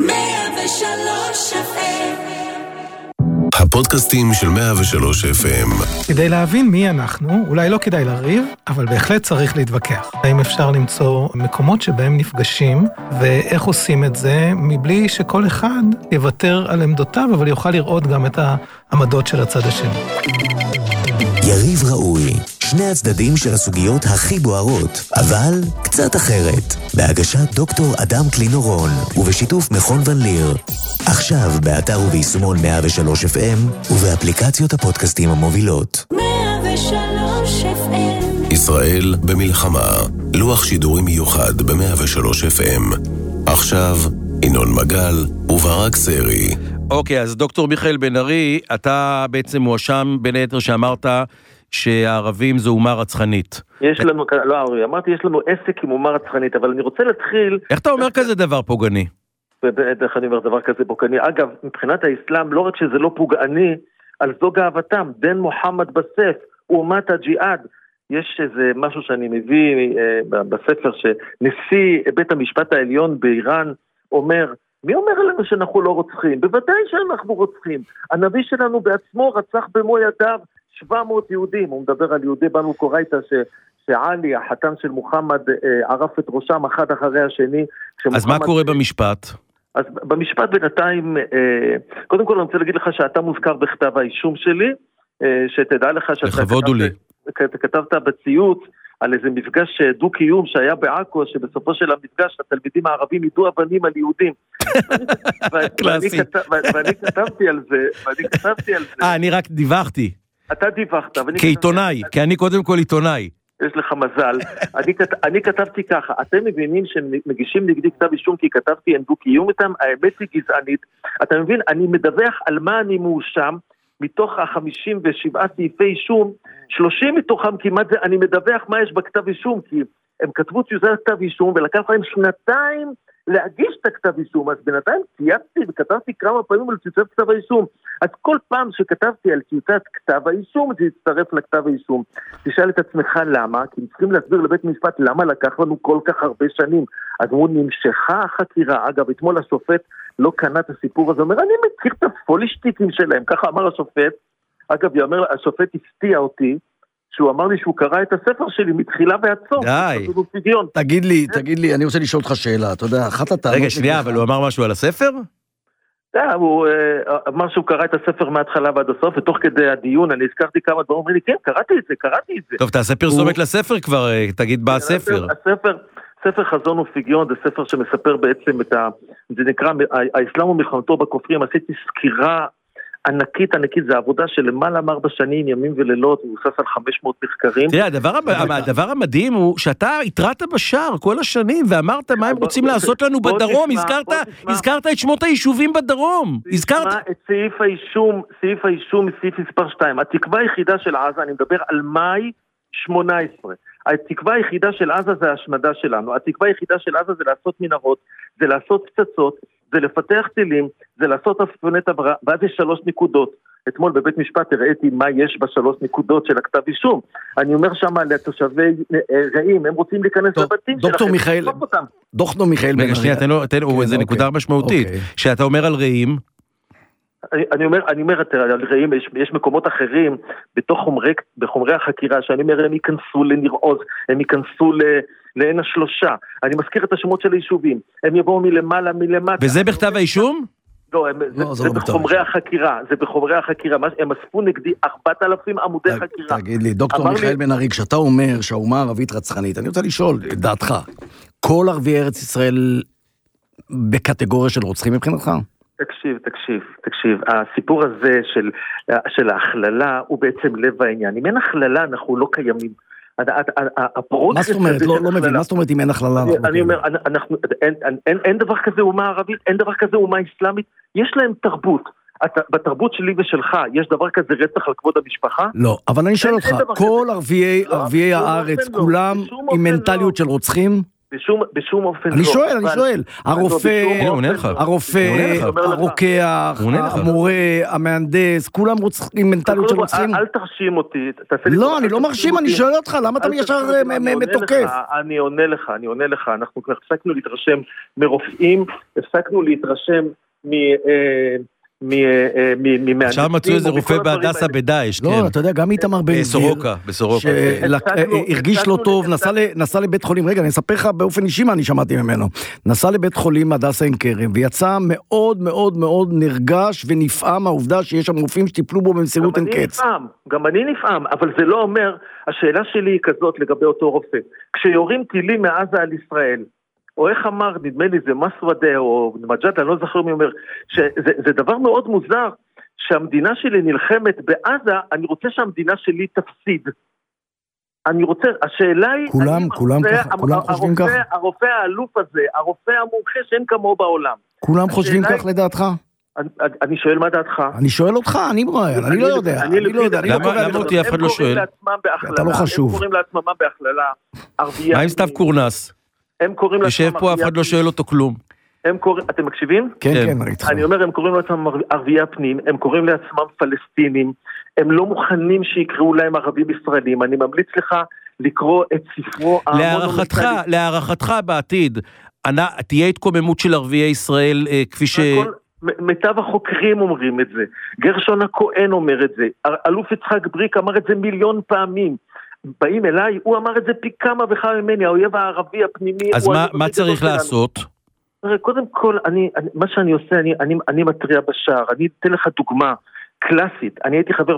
103 FM. הפודקאסטים של 103 FM. כדי להבין מי אנחנו, אולי לא כדאי לריב, אבל בהחלט צריך להתווכח. האם אפשר למצוא מקומות שבהם נפגשים, ואיך עושים את זה, מבלי שכל אחד יוותר על עמדותיו, אבל יוכל לראות גם את העמדות של הצד השני. יריב ראוי, שני הצדדים של הסוגיות הכי בוערות, אבל קצת אחרת. בהגשת דוקטור אדם קלינורון, ובשיתוף מכון ון ליר. עכשיו באתר וביישומון 103 FM, ובאפליקציות הפודקאסטים המובילות. 103 FM. ישראל במלחמה. לוח שידורים מיוחד ב-103 FM. עכשיו, ינון מגל וברק סרי. אוקיי, אז דוקטור מיכאל בן ארי, אתה בעצם מואשם בין היתר שאמרת שהערבים זו אומה רצחנית. יש לנו, לא ערבי, אמרתי יש לנו עסק עם אומה רצחנית, אבל אני רוצה להתחיל... איך אתה אומר כזה דבר פוגעני? איך אני אומר דבר כזה פוגעני? אגב, מבחינת האסלאם, לא רק שזה לא פוגעני, על זו גאוותם, דן מוחמד בסף, אומת הג'יהאד. יש איזה משהו שאני מביא בספר, שנשיא בית המשפט העליון באיראן אומר, מי אומר לנו שאנחנו לא רוצחים? בוודאי שאנחנו רוצחים. הנביא שלנו בעצמו רצח במו ידיו 700 יהודים. הוא מדבר על יהודי בנו קורייטה שעלי, החתן של מוחמד, ערף את ראשם אחד אחרי השני. אז מה קורה במשפט? אז במשפט בינתיים, קודם כל אני רוצה להגיד לך שאתה מוזכר בכתב האישום שלי, שתדע לך לכבודו לי. כתבת בציוץ על איזה מפגש דו-קיום שהיה בעכו, שבסופו של המפגש התלמידים הערבים ידעו אבנים על יהודים. ואני כתבתי על זה, אני רק דיווחתי. אתה דיווחת. כעיתונאי, כי אני קודם כל עיתונאי. יש לך מזל. אני כתבתי ככה, אתם מבינים שמגישים נגדי כתב אישום כי כתבתי אין דו-קיום איתם, האמת היא גזענית. אתה מבין, אני מדווח על מה אני מאושם, מתוך ה-57 סעיפי אישום, 30 מתוכם כמעט זה, אני מדווח מה יש בכתב אישום, כי הם כתבו טיוטת כתב אישום, ולקח להם 2 להגיש את הכתב אישום, אז בינתיים צייצתי וכתבתי כמה פעמים על טיוטת כתב האישום, אז כל פעם שכתבתי על טיוטת כתב האישום, זה יצטרף לכתב האישום. תשאל את עצמך למה, כי צריכים להסביר לבית משפט למה לקח לנו כל כך הרבה שנים, אז הוא נמשכה החקירה, אגב, אתמול השופט לא קנה את הסיפור הזה, אומר, אני מכיר את הפולישטיקים שלהם, ככה אמר השופט, אגב, השופט הפתיע אותי, שהוא אמר לי שהוא קרא את הספר שלי מתחילה ועד סוף. די, תגיד לי, אני רוצה לשאול אותך שאלה, אתה יודע, אחת הטענות... רגע, שנייה, אבל הוא אמר משהו על הספר? הוא אמר שהוא קרא את הספר מההתחלה ועד הסוף, ותוך כדי הדיון אני הזכרתי כמה דברים, אמר לי, כן, קראתי את זה. טוב, תעשה פרסומת לספר כבר, תגיד בה הספר. ספר חזון ופגיון, זה ספר שמספר בעצם זה נקרא, האסלאם ומלחמתו בכופרים, עשיתי סקירה ענקית, זה עבודה של למעלה מ4 שנים, ימים ולילות, מבוסס על 500 מחקרים. תראה, הדבר המדהים הוא שאתה התרעת בשער כל השנים, ואמרת מה הם רוצים לעשות לנו בדרום, הזכרת את שמות היישובים בדרום, הזכרת את סעיף האישום מסעיף מספר 2, התקווה היחידה של עזה, אני מדבר על מאי 18, התקווה היחידה של עזה זה ההשמדה שלנו, התקווה היחידה של עזה זה לעשות מנהרות, זה לעשות פצצות, זה לפתח טילים, זה לעשות אפפוני תבערה, ואז יש 3 נקודות. אתמול בבית משפט הראיתי מה יש ב3 נקודות של הכתב אישום. אני אומר שם לתושבי רעים, הם רוצים להיכנס לבתים שלכם. דוקטור מיכאל בן ארי. תן לו איזה נקודה משמעותית. שאתה אומר על רעים, אני אומר על רעים, יש מקומות אחרים בחומרי החקירה, שאני אומר, הם ייכנסו לניר עוז, הם ייכנסו לעין השלושה. אני מזכיר את השמות של היישובים. הם יבואו מלמעלה, מלמטה. וזה בכתב האישום? לא, זה בחומרי החקירה. זה בחומרי החקירה. הם אספו נגדי 4,000 עמודי חקירה. תגיד לי, דוקטור מיכאל בן ארי, כשאתה אומר שהאומה הערבית רצחנית, אני רוצה לשאול את דעתך. כל ערביי ארץ ישראל בקטגוריה של רוצחים מבחינתך? תקשיב, הסיפור הזה של ההכללה הוא בעצם לב העניין. אם אין הכללה אנחנו לא קיימים. מה זאת אומרת? לא מבין, מה זאת אומרת אם אין הכללה? אני אומר, אין דבר כזה אומה ערבית, אין דבר כזה אומה אסלאמית, יש להם תרבות. בתרבות שלי ושלך יש דבר כזה רצח על כבוד המשפחה? לא, אבל אני שואל אותך, כל ערביי הארץ, כולם עם מנטליות של רוצחים? בשום אופן לא. אני שואל, הרופא, הרוקח, המורה, המהנדס, כולם עם מנטליות של רוצחים? אל תרשים אותי. לא, אני לא מרשים, אני שואל אותך, למה אתה ישר מתוקף? אני עונה לך, אנחנו כבר הפסקנו להתרשם מרופאים, הפסקנו להתרשם עכשיו מצאו איזה רופא בהדסה בדאעש, לא, אתה יודע, גם איתמר בן גביר, בסורוקה, הרגיש לא טוב, נסע לבית חולים, רגע, אני אספר לך באופן אישי מה אני שמעתי ממנו, נסע לבית חולים הדסה עין כרם, ויצא מאוד מאוד מאוד נרגש ונפעם העובדה שיש שם רופאים שטיפלו בו במסירות אין קץ. גם אני נפעם, אבל זה לא אומר, השאלה שלי היא כזאת לגבי אותו רופא, כשיורים טילים מעזה על ישראל, או איך אמר, נדמה לי זה מסוודה או מג'ד, אני לא זוכר מי אומר, שזה דבר מאוד מוזר, שהמדינה שלי נלחמת בעזה, אני רוצה שהמדינה שלי תפסיד. אני רוצה, השאלה היא, כולם חושבים כך? הרופא האלוף הזה, הרופא המומחה שאין כמוהו בעולם. כולם חושבים כך לדעתך? אני שואל מה דעתך? אני שואל אותך, אני לא יודע. למה אותי אף אחד לא שואל? אתה לא חשוב. הם קוראים לעצמם בהכללה ערבייה. מה עם סתיו קורנס? יושב פה, אף אחד לא שואל אותו כלום. אתם מקשיבים? כן. אני אומר, הם קוראים לעצמם ערביי הפנים, הם קוראים לעצמם פלסטינים, הם לא מוכנים שיקראו להם ערבים ישראלים. אני ממליץ לך לקרוא את ספרו להערכתך בעתיד, תהיה התקוממות של ערביי ישראל כפי ש... מיטב החוקרים אומרים את זה, גרשון הכהן אומר את זה, אלוף יצחק בריק אמר את זה 1,000,000 פעמים, באים אליי, הוא אמר את זה פי כמה וכמה ממני, האויב הערבי הפנימי... אז מה צריך לעשות? קודם כל, מה שאני עושה, אני מטריע בשער, אני אתן לך דוגמה קלאסית, אני הייתי חבר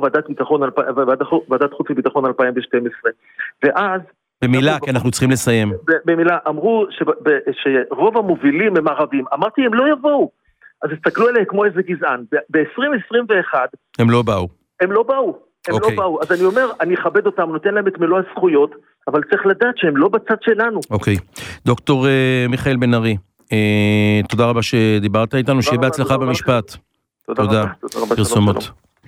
ועדת חוץ וביטחון 2012, ואז... במילה, כי אנחנו צריכים לסיים. במילה, אמרו שרוב המובילים הם ערבים, אמרתי, הם לא יבואו, אז הסתכלו עליהם כמו איזה גזען, ב-2021... הם לא באו. הם לא באו, אז אני אומר, אני אכבד אותם, נותן להם את מלוא הזכויות, אבל צריך לדעת שהם לא בצד שלנו. אוקיי. דוקטור מיכאל בן ארי, תודה רבה שדיברת איתנו, שיהיה בהצלחה במשפט. תודה. פרסומות.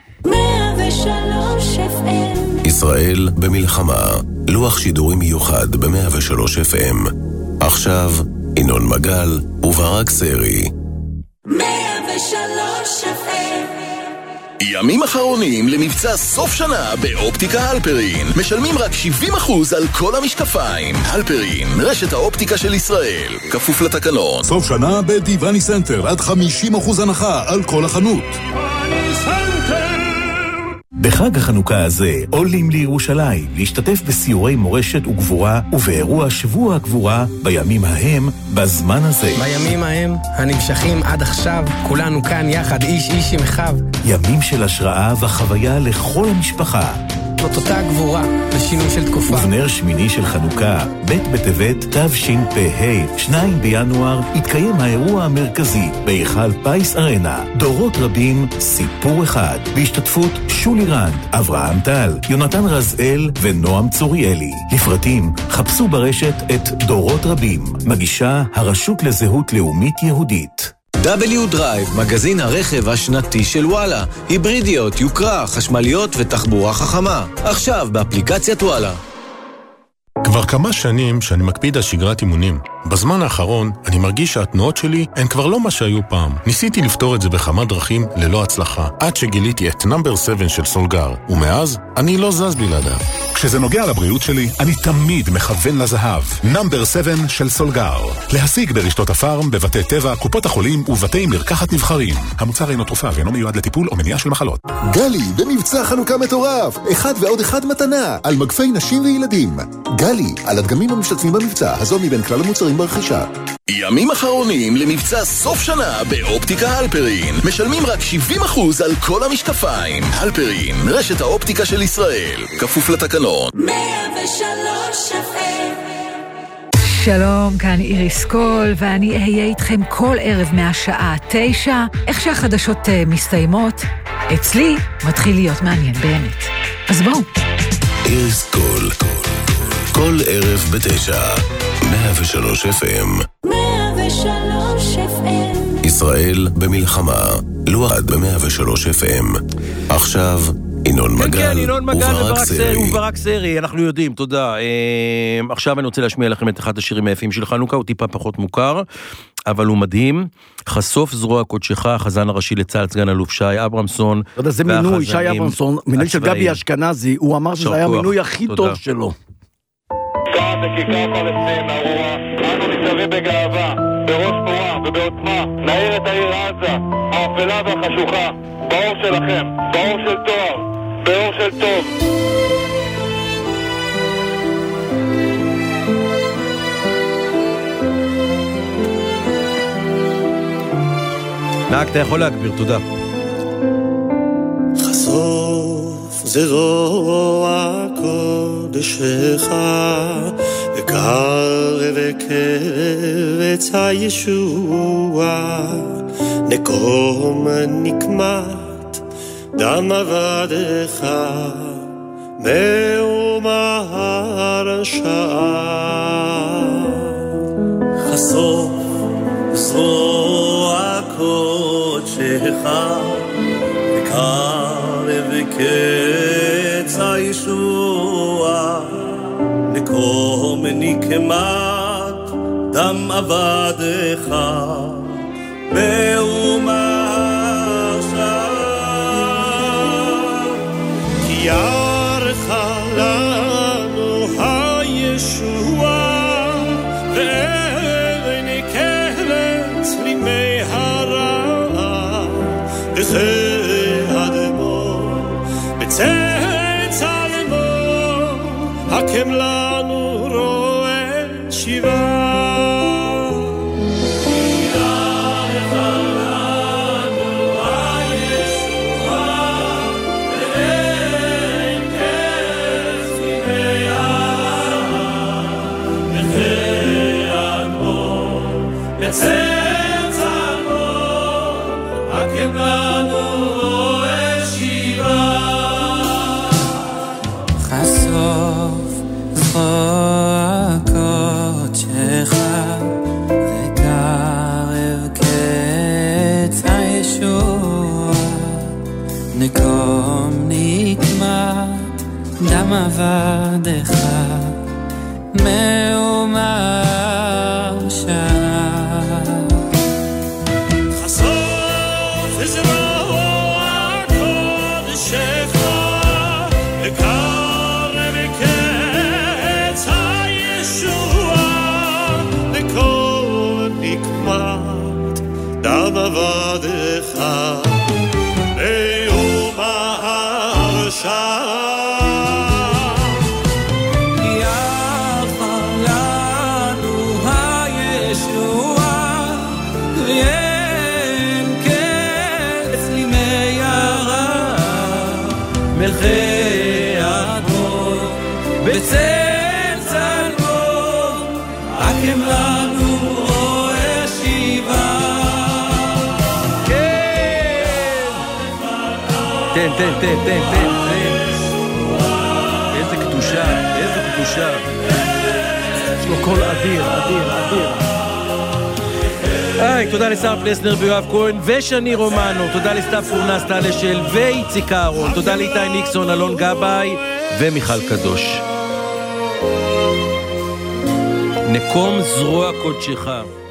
ישראל במלחמה, לוח שידורים מיוחד ב-103 FM. עכשיו, ינון מגל וברק סרי. 103 FM. ימים אחרונים למבצע סוף שנה באופטיקה הלפרין. משלמים רק 70% על כל המשקפיים. הלפרין, רשת האופטיקה של ישראל. כפוף לתקנון. סוף שנה בדיווני סנטר, עד 50% הנחה על כל החנות. בחג החנוכה הזה עולים לירושלים להשתתף בסיורי מורשת וגבורה ובאירוע שבוע הגבורה בימים ההם בזמן הזה. בימים ההם הנמשכים עד עכשיו כולנו כאן יחד איש איש עם אחיו. ימים של השראה וחוויה לכל המשפחה. זאת אותה גבורה לשינוי של תקופה. ובנר שמיני של חנוכה, ב' בטבת תשפ"ה, 2 בינואר, יתקיים האירוע המרכזי בהיכל פייס ארנה. דורות רבים, סיפור אחד. בהשתתפות שולי רנד, אברהם טל, יונתן רזאל ונועם צוריאלי. לפרטים, חפשו ברשת את דורות רבים. מגישה הרשות לזהות לאומית יהודית. W-Drive, מגזין הרכב השנתי של וואלה. היברידיות, יוקרה, חשמליות ותחבורה חכמה. עכשיו באפליקציית וואלה. כבר כמה שנים שאני מקפיד על שגרת אימונים. בזמן האחרון אני מרגיש שהתנועות שלי הן כבר לא מה שהיו פעם. ניסיתי לפתור את זה בכמה דרכים ללא הצלחה, עד שגיליתי את נאמבר 7 של סולגר, ומאז אני לא זז בלעדיו. כשזה נוגע לבריאות שלי, אני תמיד מכוון לזהב. נאמבר 7 של סולגר. להשיג ברשתות הפארם, בבתי טבע, קופות החולים ובתי מרקחת נבחרים. המוצר אינו תרופה ואינו מיועד לטיפול או מניעה של מחלות. גלי, במבצע חנוכה מטורף. 1 ועוד 1 מתנה על מגפי נשים וילדים. גלי, על הדגמים המשתתפים במבצע, הזול מבין כלל המוצרים ברכישה. ימים אחרונים למבצע סוף שנה באופטיקה הלפרין. משלמים רק 70% על כל המשקפיים. הלפרין, רשת האופטיקה של ישראל. כפוף לתקנון. 103 FM. שלום, כאן איריס קול, ואני אהיה איתכם כל ערב מהשעה 9, איך שהחדשות מסתיימות. אצלי מתחיל להיות מעניין באמת. אז בואו. איריס קול. כל ערב ב9, 103 FM. 103 FM. ישראל במלחמה, לועד ב103 FM. עכשיו, ינון מגל וברק סרי, אנחנו יודעים, תודה. עכשיו אני רוצה להשמיע לכם את אחד השירים היפים של חנוכה, הוא טיפה פחות מוכר, אבל הוא מדהים. חשוף זרוע קודשך, החזן הראשי לצה"ל, סגן אלוף שי אברמסון. אתה יודע, זה מינוי, שי אברמסון, מינוי של גבי אשכנזי, הוא אמר שזה היה המינוי הכי טוב שלו. כאן בכיכר פלסטין, ארורה, אנו ניצבים בגאווה, בראש פורה ובעוצמה, נעיר את העיר עזה, האפלה והחשוכה, באור שלכם, באור של תואר, באור של טוב. נהג, אתה יכול להגביר, תודה. חשוף זרוע קודשך וקרב קרץ הישוע נקום נקמת דם עבדך מאומה הרשעה חשוף זרוע קודשך וקרב קץ הישוע נקום נקמת דם עבדך באומה הרשעה כי ירך לנו הישוע ואין קלת לימי הרע וזה הקם לנו רואה שיבה ירך לנו הישועה ואין קץ לימי הרע וזה אדמו"ר בצאת אדמו"ר הקם לנו רואה שיבה קודשך וקרב קץ הישוע נקום נקמת דם עבדך מאומה הרשעה חשוף זרוע קודשך וקרב קץ נקמת דם עבדך באומה הרשעה פרחי האדמות, בצל צלמות, הקם לנו רואה שיבה. כן! תן. איזה קדושה, איזה קדושה. יש לו קול אדיר. תודה לשר פלסנר ויואב כהן ושני רומנו, תודה לסתיו פורנס, טל אשל ואיציק אהרון, תודה לאיתי ניקסון, אלון גבאי ומיכל קדוש. נקום זרוע קודשך.